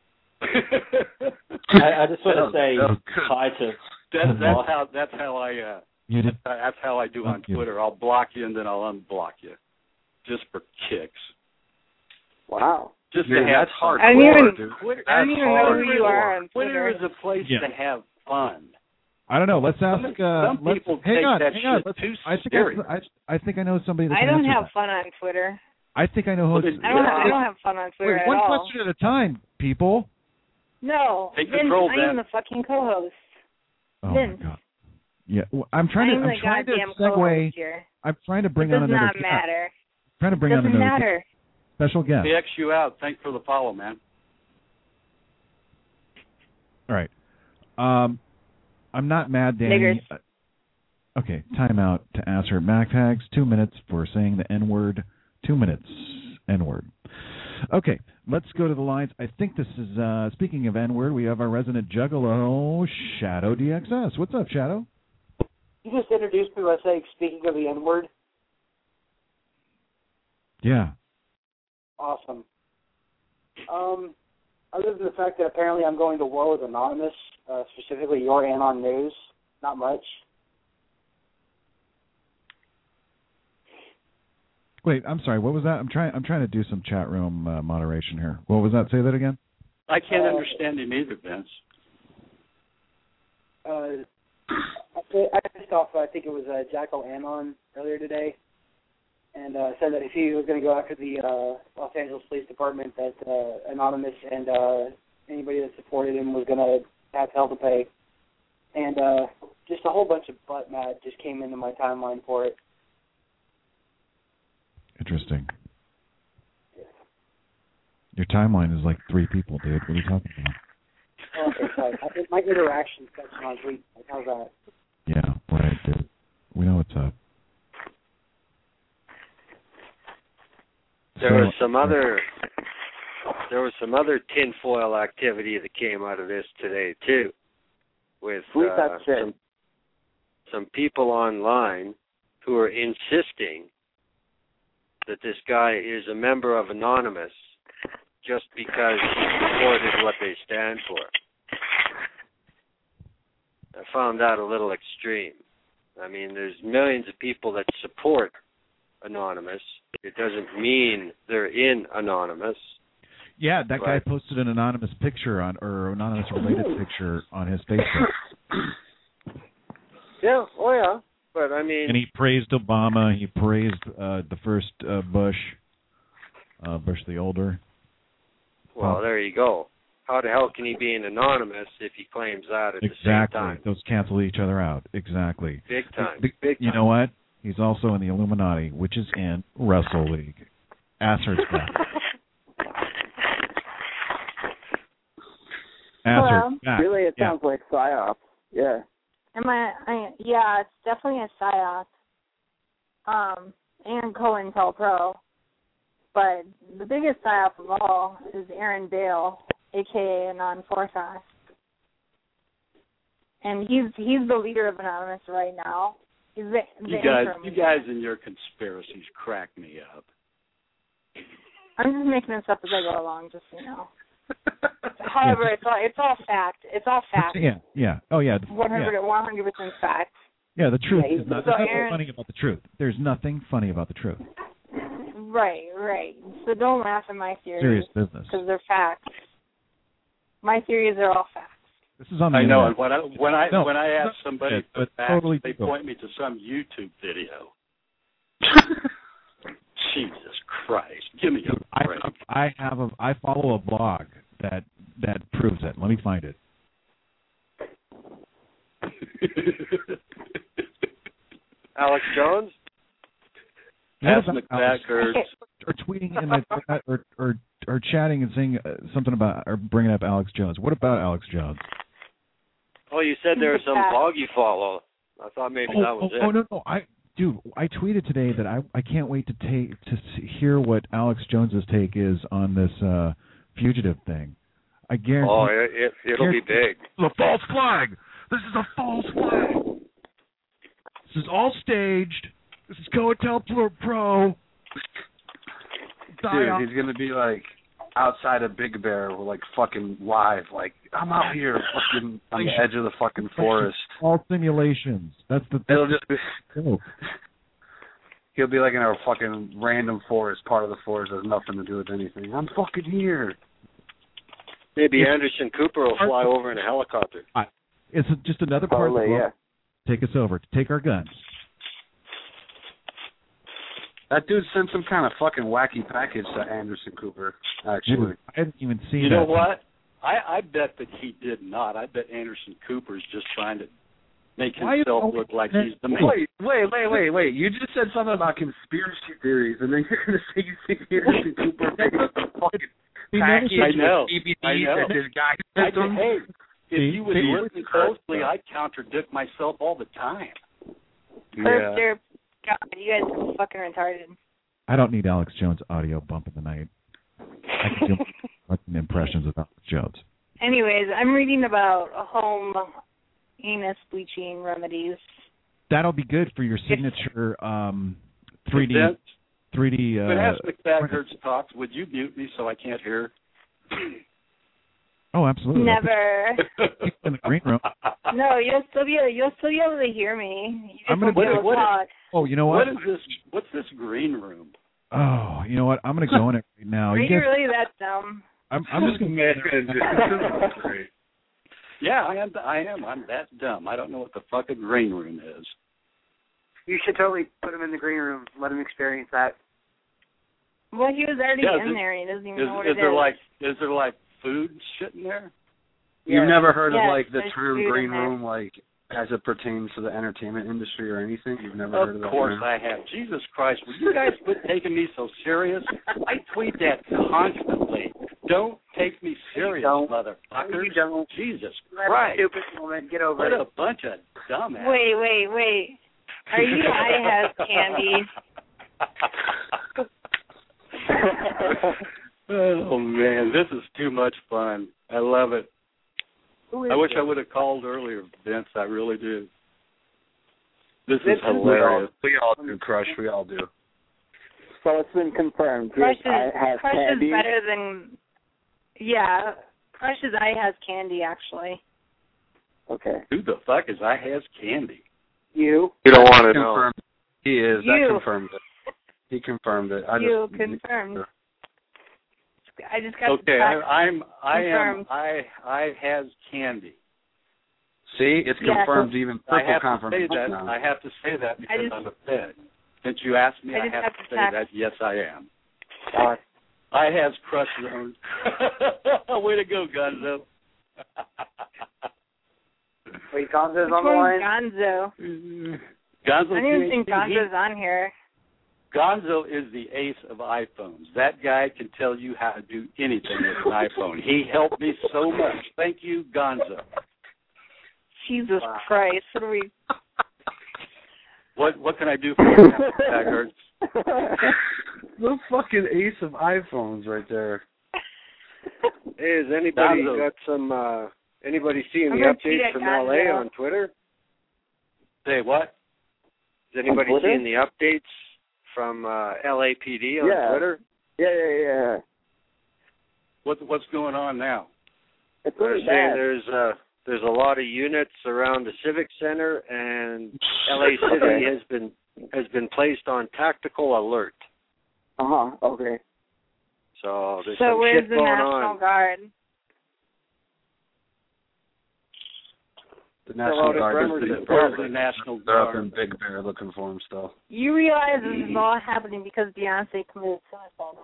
[SPEAKER 17] I, I just want to say
[SPEAKER 10] Oh,
[SPEAKER 17] hi to.
[SPEAKER 10] That, that's how that's how I uh,
[SPEAKER 6] Muted.
[SPEAKER 10] that's how I do on
[SPEAKER 6] Unmuted.
[SPEAKER 10] Twitter. I'll block you and then I'll unblock you, just for kicks.
[SPEAKER 11] Wow.
[SPEAKER 10] Just
[SPEAKER 13] Dude,
[SPEAKER 10] to have
[SPEAKER 13] that's
[SPEAKER 10] fun.
[SPEAKER 4] I don't even,
[SPEAKER 13] dude.
[SPEAKER 10] Twitter,
[SPEAKER 4] I don't
[SPEAKER 13] That's
[SPEAKER 4] even know
[SPEAKER 13] hard.
[SPEAKER 4] who you are on
[SPEAKER 10] Twitter
[SPEAKER 4] Twitter.
[SPEAKER 10] is a place
[SPEAKER 6] Yeah.
[SPEAKER 10] to have fun.
[SPEAKER 6] I don't know. Let's ask.
[SPEAKER 10] Some-
[SPEAKER 6] Uh,
[SPEAKER 10] some
[SPEAKER 6] let's,
[SPEAKER 10] people
[SPEAKER 6] hang
[SPEAKER 10] take
[SPEAKER 6] on.
[SPEAKER 10] that
[SPEAKER 6] hang on.
[SPEAKER 10] shit
[SPEAKER 6] Let's,
[SPEAKER 10] too
[SPEAKER 6] I think
[SPEAKER 10] serious.
[SPEAKER 6] I, I, I think I know somebody that
[SPEAKER 4] I
[SPEAKER 6] can
[SPEAKER 4] don't
[SPEAKER 6] answer
[SPEAKER 4] have
[SPEAKER 6] that.
[SPEAKER 4] fun on Twitter.
[SPEAKER 6] I think I know who.
[SPEAKER 10] Well, then-
[SPEAKER 4] I don't.
[SPEAKER 10] Yeah.
[SPEAKER 4] I don't have fun on Twitter
[SPEAKER 6] Wait,
[SPEAKER 4] at
[SPEAKER 6] one
[SPEAKER 4] all.
[SPEAKER 6] question at a time, people.
[SPEAKER 4] No,
[SPEAKER 10] Take
[SPEAKER 4] Vince,
[SPEAKER 10] control,
[SPEAKER 4] I am
[SPEAKER 10] Ben.
[SPEAKER 4] the fucking co-host.
[SPEAKER 6] Oh
[SPEAKER 4] Vince.
[SPEAKER 6] my god. Yeah, well, I'm trying
[SPEAKER 4] I'm
[SPEAKER 6] to.
[SPEAKER 4] the
[SPEAKER 6] I'm trying to
[SPEAKER 4] goddamn
[SPEAKER 6] segue.
[SPEAKER 4] co-host here.
[SPEAKER 6] I'm trying to bring
[SPEAKER 4] it
[SPEAKER 6] on
[SPEAKER 4] does
[SPEAKER 6] another
[SPEAKER 4] not
[SPEAKER 6] guest.
[SPEAKER 4] matter.
[SPEAKER 6] Trying to bring
[SPEAKER 4] It
[SPEAKER 6] on
[SPEAKER 4] doesn't
[SPEAKER 6] another
[SPEAKER 4] matter.
[SPEAKER 6] special guest.
[SPEAKER 10] They X you out. Thanks for the follow, man.
[SPEAKER 6] All right. Um, I'm not mad, Danny.
[SPEAKER 4] Niggers.
[SPEAKER 6] Uh, Okay, time out to answer Mac Tags. Two minutes for saying the N word. Two minutes, N word. Okay, let's go to the lines. I think this is, uh, speaking of N word, we have our resident juggalo, Shadow D X S. What's up, Shadow?
[SPEAKER 20] You just introduced me by saying, speaking of the N-word.
[SPEAKER 6] Yeah.
[SPEAKER 20] Awesome. Um, other than the fact that apparently I'm going to war with Anonymous, uh, specifically your Anon News, not much.
[SPEAKER 6] Wait, I'm sorry. What was that? I'm trying. I'm trying to do some chat room uh, moderation here. What was that? Say that again.
[SPEAKER 10] I can't
[SPEAKER 20] Uh,
[SPEAKER 10] understand him either, Vince.
[SPEAKER 20] Uh, I I pissed off, I think it was uh, Jacko Anon earlier today, and uh, said that if he was going to go after the uh, Los Angeles Police Department, that uh, Anonymous and uh, anybody that supported him was going to have hell to pay. And uh, just a whole bunch of butt mad just came into my timeline for it.
[SPEAKER 6] Interesting. Your timeline is like three people, dude. What are you talking about?
[SPEAKER 20] Oh, okay, sorry. I think my interaction section on tweet. Like, how's that?
[SPEAKER 6] Yeah, right, dude. We know what's up.
[SPEAKER 18] There
[SPEAKER 6] So-
[SPEAKER 18] was some other there was some other tinfoil activity that came out of this today too, with
[SPEAKER 20] Who's
[SPEAKER 18] uh,
[SPEAKER 20] that shit?
[SPEAKER 18] some some people online who are insisting that this guy is a member of Anonymous just because he supported what they stand for. I found that a little extreme. I mean, there's millions of people that support Anonymous. It doesn't mean they're in Anonymous.
[SPEAKER 6] Yeah, that guy
[SPEAKER 18] Right.
[SPEAKER 6] posted an anonymous picture on, or anonymous related picture on his Facebook,
[SPEAKER 18] Yeah, oh yeah. But I mean,
[SPEAKER 6] and he praised Obama. He praised uh, the first uh, Bush, uh, Bush the older.
[SPEAKER 18] well, there you go. How the hell can he be an anonymous if he claims that at the same
[SPEAKER 6] Exactly.
[SPEAKER 18] time?
[SPEAKER 6] Those cancel each other out. Exactly.
[SPEAKER 18] Big time.
[SPEAKER 6] The-
[SPEAKER 18] Big
[SPEAKER 6] you
[SPEAKER 18] time.
[SPEAKER 6] know what? He's also in the Illuminati, which is in Wrestle League. Asser's back.
[SPEAKER 4] Hello.
[SPEAKER 6] Asser's back.
[SPEAKER 11] Really, it
[SPEAKER 6] Yeah.
[SPEAKER 11] sounds like psyops. Yeah.
[SPEAKER 4] Am I, I? Yeah, it's definitely a psyop. Um, and COINTELPRO. But the biggest psyop of all is Aaron Dale, aka Anon Forsyth. And he's he's the leader of Anonymous right now. He's the, the
[SPEAKER 10] You guys,
[SPEAKER 4] interim
[SPEAKER 10] you
[SPEAKER 4] leader.
[SPEAKER 10] guys and your conspiracies crack me up.
[SPEAKER 4] I'm just making this up as I go along, just so you know. However, it's all it's all fact. It's all fact.
[SPEAKER 6] Yeah, yeah. Oh, yeah.
[SPEAKER 4] One hundred
[SPEAKER 6] Yeah,
[SPEAKER 4] one hundred percent fact.
[SPEAKER 6] yeah the truth
[SPEAKER 4] Yeah,
[SPEAKER 6] is not,
[SPEAKER 4] so
[SPEAKER 6] there's nothing
[SPEAKER 4] Aaron-
[SPEAKER 6] funny about the truth. There's nothing funny about the truth.
[SPEAKER 4] Right, right. So don't laugh at my theories.
[SPEAKER 6] Serious business.
[SPEAKER 4] Because they're facts. My theories are all facts.
[SPEAKER 6] This is on the
[SPEAKER 10] I know,
[SPEAKER 6] internet.
[SPEAKER 10] and when I when I
[SPEAKER 6] No,
[SPEAKER 10] when I ask
[SPEAKER 6] it's not
[SPEAKER 10] somebody
[SPEAKER 6] it,
[SPEAKER 10] for
[SPEAKER 6] but
[SPEAKER 10] facts,
[SPEAKER 6] totally
[SPEAKER 10] they
[SPEAKER 6] true.
[SPEAKER 10] point me to some YouTube video. Jesus Christ! Give me a
[SPEAKER 6] I,
[SPEAKER 10] break.
[SPEAKER 6] I have a I follow a blog that that proves it. Let me find it.
[SPEAKER 18] Alex Jones?
[SPEAKER 10] Ask
[SPEAKER 6] What about
[SPEAKER 10] McBack or
[SPEAKER 6] or tweeting in the chat or, or or chatting and saying uh, something about or bringing up Alex Jones. What about Alex Jones?
[SPEAKER 18] Oh, you said there was some blog you follow. I thought maybe
[SPEAKER 6] oh,
[SPEAKER 18] that was
[SPEAKER 6] oh,
[SPEAKER 18] it.
[SPEAKER 6] Oh no, no, I dude, I tweeted today that I I can't wait to take to see, hear what Alex Jones's take is on this uh, fugitive thing. I guarantee.
[SPEAKER 18] Oh, it, it, it'll be big.
[SPEAKER 6] This is a false flag. This is a false flag. This is all staged. This is COINTELPRO Pro.
[SPEAKER 13] Dude, he's gonna be like outside of Big Bear, like fucking live. Like I'm out here, fucking on the edge of the fucking forest.
[SPEAKER 6] All simulations. That's the.
[SPEAKER 13] It'll just be. He'll be like in a fucking random forest, part of the forest that has nothing to do with anything. I'm fucking here.
[SPEAKER 18] Maybe
[SPEAKER 6] It's,
[SPEAKER 18] Anderson Cooper will fly over in a helicopter.
[SPEAKER 6] It's just another part
[SPEAKER 18] Probably,
[SPEAKER 6] of the world.
[SPEAKER 18] yeah.
[SPEAKER 6] Take us over. Take our guns.
[SPEAKER 13] That dude sent some kind of fucking wacky package to Anderson Cooper, actually.
[SPEAKER 6] Dude, I didn't even see
[SPEAKER 10] you
[SPEAKER 6] that.
[SPEAKER 10] know what? I, I bet that he did not. I bet Anderson Cooper's just trying to make
[SPEAKER 13] Why
[SPEAKER 10] himself
[SPEAKER 13] you-
[SPEAKER 10] look like he's the man.
[SPEAKER 13] Wait, wait, wait, wait, wait. You just said something about conspiracy theories, and then you're going to say you think Anderson Cooper made a fucking package
[SPEAKER 10] I know.
[SPEAKER 13] with D V Ds
[SPEAKER 10] I know.
[SPEAKER 13] that this guy
[SPEAKER 10] I
[SPEAKER 13] sent him?
[SPEAKER 10] hey, if
[SPEAKER 13] See?
[SPEAKER 10] you would
[SPEAKER 13] See?
[SPEAKER 10] listen closely, I contradict myself all the time.
[SPEAKER 4] First, they're, God, you guys are fucking retarded.
[SPEAKER 6] I don't need Alex Jones audio bump in the night. I can do fucking impressions of Alex Jones.
[SPEAKER 4] Anyways, I'm reading about home anus bleaching remedies.
[SPEAKER 6] That'll be good for your signature um, three D.
[SPEAKER 10] Vince,
[SPEAKER 6] three D. Uh,
[SPEAKER 10] When Ask McBack talks, would you mute me so I can't hear?
[SPEAKER 6] oh, absolutely.
[SPEAKER 4] Never.
[SPEAKER 6] In the green room.
[SPEAKER 4] No, you'll still be you'll still be able to hear me. You just
[SPEAKER 6] I'm gonna
[SPEAKER 4] won't be
[SPEAKER 6] be-
[SPEAKER 4] able to
[SPEAKER 10] what-
[SPEAKER 4] talk.
[SPEAKER 6] Oh, you know what?
[SPEAKER 10] What is this? What's this green room?
[SPEAKER 6] Oh, you know what? I'm going to go in it right now.
[SPEAKER 4] Are
[SPEAKER 6] You
[SPEAKER 4] you
[SPEAKER 6] guys,
[SPEAKER 4] really that dumb?
[SPEAKER 6] I'm, I'm just going
[SPEAKER 13] to.
[SPEAKER 10] Yeah, I am. I am. I'm that dumb. I don't know what the fucking green room is.
[SPEAKER 20] You should totally put him in the green room. Let him experience that.
[SPEAKER 4] Well, he was already
[SPEAKER 10] Yeah,
[SPEAKER 4] in
[SPEAKER 10] is-
[SPEAKER 4] there. He doesn't even
[SPEAKER 10] Is,
[SPEAKER 4] know what
[SPEAKER 10] is
[SPEAKER 4] it
[SPEAKER 10] there
[SPEAKER 4] is.
[SPEAKER 10] like is there like food shit in there?
[SPEAKER 13] You've never heard
[SPEAKER 4] Yes,
[SPEAKER 13] of like the
[SPEAKER 4] there's
[SPEAKER 13] term
[SPEAKER 4] food in
[SPEAKER 13] green
[SPEAKER 4] there.
[SPEAKER 13] room, like as it pertains to the entertainment industry or anything? You've never
[SPEAKER 10] Of
[SPEAKER 13] heard of that
[SPEAKER 10] course
[SPEAKER 13] term?
[SPEAKER 10] I have. Jesus Christ, will you guys quit taking me so serious? I tweet that constantly. Don't take me serious,
[SPEAKER 20] don't.
[SPEAKER 10] motherfuckers.
[SPEAKER 20] You don't.
[SPEAKER 10] Jesus
[SPEAKER 20] That's
[SPEAKER 10] Christ.
[SPEAKER 20] a stupid moment. Get over
[SPEAKER 10] What
[SPEAKER 20] it.
[SPEAKER 10] a bunch of dumbasses.
[SPEAKER 4] Wait, wait, wait. Are you I have candy?
[SPEAKER 10] Oh, man, this is too much fun. I love it.
[SPEAKER 20] Who is
[SPEAKER 10] I wish
[SPEAKER 20] this?
[SPEAKER 10] I would have called earlier, Vince. I really do. This
[SPEAKER 20] This
[SPEAKER 10] is
[SPEAKER 20] is
[SPEAKER 10] hilarious.
[SPEAKER 13] We all do, Crush. We all do.
[SPEAKER 11] So it's been confirmed.
[SPEAKER 4] Crush
[SPEAKER 11] Yes, I
[SPEAKER 4] is,
[SPEAKER 11] have
[SPEAKER 4] Crush
[SPEAKER 11] candy.
[SPEAKER 4] is better than. Yeah, Crush is I has candy actually.
[SPEAKER 11] Okay.
[SPEAKER 10] Who the fuck is I has candy?
[SPEAKER 20] You.
[SPEAKER 18] You don't want to know.
[SPEAKER 13] Confirmed. He is.
[SPEAKER 4] You.
[SPEAKER 13] That confirmed it. He confirmed it. I
[SPEAKER 4] You
[SPEAKER 13] just,
[SPEAKER 4] confirmed. I just got
[SPEAKER 10] Okay,
[SPEAKER 4] the
[SPEAKER 10] I,
[SPEAKER 4] text.
[SPEAKER 10] I'm. I am.
[SPEAKER 4] Confirmed.
[SPEAKER 10] I. I has candy.
[SPEAKER 13] See, it's
[SPEAKER 4] Yeah.
[SPEAKER 13] confirmed. Even
[SPEAKER 10] I
[SPEAKER 13] purple
[SPEAKER 10] have to say
[SPEAKER 13] confirmation
[SPEAKER 10] that.
[SPEAKER 13] now.
[SPEAKER 10] I have to say that because
[SPEAKER 4] just-
[SPEAKER 10] I'm a fed. Since you asked me,
[SPEAKER 4] I
[SPEAKER 10] I,
[SPEAKER 4] just
[SPEAKER 10] have,
[SPEAKER 4] have
[SPEAKER 10] to
[SPEAKER 4] to
[SPEAKER 10] say
[SPEAKER 4] text.
[SPEAKER 10] that. Yes, I am.
[SPEAKER 20] Uh,
[SPEAKER 10] I has crush zone. Way to go, Gonzo.
[SPEAKER 20] wait, Gonzo's
[SPEAKER 4] Which
[SPEAKER 20] on the
[SPEAKER 4] one's
[SPEAKER 20] line?
[SPEAKER 4] Gonzo?
[SPEAKER 10] Gonzo,
[SPEAKER 4] I don't even think
[SPEAKER 10] he-
[SPEAKER 4] Gonzo's on here.
[SPEAKER 10] Gonzo is the ace of iPhones. That guy can tell you how to do anything with an iPhone. He helped me so much. Thank you, Gonzo.
[SPEAKER 4] Jesus Christ! What are we?
[SPEAKER 10] What what can I do for you, Packard?
[SPEAKER 13] The fucking ace of iPhones right there.
[SPEAKER 18] Hey, has anybody
[SPEAKER 10] Gonzo.
[SPEAKER 18] got some? uh Anybody seeing
[SPEAKER 4] I'm
[SPEAKER 18] the
[SPEAKER 4] gonna tweet
[SPEAKER 18] updates
[SPEAKER 4] at
[SPEAKER 18] from L A
[SPEAKER 4] Gonzo.
[SPEAKER 18] on Twitter?
[SPEAKER 10] Say what?
[SPEAKER 18] Is anybody
[SPEAKER 11] On Twitter?
[SPEAKER 18] seeing the updates from uh, L A P D on
[SPEAKER 11] Yeah.
[SPEAKER 18] Twitter?
[SPEAKER 11] Yeah, yeah, yeah.
[SPEAKER 10] What what's going on now?
[SPEAKER 11] It's
[SPEAKER 18] They're
[SPEAKER 11] really
[SPEAKER 18] saying
[SPEAKER 11] bad.
[SPEAKER 18] there's uh, there's a lot of units around the Civic Center, and L A City
[SPEAKER 11] Okay.
[SPEAKER 18] has been has been placed on tactical alert.
[SPEAKER 11] Uh huh. Okay.
[SPEAKER 18] So there's
[SPEAKER 4] So
[SPEAKER 18] some
[SPEAKER 4] where's
[SPEAKER 18] shit
[SPEAKER 4] the
[SPEAKER 18] going
[SPEAKER 4] National
[SPEAKER 18] on.
[SPEAKER 4] Guard?
[SPEAKER 13] The
[SPEAKER 18] They're out
[SPEAKER 13] National
[SPEAKER 18] at
[SPEAKER 13] Guard.
[SPEAKER 18] Bremerton
[SPEAKER 13] is-
[SPEAKER 10] Where's the National
[SPEAKER 13] They're up
[SPEAKER 10] Guard?
[SPEAKER 13] in Big Bear looking for him still.
[SPEAKER 4] You realize this is all happening because Beyonce committed suicide.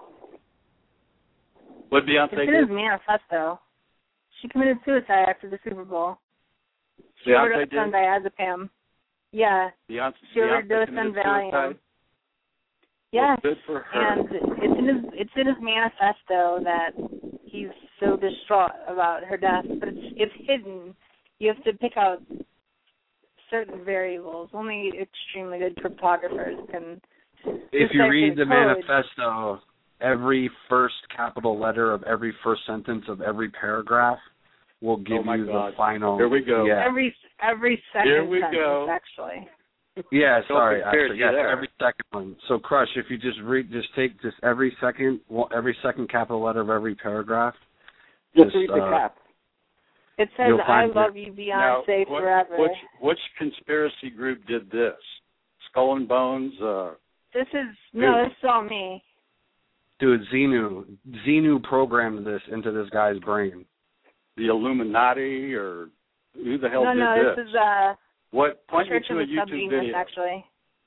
[SPEAKER 10] What
[SPEAKER 4] It's
[SPEAKER 10] Beyonce
[SPEAKER 4] in his
[SPEAKER 10] did?
[SPEAKER 4] manifesto. She committed suicide after the Super Bowl. She overdosed on diazepam. Yeah.
[SPEAKER 10] Beyonce,
[SPEAKER 4] she overdosed on Valium. Yes.
[SPEAKER 10] Well, good for her.
[SPEAKER 4] And it's in his it's in his manifesto that he's so distraught about her death, but it's it's hidden. You have to pick out certain variables. Only extremely good cryptographers can.
[SPEAKER 13] If you read the
[SPEAKER 4] code.
[SPEAKER 13] manifesto, every first capital letter of every first sentence of every paragraph will give
[SPEAKER 10] oh
[SPEAKER 13] you
[SPEAKER 10] God.
[SPEAKER 13] the final.
[SPEAKER 10] Here we go.
[SPEAKER 13] Yeah.
[SPEAKER 4] Every every second
[SPEAKER 10] Here we
[SPEAKER 4] sentence,
[SPEAKER 10] go.
[SPEAKER 4] actually.
[SPEAKER 13] Yeah,
[SPEAKER 18] Don't
[SPEAKER 13] sorry,
[SPEAKER 18] compare
[SPEAKER 13] actually,
[SPEAKER 18] to
[SPEAKER 13] yes,
[SPEAKER 18] there.
[SPEAKER 13] every second one. So, Crush, if you just read, just take just every second, well, every second capital letter of every paragraph.
[SPEAKER 11] Just read the
[SPEAKER 13] uh,
[SPEAKER 11] cap.
[SPEAKER 4] It says,
[SPEAKER 13] You'll
[SPEAKER 4] "I
[SPEAKER 13] find
[SPEAKER 4] love
[SPEAKER 13] it.
[SPEAKER 4] you,
[SPEAKER 10] Now,
[SPEAKER 4] Beyonce,
[SPEAKER 10] what,
[SPEAKER 4] forever."
[SPEAKER 10] Which, which conspiracy group did this? Skull and Bones? Uh,
[SPEAKER 4] This is no, this is all me.
[SPEAKER 13] Dude, Xenu, Xenu programmed this into this guy's brain.
[SPEAKER 10] the Illuminati, or who the hell
[SPEAKER 4] no,
[SPEAKER 10] did
[SPEAKER 4] no,
[SPEAKER 10] this?
[SPEAKER 4] this is uh.
[SPEAKER 10] What? Point me
[SPEAKER 4] Church
[SPEAKER 10] to
[SPEAKER 4] of
[SPEAKER 10] a
[SPEAKER 4] the
[SPEAKER 10] YouTube
[SPEAKER 4] Subgenius,
[SPEAKER 10] video.
[SPEAKER 4] actually.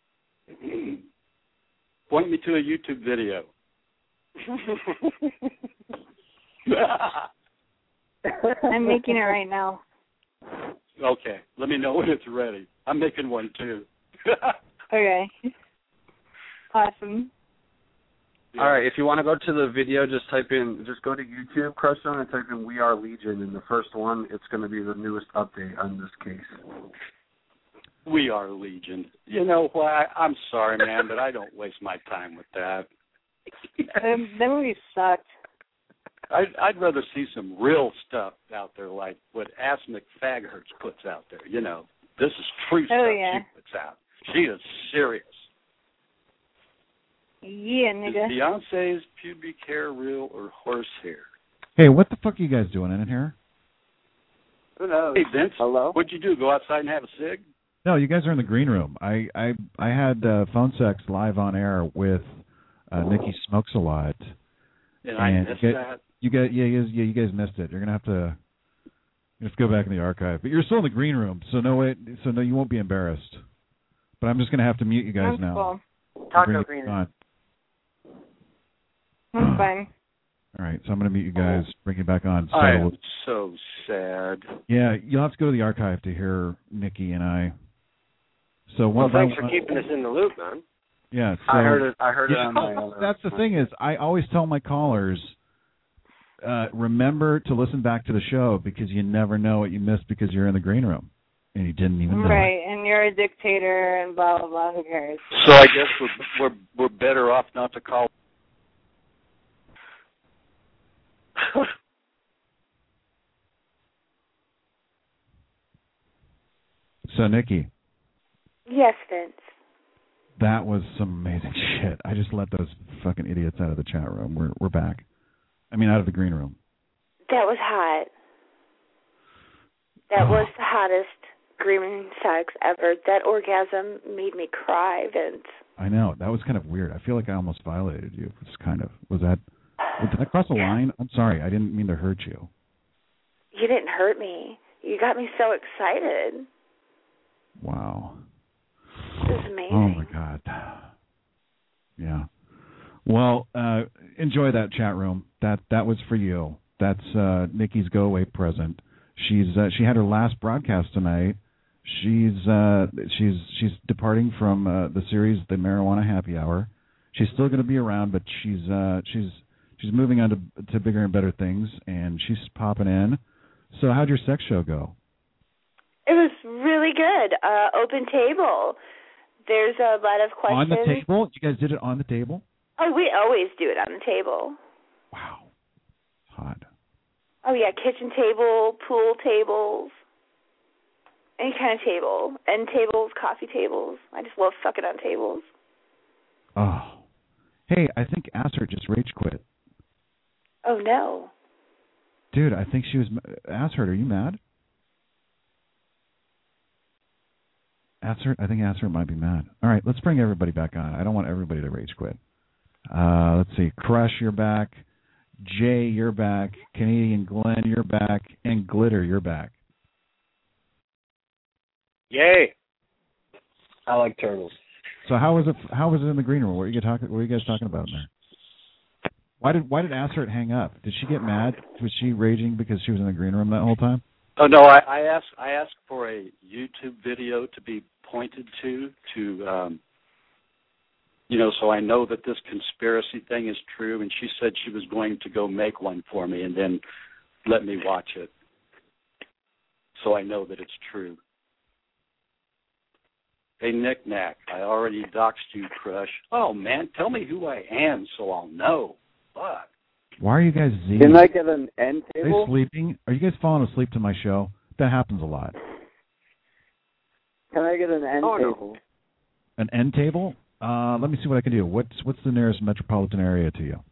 [SPEAKER 10] Point me to a YouTube video.
[SPEAKER 4] I'm making it right now.
[SPEAKER 10] Okay, let me know when it's ready. I'm making one too.
[SPEAKER 4] Okay. Awesome.
[SPEAKER 13] All right, if you want to go to the video, just type in, just go to YouTube, Crush Zone, and type in "We Are Legion." And the first one, it's going to be the newest update on this case.
[SPEAKER 10] We Are Legion. You know what? I'm sorry, man, but I don't waste my time with that.
[SPEAKER 4] Um, that movie sucked.
[SPEAKER 10] I'd, I'd rather see some real stuff out there, like what Ass McFagherts puts out there. You know, this is true
[SPEAKER 4] Oh,
[SPEAKER 10] stuff
[SPEAKER 4] yeah.
[SPEAKER 10] she puts out. She is serious.
[SPEAKER 4] Yeah,
[SPEAKER 10] Is
[SPEAKER 4] nigga.
[SPEAKER 10] Beyonce's pubic hair real or horsehair?
[SPEAKER 6] Hey, what the fuck are you guys doing in here?
[SPEAKER 11] Who knows?
[SPEAKER 10] Hey, Vince.
[SPEAKER 11] Hello?
[SPEAKER 10] What'd you do? Go outside and have a cig?
[SPEAKER 6] No, you guys are in the green room. I I I had uh, phone sex live on air with uh, Nikki Smokes a Lot.
[SPEAKER 10] And I
[SPEAKER 6] And
[SPEAKER 10] missed
[SPEAKER 6] you
[SPEAKER 10] that.
[SPEAKER 6] You guys, yeah, you guys, yeah, you guys missed it. You're gonna have to, you have to go back in the archive. But you're still in the green room, so no way, so no, you won't be embarrassed. But I'm just gonna have to mute you guys
[SPEAKER 4] That's
[SPEAKER 6] now.
[SPEAKER 4] cool.
[SPEAKER 6] Bring
[SPEAKER 11] Taco
[SPEAKER 6] it
[SPEAKER 11] Green.
[SPEAKER 6] on.
[SPEAKER 4] That's fine.
[SPEAKER 6] All right, so I'm gonna mute you guys. Bring you back on. So
[SPEAKER 10] I am so sad.
[SPEAKER 6] yeah, you'll have to go to the archive to hear Nikki and I. So
[SPEAKER 18] Well,
[SPEAKER 6] one by
[SPEAKER 18] thanks for
[SPEAKER 6] one-
[SPEAKER 18] keeping us in the loop, man.
[SPEAKER 6] Yeah, so,
[SPEAKER 13] I heard it. I heard it
[SPEAKER 6] Yeah,
[SPEAKER 13] on my other.
[SPEAKER 6] that's the thing is, I always tell my callers, uh, remember to listen back to the show because you never know what you missed because you're in the green room and you didn't even know.
[SPEAKER 4] Right, and you're a dictator and blah blah blah. Who cares?
[SPEAKER 10] So I guess we're we're we're better off not to call.
[SPEAKER 6] So Nikki,
[SPEAKER 19] Yes, Vince.
[SPEAKER 6] that was some amazing shit. I just let those fucking idiots out of the chat room. We're we're back. I mean, out of the green room.
[SPEAKER 19] That was hot. That was the hottest green sex ever. That orgasm made me cry, Vince.
[SPEAKER 6] I know that was kind of weird. I feel like I almost violated you. It's kind of was that. Did I cross a line? I'm sorry. I didn't mean to hurt you.
[SPEAKER 19] You didn't hurt me. You got me so excited.
[SPEAKER 6] Wow.
[SPEAKER 19] This is amazing.
[SPEAKER 6] Oh my God. Yeah. Well, uh, enjoy that chat room. That that was for you. That's uh, Nikki's go away present. She's uh, she had her last broadcast tonight. She's uh, she's she's departing from uh, the series The Marijuana Happy Hour. She's still going to be around, but she's uh, she's she's moving on to to bigger and better things, and she's popping in. So how'd your sex show go?
[SPEAKER 19] It was really good. Uh, open table. There's a lot of questions.
[SPEAKER 6] On the table? You guys did it on the table?
[SPEAKER 19] Oh, we always do it on the table.
[SPEAKER 6] Wow. Hot.
[SPEAKER 19] Oh, yeah, kitchen table, pool tables, any kind of table. End tables, coffee tables. I just love fucking on tables.
[SPEAKER 6] Oh. Hey, I think Asser just rage quit.
[SPEAKER 19] Oh, no.
[SPEAKER 6] Dude, I think she was... Asser, are you mad? Asser, I think Asser might be mad. All right, let's bring everybody back on. I don't want everybody to rage quit. Uh, let's see. Crush, you're back. Jay, you're back. Canadian Glenn, you're back. And Glitter, you're back.
[SPEAKER 18] Yay!
[SPEAKER 13] I like turtles.
[SPEAKER 6] So how was it? How was it in the green room? What were you talking? What were you guys talking about in there? Why did Why did Assert hang up? Did she get mad? Was she raging because she was in the green room that whole time?
[SPEAKER 10] Oh no, I, I asked I asked for a YouTube video to be pointed to to um, you know, so I know that this conspiracy thing is true. And she said she was going to go make one for me and then let me watch it, so I know that it's true. Hey, Nick Nack, I already doxed you, Crush. Oh man, tell me who I am so I'll know. Fuck.
[SPEAKER 6] Why are you guys Z?
[SPEAKER 11] Can I get an end
[SPEAKER 6] Are
[SPEAKER 11] table?
[SPEAKER 6] you sleeping? Are you guys falling asleep to my show? That happens a lot.
[SPEAKER 11] Can I get an end
[SPEAKER 18] Oh, no.
[SPEAKER 11] table?
[SPEAKER 6] An end table? Uh, let me see what I can do. What's what's the nearest metropolitan area to you?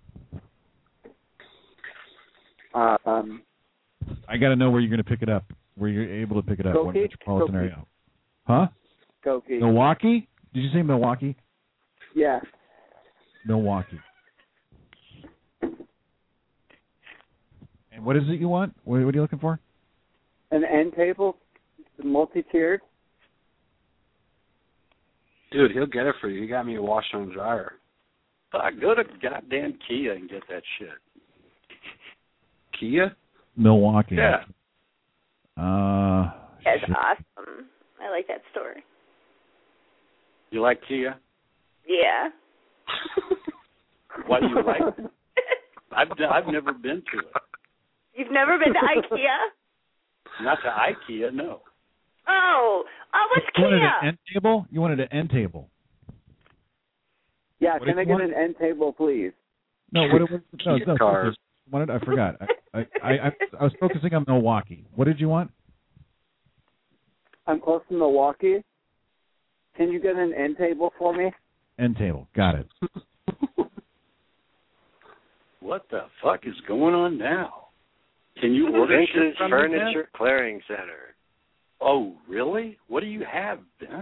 [SPEAKER 11] Uh, um,
[SPEAKER 6] I got to know where you're going to pick it up. Where you're able to pick it up. What
[SPEAKER 11] Skokie?
[SPEAKER 6] metropolitan
[SPEAKER 11] Skokie.
[SPEAKER 6] area? Huh?
[SPEAKER 11] Skokie.
[SPEAKER 6] Milwaukee? Did you say Milwaukee?
[SPEAKER 11] Yeah.
[SPEAKER 6] Milwaukee. And what is it you want? What, what are you looking for?
[SPEAKER 11] An end table, multi-tiered.
[SPEAKER 13] Dude, he'll get it for you. He got me a washer and dryer.
[SPEAKER 10] I go to goddamn Kia and get that shit.
[SPEAKER 13] Kia?
[SPEAKER 6] Milwaukee.
[SPEAKER 10] Yeah.
[SPEAKER 6] Uh,
[SPEAKER 19] That's
[SPEAKER 6] shit.
[SPEAKER 19] awesome. I like that story.
[SPEAKER 10] You like Kia?
[SPEAKER 19] Yeah.
[SPEAKER 10] Why do you like it? I've I've never been to it.
[SPEAKER 19] You've never been to IKEA?
[SPEAKER 10] Not to IKEA, no.
[SPEAKER 19] Oh, oh, what's
[SPEAKER 6] You wanted
[SPEAKER 19] Kia?
[SPEAKER 6] an end table? You wanted an end table?
[SPEAKER 11] Yeah,
[SPEAKER 6] What
[SPEAKER 11] can
[SPEAKER 6] did
[SPEAKER 11] I
[SPEAKER 6] you
[SPEAKER 11] get
[SPEAKER 6] want?
[SPEAKER 11] an end table, please?
[SPEAKER 6] No, what it was? No, no,
[SPEAKER 13] cars.
[SPEAKER 6] I wanted. I forgot. I, I, I, I was focusing on Milwaukee. What did you want?
[SPEAKER 11] I'm close to Milwaukee. Can you get an end table for me?
[SPEAKER 6] End table. Got it.
[SPEAKER 10] What the fuck is going on now? Can you order shit
[SPEAKER 18] Vince's
[SPEAKER 10] from
[SPEAKER 18] Furniture
[SPEAKER 10] me,
[SPEAKER 18] Clearing Center.
[SPEAKER 10] Ben? Oh, really? What do you have, Vince?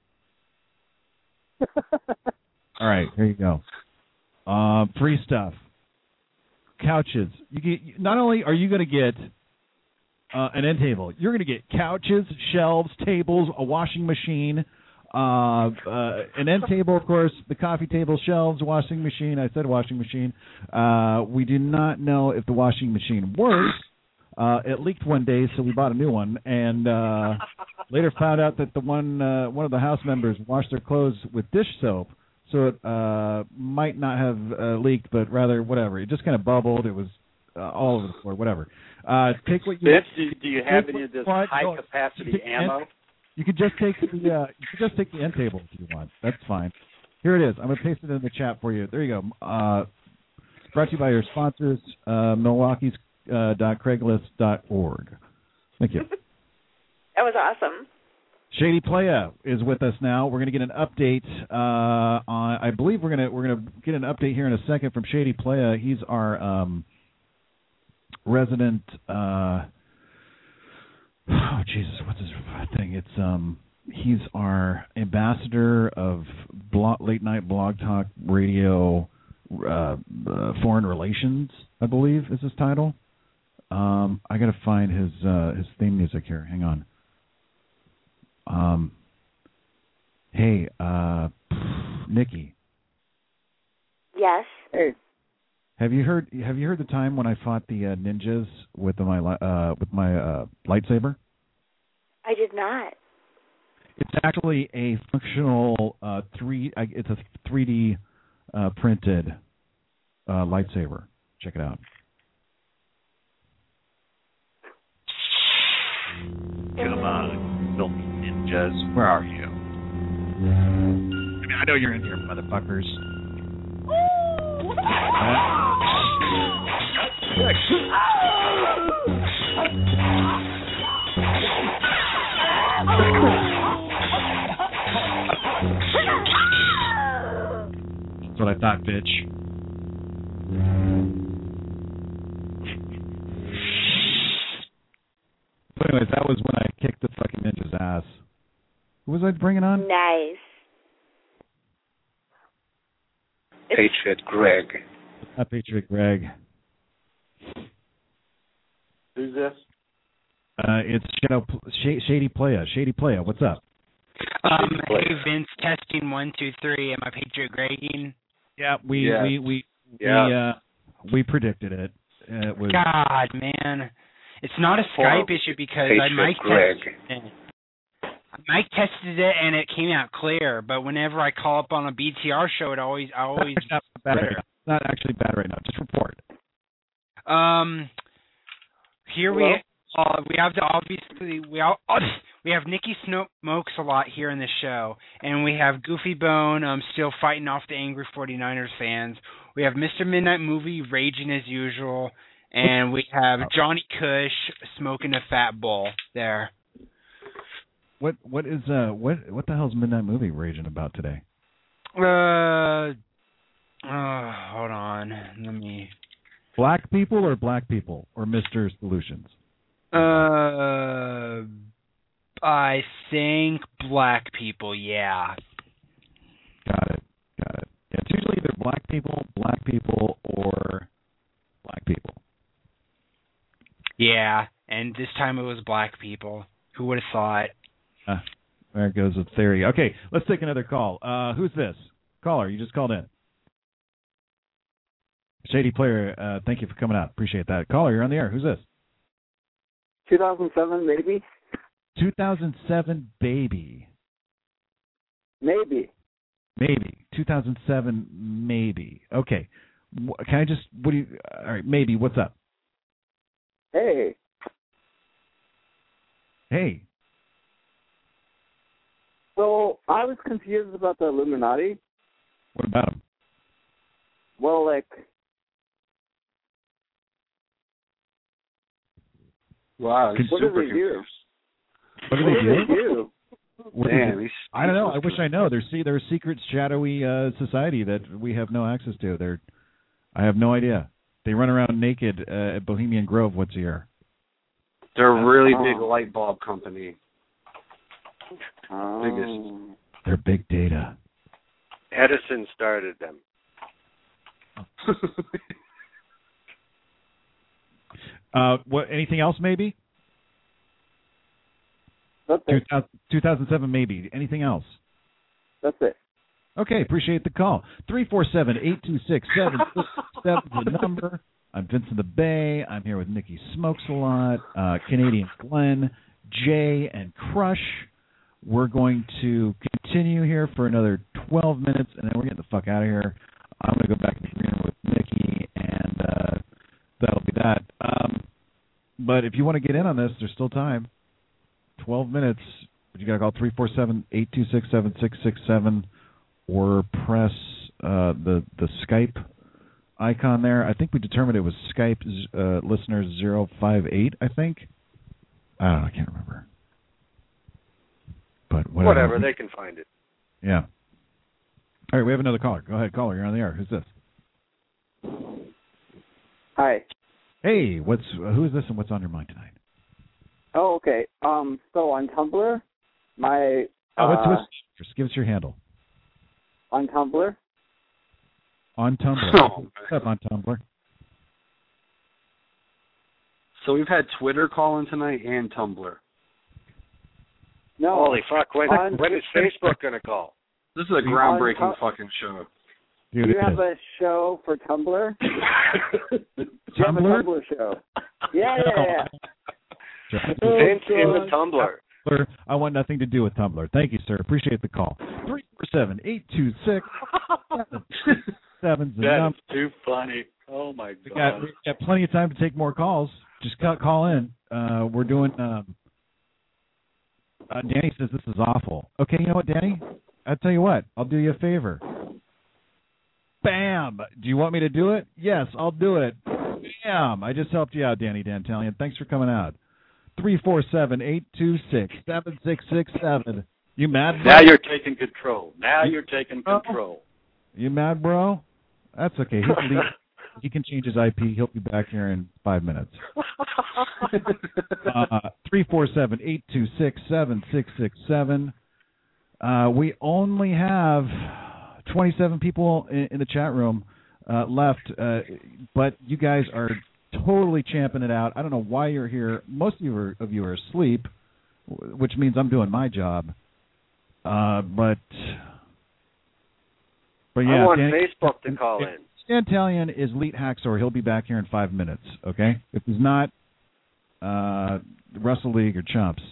[SPEAKER 6] All right, here you go. Uh, free stuff. Couches. You get. Not only are you going to get uh, an end table, you're going to get couches, shelves, tables, a washing machine, uh, uh, an end table, of course, the coffee table, shelves, washing machine. I said washing machine. Uh, we do not know if the washing machine works. Uh, it leaked one day, so we bought a new one, and uh, later found out that the one uh, one of the house members washed their clothes with dish soap, so it uh, might not have uh, leaked, but rather whatever. It just kind of bubbled. It was uh, all over the floor, whatever. Uh, take what you
[SPEAKER 10] Vince, do, do you have
[SPEAKER 6] take
[SPEAKER 10] any of this
[SPEAKER 6] what-
[SPEAKER 10] high
[SPEAKER 6] no,
[SPEAKER 10] capacity
[SPEAKER 6] take
[SPEAKER 10] ammo?
[SPEAKER 6] end- You could just take the uh, you could just take the end table if you want. That's fine. Here it is. I'm gonna paste it in the chat for you. There you go. Uh, brought to you by your sponsors, uh, Milwaukee's uh, dot Craigslist dot org. Thank you.
[SPEAKER 19] That was awesome.
[SPEAKER 6] Shady Playa is with us now. We're going to get an update uh, on. I believe we're going to we're going to get an update here in a second from Shady Playa. He's our um, resident. Uh, oh Jesus, what's his thing? It's um. He's our ambassador of blog, late night blog talk radio, uh, uh, foreign relations. I believe is his title. Um, I got to find his uh, his theme music here. Hang on. Um, hey, uh, Nikki.
[SPEAKER 19] Yes.
[SPEAKER 11] Hey.
[SPEAKER 6] Have you heard? Have you heard the time when I fought the uh, ninjas with my uh, with my uh, lightsaber?
[SPEAKER 19] I did not.
[SPEAKER 6] It's actually a functional uh, three. Uh, it's a three D uh, printed uh, lightsaber. Check it out. Come on, filthy ninjas. Where are you? I mean, I know you're in here, motherfuckers. That's what I thought, bitch. But anyways, that was when I kicked the fucking ninja's ass. Who was I bringing on?
[SPEAKER 19] Nice.
[SPEAKER 13] Patriot Greg.
[SPEAKER 6] Not Patriot Greg.
[SPEAKER 10] Who's this?
[SPEAKER 6] Uh, it's Shadow Sh- Shady Playa. Shady Playa, what's up?
[SPEAKER 21] Um, hey Vince, testing one two three. Am I Patriot Gregging?
[SPEAKER 6] Yeah, we
[SPEAKER 21] Yes.
[SPEAKER 6] we we
[SPEAKER 21] Yeah.
[SPEAKER 6] we uh we predicted it. Uh, it was
[SPEAKER 21] God, man, It's not a Skype issue because I mic tested it. I mic tested it and it came out clear. But whenever I call up on a B T R show, it always, I always.
[SPEAKER 6] It's not bad right now. It's not actually bad right now. Just report.
[SPEAKER 21] Um, here
[SPEAKER 6] Hello?
[SPEAKER 21] we uh, we have to obviously we all we have Nikki Smokes a lot here in the show, and we have Goofy Bone um still fighting off the angry forty-niners fans. We have Mister Midnight Movie raging as usual, and we have Johnny Cush smoking a fat bowl there.
[SPEAKER 6] What what is uh what what the hell's Midnight Movie raging about today?
[SPEAKER 21] Uh, uh hold on, let me.
[SPEAKER 6] Black people or black people or Mister Solutions?
[SPEAKER 21] Uh, I think black people. Yeah.
[SPEAKER 6] Got it. Got it. Yeah, it's usually either black people, black people, or black people.
[SPEAKER 21] Yeah, and this time it was black people. Who would have thought?
[SPEAKER 6] Uh, there goes the theory. Okay, let's take another call. Uh, who's this? Caller, you just called in. Shady Player, uh, thank you for coming out. Appreciate that. Caller, you're on the air. Who's this?
[SPEAKER 11] two thousand seven, maybe?
[SPEAKER 6] two thousand seven Baby.
[SPEAKER 11] Maybe.
[SPEAKER 6] Maybe. two thousand seven Maybe. Okay. Can I just, what do you, all right, maybe, what's up?
[SPEAKER 11] Hey.
[SPEAKER 6] Hey.
[SPEAKER 11] So, I was confused about the Illuminati.
[SPEAKER 6] What about them?
[SPEAKER 11] Well, like...
[SPEAKER 13] Wow, he's
[SPEAKER 11] what
[SPEAKER 13] super
[SPEAKER 11] do they do?
[SPEAKER 6] What do
[SPEAKER 11] what
[SPEAKER 6] they
[SPEAKER 11] do?
[SPEAKER 6] do?
[SPEAKER 11] They do?
[SPEAKER 6] What
[SPEAKER 13] Damn,
[SPEAKER 6] do
[SPEAKER 13] he's,
[SPEAKER 6] I don't know. I wish I know. There's see, there's a secret, shadowy uh, society that we have no access to. They're, I have no idea. They run around naked uh, at Bohemian Grove once a year.
[SPEAKER 13] They're a really
[SPEAKER 11] Oh.
[SPEAKER 13] big light bulb company.
[SPEAKER 11] Oh.
[SPEAKER 13] Biggest.
[SPEAKER 6] They're big data.
[SPEAKER 18] Edison started them.
[SPEAKER 6] uh, what? Anything else? Maybe.
[SPEAKER 11] That's it.
[SPEAKER 6] two thousand seven, maybe. Anything else?
[SPEAKER 11] That's it.
[SPEAKER 6] Okay, appreciate the call. three four seven, eight two six, seven six seven is the number. I'm Vincent the Bay. I'm here with Nikki Smokes a Lot, uh, Canadian Glenn, Jay, and Crush. We're going to continue here for another twelve minutes, and then we're getting the fuck out of here. I'm going to go back to the room with Nikki, and uh, that'll be that. Um, but if you want to get in on this, there's still time. twelve minutes. But you got to call three four seven, eight two six, seven six six seven or press uh, the the Skype icon there. I think we determined it was Skype uh, listener zero five eight, I think. I don't know. I can't remember. But whatever.
[SPEAKER 18] Whatever, they can find it.
[SPEAKER 6] Yeah. All right, we have another caller. Go ahead, caller. You're on the air. Who's this?
[SPEAKER 11] Hi.
[SPEAKER 6] Hey, what's uh, who is this and what's on your mind tonight?
[SPEAKER 11] Oh, okay. Um, so on Tumblr, my...
[SPEAKER 6] Oh, what's,
[SPEAKER 11] uh,
[SPEAKER 6] what's, just give us your handle.
[SPEAKER 11] On Tumblr?
[SPEAKER 6] On Tumblr.
[SPEAKER 13] Oh.
[SPEAKER 6] What's up on Tumblr?
[SPEAKER 13] So we've had Twitter calling tonight and Tumblr.
[SPEAKER 11] No.
[SPEAKER 18] Holy fuck, when,
[SPEAKER 11] on,
[SPEAKER 18] when is Facebook going to call?
[SPEAKER 13] This is a groundbreaking on, fucking show.
[SPEAKER 6] Dude,
[SPEAKER 11] you have a show for Tumblr?
[SPEAKER 6] Tumblr?
[SPEAKER 11] You have a Tumblr show. Yeah, yeah, yeah.
[SPEAKER 18] Vince in the Tumblr.
[SPEAKER 6] Tumblr. I want nothing to do with Tumblr. Thank you, sir. Appreciate the call. three four seven, eight two six, seven
[SPEAKER 10] That's too funny. Oh, my
[SPEAKER 6] we
[SPEAKER 10] God.
[SPEAKER 6] got, we got plenty of time to take more calls. Just call, call in. Uh, we're doing... Um, uh, Danny says this is awful. Okay, you know what, Danny? I'll tell you what. I'll do you a favor. Bam! Do you want me to do it? Yes, I'll do it. Bam! I just helped you out, Danny D'Antalian. Thanks for coming out. three four seven, eight two six, seven six six seven. You mad, bro?
[SPEAKER 10] Now you're taking control. Now you're taking control.
[SPEAKER 6] You mad, bro? That's okay. He can, leave. He can change his I P. He'll be back here in five minutes. uh, three four seven, eight two six, seven six six seven. Uh, we only have twenty-seven people in, in the chat room uh, left, uh, but you guys are totally champing it out. I don't know why you're here. Most of you are, of you are asleep, which means I'm doing my job. Uh, but, but yeah,
[SPEAKER 18] I want
[SPEAKER 6] Danny,
[SPEAKER 18] Facebook to call in.
[SPEAKER 6] D'Antalian is Leet Hacksaw. He'll be back here in five minutes, okay? If he's not, uh, Russell League or Chumps?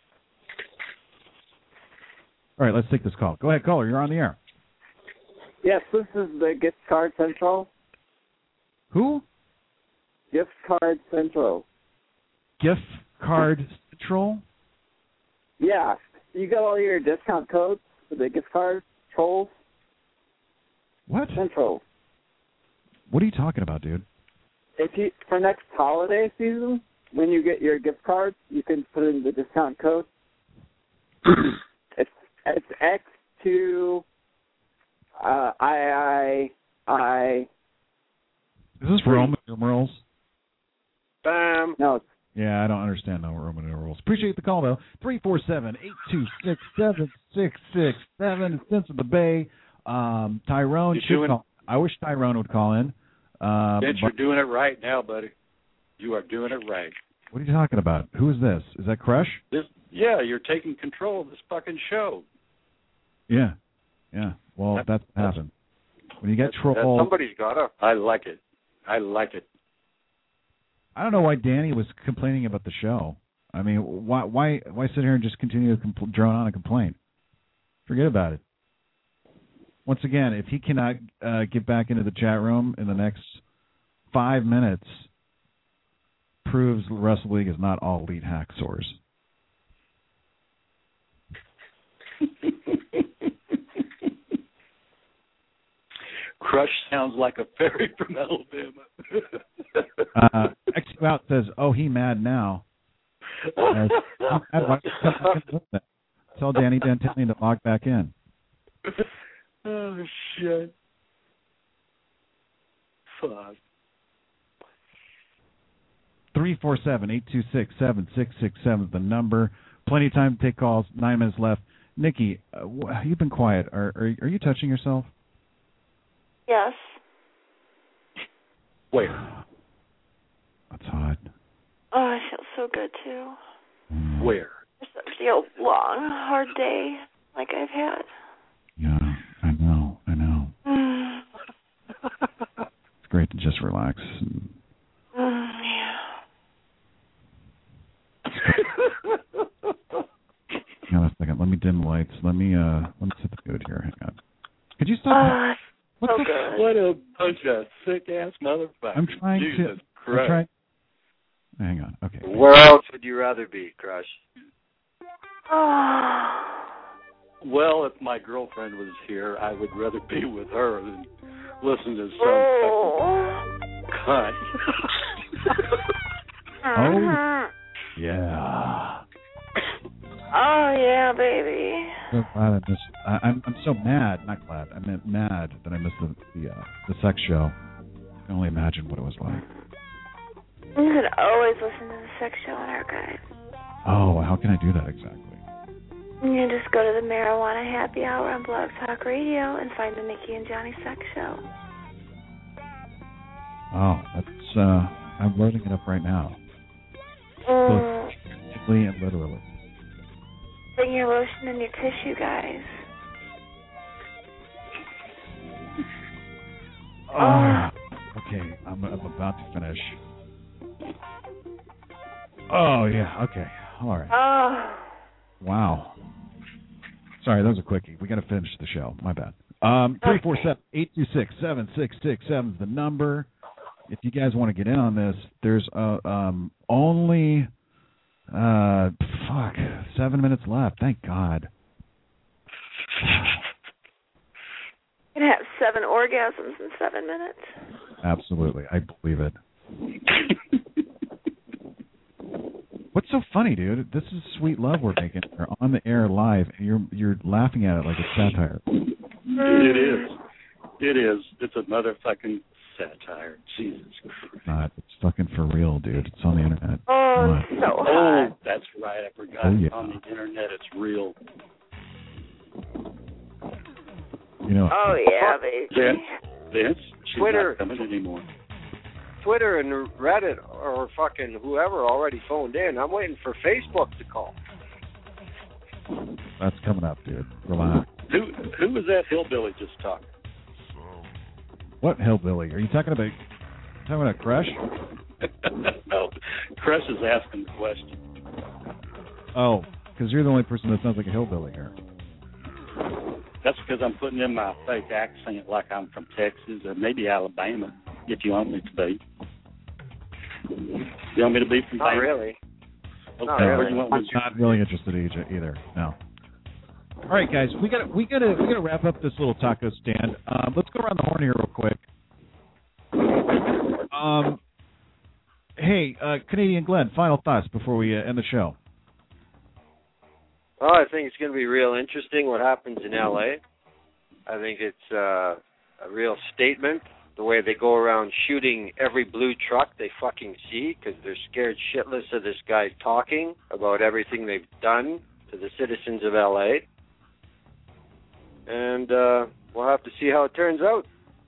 [SPEAKER 6] All right, let's take this call. Go ahead, caller. You're on the air.
[SPEAKER 11] Yes, this is the Gift Card Central.
[SPEAKER 6] Who?
[SPEAKER 11] Gift Card Central.
[SPEAKER 6] Gift Card Central?
[SPEAKER 11] Yeah. You got all your discount codes for the gift card trolls?
[SPEAKER 6] What?
[SPEAKER 11] Central.
[SPEAKER 6] What are you talking about, dude?
[SPEAKER 11] If you for next holiday season, when you get your gift cards, you can put in the discount code. it's it's X two uh, I I I.
[SPEAKER 6] Is this Roman numerals?
[SPEAKER 11] Bam. No.
[SPEAKER 6] Yeah, I don't understand no Roman numerals. Appreciate the call, though. three four seven, eight two six, seven six six seven. Vince of the Bay. Um, Tyrone
[SPEAKER 10] You're
[SPEAKER 6] should
[SPEAKER 10] doing,
[SPEAKER 6] call. I wish Tyrone would call in. Uh,
[SPEAKER 10] Vince,
[SPEAKER 6] but,
[SPEAKER 10] you're doing it right now, buddy. You are doing it right.
[SPEAKER 6] What are you talking about? Who is this? Is that Crush?
[SPEAKER 10] This, yeah, you're taking control of this fucking show.
[SPEAKER 6] Yeah. Yeah. Well,
[SPEAKER 10] That-
[SPEAKER 6] that's what happened. When you get
[SPEAKER 18] That
[SPEAKER 6] trolled.
[SPEAKER 18] somebody's got to.
[SPEAKER 10] I like it. I like it.
[SPEAKER 6] I don't know why Danny was complaining about the show. I mean, why why why sit here and just continue to compl- drone on a complaint? Forget about it. Once again, if he cannot uh, get back into the chat room in the next five minutes, proves Wrestle League is not all elite hacksaws.
[SPEAKER 10] Crush sounds like a fairy from Alabama.
[SPEAKER 6] uh, X Out says, "Oh, he mad now." Uh, mad, why don't you come back in with that? Tell Danny D'Antoni to log back in.
[SPEAKER 10] Oh shit! Fuck.
[SPEAKER 6] Three four seven eight two six seven six six seven is the number. Plenty of time to take calls. Nine minutes left. Nikki, uh, wh- you've been quiet. Are, are are you touching yourself?
[SPEAKER 19] Yes.
[SPEAKER 10] Where?
[SPEAKER 6] That's hot.
[SPEAKER 19] Oh, I feel so good too.
[SPEAKER 10] Where?
[SPEAKER 19] It's such a long, hard day like I've had.
[SPEAKER 6] Yeah, I know. I know. It's great to just relax. And
[SPEAKER 19] Mm, yeah.
[SPEAKER 6] hang on a second. Let me dim the lights. Let me uh let me set the mood here. Hang on. Could you stop?
[SPEAKER 19] Oh,
[SPEAKER 6] What's
[SPEAKER 19] so
[SPEAKER 6] the,
[SPEAKER 19] good.
[SPEAKER 10] What a bunch of sick ass motherfuckers!
[SPEAKER 6] I'm trying
[SPEAKER 10] Jesus
[SPEAKER 6] to. I'm
[SPEAKER 10] Christ.
[SPEAKER 6] trying. Hang on. Okay.
[SPEAKER 18] Where else would you rather be, Crush?
[SPEAKER 19] Oh.
[SPEAKER 10] Well, if my girlfriend was here, I would rather be with her than listen to some
[SPEAKER 19] Oh.
[SPEAKER 10] fucking cunt.
[SPEAKER 6] Oh. Yeah.
[SPEAKER 19] Oh yeah, baby.
[SPEAKER 6] So glad I missed. I, I'm I'm so mad. Not glad. I meant mad that I missed the the, uh, the sex show. I can only imagine what it was like.
[SPEAKER 19] You could always listen to the sex show on Archive.
[SPEAKER 6] Oh, how can I do that exactly?
[SPEAKER 19] You can just go to the Marijuana Happy Hour on Blog Talk Radio and find the Nikki and Johnny Sex Show.
[SPEAKER 6] Oh, that's. uh I'm loading it up right now.
[SPEAKER 19] Mm.
[SPEAKER 6] Both physically and literally.
[SPEAKER 19] Bring your lotion and your tissue, guys.
[SPEAKER 6] Oh. Okay, I'm I'm about to finish. Oh yeah. Okay. All right.
[SPEAKER 19] Oh.
[SPEAKER 6] Wow. Sorry, that was a quickie. We got to finish the show. My bad. Um, three four seven eight two six seven six six seven is the number. If you guys want to get in on this, there's uh, um, only uh, fuck seven minutes left. Thank God.
[SPEAKER 19] You're going to have seven orgasms in seven minutes.
[SPEAKER 6] Absolutely, I believe it. What's so funny, dude? This is sweet love we're making. We're on the air live, and you're you're laughing at it like it's satire.
[SPEAKER 10] It is. It is. It's a motherfucking satire. Jesus Christ.
[SPEAKER 6] Not. It's fucking for real, dude. It's on the internet.
[SPEAKER 19] Oh,
[SPEAKER 6] Come
[SPEAKER 19] so
[SPEAKER 10] Oh,
[SPEAKER 19] hot.
[SPEAKER 10] that's right. I forgot.
[SPEAKER 6] Oh, yeah.
[SPEAKER 10] On the internet, it's real.
[SPEAKER 6] on. You know.
[SPEAKER 19] Oh, yeah, baby.
[SPEAKER 10] Vince, Vince, she's
[SPEAKER 18] Twitter.
[SPEAKER 10] not coming anymore.
[SPEAKER 18] Twitter and Reddit or fucking whoever already phoned in. I'm waiting for Facebook to call.
[SPEAKER 6] That's coming up, dude. Relax.
[SPEAKER 10] Who who was that hillbilly just talking?
[SPEAKER 6] What hillbilly? Are you talking about? Talking about Crush?
[SPEAKER 10] No, Crush is asking the question.
[SPEAKER 6] Oh, because you're the only person that sounds like a hillbilly here.
[SPEAKER 10] That's because I'm putting in my fake accent like I'm from Texas or maybe Alabama, if you want me to be. You want me to be from
[SPEAKER 18] Not
[SPEAKER 10] Bama?
[SPEAKER 18] really.
[SPEAKER 10] Okay,
[SPEAKER 18] Not
[SPEAKER 10] where
[SPEAKER 18] really.
[SPEAKER 10] do you want me
[SPEAKER 6] I'm
[SPEAKER 10] to?
[SPEAKER 6] not really interested either. either. No. All right, guys, we got we got to we got to wrap up this little taco stand. Um, let's go around the horn here real quick. Um, hey, uh, Canadian Glenn, final thoughts before we uh, end the show.
[SPEAKER 18] Well, I think it's going to be real interesting what happens in L A. I think it's uh, a real statement, the way they go around shooting every blue truck they fucking see because they're scared shitless of this guy talking about everything they've done to the citizens of L A. And uh, we'll have to see how it turns out.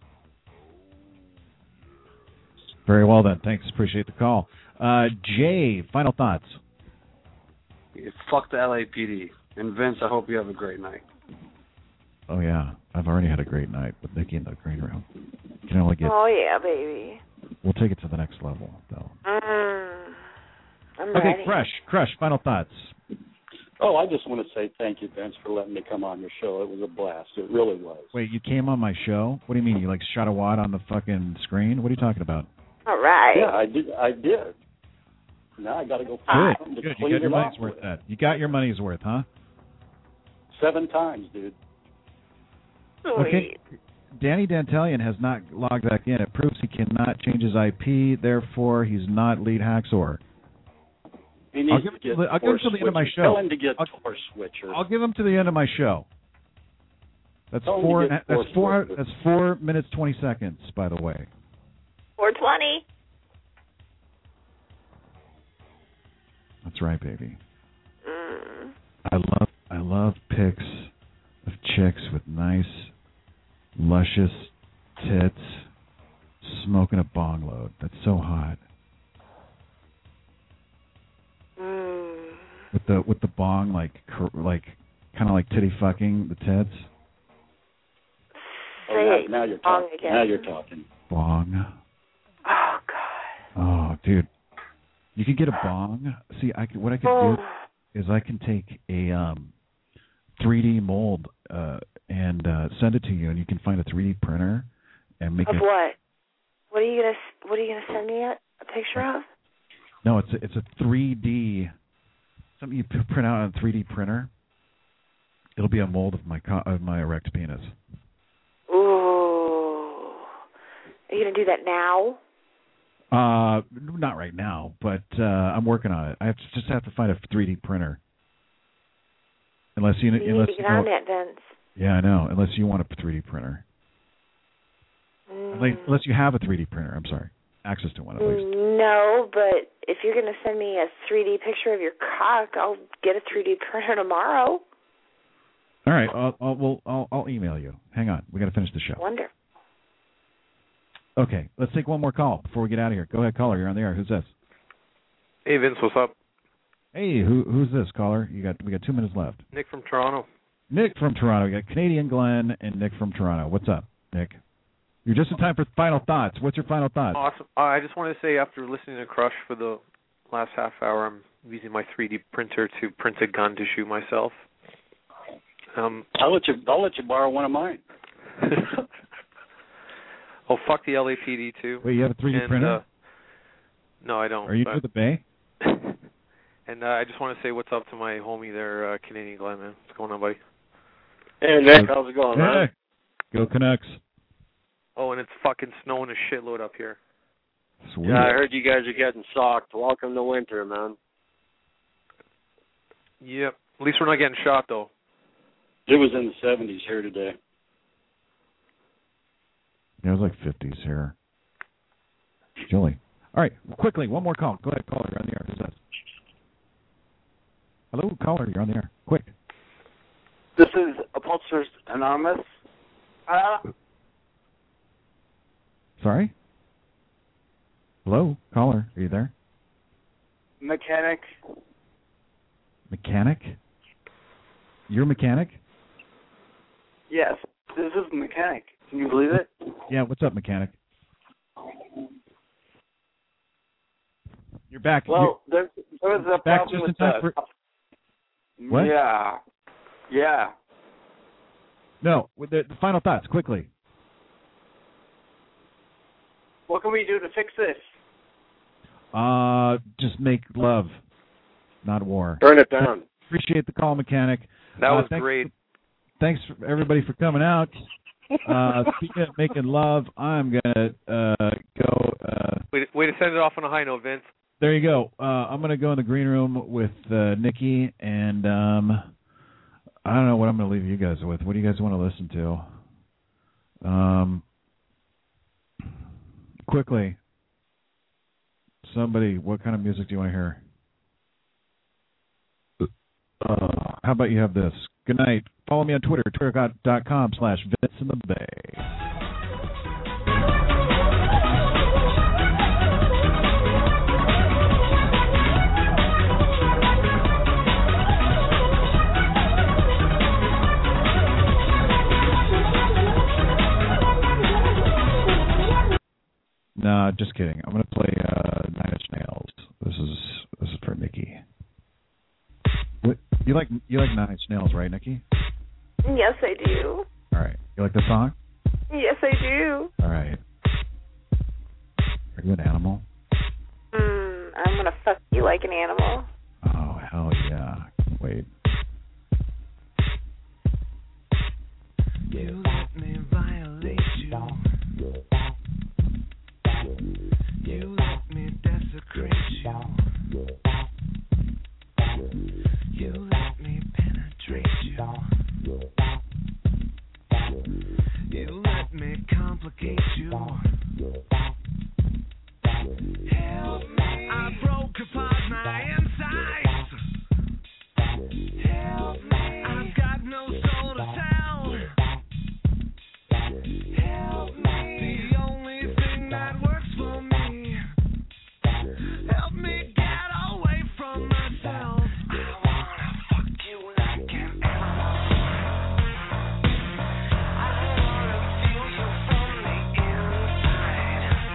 [SPEAKER 6] Very well then. Thanks. Appreciate the call. Uh, Jay, final thoughts.
[SPEAKER 13] Fuck the L A P D. And Vince, I hope you have a great night.
[SPEAKER 6] Oh yeah, I've already had a great night with Nikki in the green room. You can only get.
[SPEAKER 2] Oh yeah, baby.
[SPEAKER 6] We'll take it to the next level, though.
[SPEAKER 2] Mm, I'm
[SPEAKER 6] okay,
[SPEAKER 2] ready.
[SPEAKER 6] Crush, Crush, final thoughts.
[SPEAKER 10] Oh, I just want to say thank you, Vince, for letting me come on your show. It was a blast. It really was.
[SPEAKER 6] Wait, you came on my show? What do you mean? You like shot a wad on the fucking screen? What are you talking about?
[SPEAKER 2] All right.
[SPEAKER 10] Yeah, I did. I did. Now I got to go
[SPEAKER 6] Good,
[SPEAKER 10] find something to
[SPEAKER 6] good. You
[SPEAKER 10] clean
[SPEAKER 6] got your
[SPEAKER 10] it
[SPEAKER 6] money's
[SPEAKER 10] up
[SPEAKER 6] worth.
[SPEAKER 10] with.
[SPEAKER 6] That you got your money's worth, huh?
[SPEAKER 10] Seven times, dude.
[SPEAKER 6] Okay. Danny Dantalian has not logged back in. It proves he cannot change his I P. Therefore, he's not lead hacksaw.
[SPEAKER 10] He needs
[SPEAKER 6] I'll give,
[SPEAKER 10] to get
[SPEAKER 6] I'll give him to the end of my
[SPEAKER 10] switcher.
[SPEAKER 6] show.
[SPEAKER 10] Tell him to get
[SPEAKER 6] I'll,
[SPEAKER 10] Tor switcher.
[SPEAKER 6] I'll give him to the end of my show. That's
[SPEAKER 10] Tell him to
[SPEAKER 6] four.
[SPEAKER 10] get
[SPEAKER 6] That's
[SPEAKER 10] Tor
[SPEAKER 6] four.
[SPEAKER 10] switcher.
[SPEAKER 6] That's four minutes twenty seconds. By the way.
[SPEAKER 2] four twenty.
[SPEAKER 6] That's right, baby.
[SPEAKER 2] Mm.
[SPEAKER 6] I love. I love pics of chicks with nice, luscious tits, smoking a bong load. That's so hot.
[SPEAKER 2] Mm.
[SPEAKER 6] With the with the bong like like kind of like titty fucking the tits.
[SPEAKER 10] Oh, now, now you're
[SPEAKER 2] Bong
[SPEAKER 10] talking.
[SPEAKER 2] again.
[SPEAKER 10] Now you're talking.
[SPEAKER 6] Bong.
[SPEAKER 2] Oh God.
[SPEAKER 6] Oh, dude. You could get a bong. See, I could, what I could
[SPEAKER 2] Oh.
[SPEAKER 6] do is I can take a um, three D mold uh, and uh, send it to you, and you can find a three D printer and make
[SPEAKER 2] Of
[SPEAKER 6] it.
[SPEAKER 2] what? What are you gonna What are you gonna send me a, a picture of?
[SPEAKER 6] No, it's a, it's a three D, something you p- print out on a three D printer. It'll be a mold of my co- of my erect penis.
[SPEAKER 2] Ooh. Are you gonna do that now?
[SPEAKER 6] Uh, not right now, but uh, I'm working on it. I have to, just have to find a three D printer. Unless you,
[SPEAKER 2] You
[SPEAKER 6] unless
[SPEAKER 2] need to
[SPEAKER 6] you
[SPEAKER 2] get
[SPEAKER 6] know,
[SPEAKER 2] on that, Vince.
[SPEAKER 6] yeah, I know. Unless you want a three D printer,
[SPEAKER 2] Mm.
[SPEAKER 6] unless, unless you have a three D printer. I'm sorry, access to one at least.
[SPEAKER 2] No, but if you're gonna send me a three D picture of your cock, I'll get a three D printer tomorrow.
[SPEAKER 6] All right, I'll, I'll, well, I'll, I'll email you. Hang on, we got to finish the show.
[SPEAKER 2] Wonder.
[SPEAKER 6] Okay, let's take one more call before we get out of here. Go ahead, caller. You're on the air. Who's this?
[SPEAKER 22] Hey Vince, what's up?
[SPEAKER 6] Hey, who who's this caller? You got we got two minutes left.
[SPEAKER 22] Nick from Toronto.
[SPEAKER 6] Nick from Toronto. We got Canadian Glenn and Nick from Toronto. What's up, Nick? You're just in time for final thoughts. What's your final thoughts?
[SPEAKER 22] Awesome. Uh, I just wanted to say, after listening to Crush for the last half hour, I'm using my three D printer to print a gun to shoot myself. Um,
[SPEAKER 10] I'll let you. I'll let you borrow one of mine.
[SPEAKER 22] oh, fuck the L A P D too.
[SPEAKER 6] Wait, you have a three D
[SPEAKER 22] and,
[SPEAKER 6] printer?
[SPEAKER 22] Uh, no, I don't.
[SPEAKER 6] Are you
[SPEAKER 22] but,
[SPEAKER 6] to the Bay?
[SPEAKER 22] And uh, I just want to say what's up to my homie there, uh, Canadian Glenn, man. What's going on, buddy?
[SPEAKER 18] Hey, Nick, how's it going, man?
[SPEAKER 6] Hey, go Canucks.
[SPEAKER 22] Oh, and it's fucking snowing a shitload up here.
[SPEAKER 6] Sweet.
[SPEAKER 18] Yeah, I heard you guys are getting socked. Welcome to winter, man.
[SPEAKER 22] Yep. At least we're not getting shot, though.
[SPEAKER 10] It was in the seventies here today.
[SPEAKER 6] Yeah, it was like fifties here. Chilly. All right, quickly, one more call. Go ahead, caller. You're on the air. Who's this? Hello, caller. You're on the air. Quick.
[SPEAKER 11] This is Upholsters Anonymous. Uh,
[SPEAKER 6] Sorry? Hello, caller. Are you there?
[SPEAKER 11] mechanic.
[SPEAKER 6] Mechanic? You're a mechanic?
[SPEAKER 11] Yes, this is mechanic. Can you believe it?
[SPEAKER 6] Yeah, what's up, mechanic? You're back.
[SPEAKER 1] Well, there, there was a
[SPEAKER 6] back
[SPEAKER 1] problem
[SPEAKER 6] just
[SPEAKER 1] with
[SPEAKER 6] in time
[SPEAKER 1] the.
[SPEAKER 6] for- What?
[SPEAKER 1] Yeah. Yeah.
[SPEAKER 6] No, with the, the final thoughts, quickly.
[SPEAKER 1] What can we do to fix this?
[SPEAKER 6] Uh, just make love, not war.
[SPEAKER 18] Burn it down.
[SPEAKER 6] Appreciate the call, mechanic.
[SPEAKER 22] That
[SPEAKER 6] uh,
[SPEAKER 22] was
[SPEAKER 6] thanks,
[SPEAKER 22] great.
[SPEAKER 6] Thanks for everybody for coming out. Uh, speaking of making love, I'm gonna uh, go. Uh,
[SPEAKER 22] Way to, way to send it off on a high note, Vince.
[SPEAKER 6] there you go. Uh, I'm gonna go in the green room with uh, Nikki, and um, I don't know what I'm gonna leave you guys with. What do you guys want to listen to? Um, quickly, somebody, what kind of music do you want to hear? Uh, how about you have this? Good night. Follow me on Twitter, twitter.com slash Vince in the Bay. Nah, just kidding. I'm gonna play uh, Nine Inch Nails. This is this is for Nikki. What, you like you like Nine Inch Nails, right, Nikki?
[SPEAKER 2] Yes, I do.
[SPEAKER 6] All right. You like the song?
[SPEAKER 2] Yes, I do.
[SPEAKER 6] All right. Are you an animal?
[SPEAKER 2] Mm, I'm gonna fuck you like an animal.
[SPEAKER 6] Oh hell yeah! Wait.
[SPEAKER 7] You let me violate you. You let me desecrate you. You let me penetrate you. You let me complicate you. Help me. I broke apart my insides. Help me. I've got no soul to tell. Help me. The only thing that works for me. Help me get away from myself. I wanna fuck you like an animal. I wanna feel you from the inside.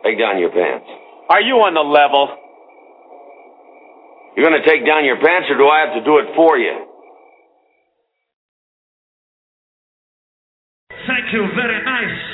[SPEAKER 5] Take down your pants.
[SPEAKER 12] Are you on the level?
[SPEAKER 5] You're going to take down your pants, or do I have to do it for you?
[SPEAKER 7] Thank you, very nice.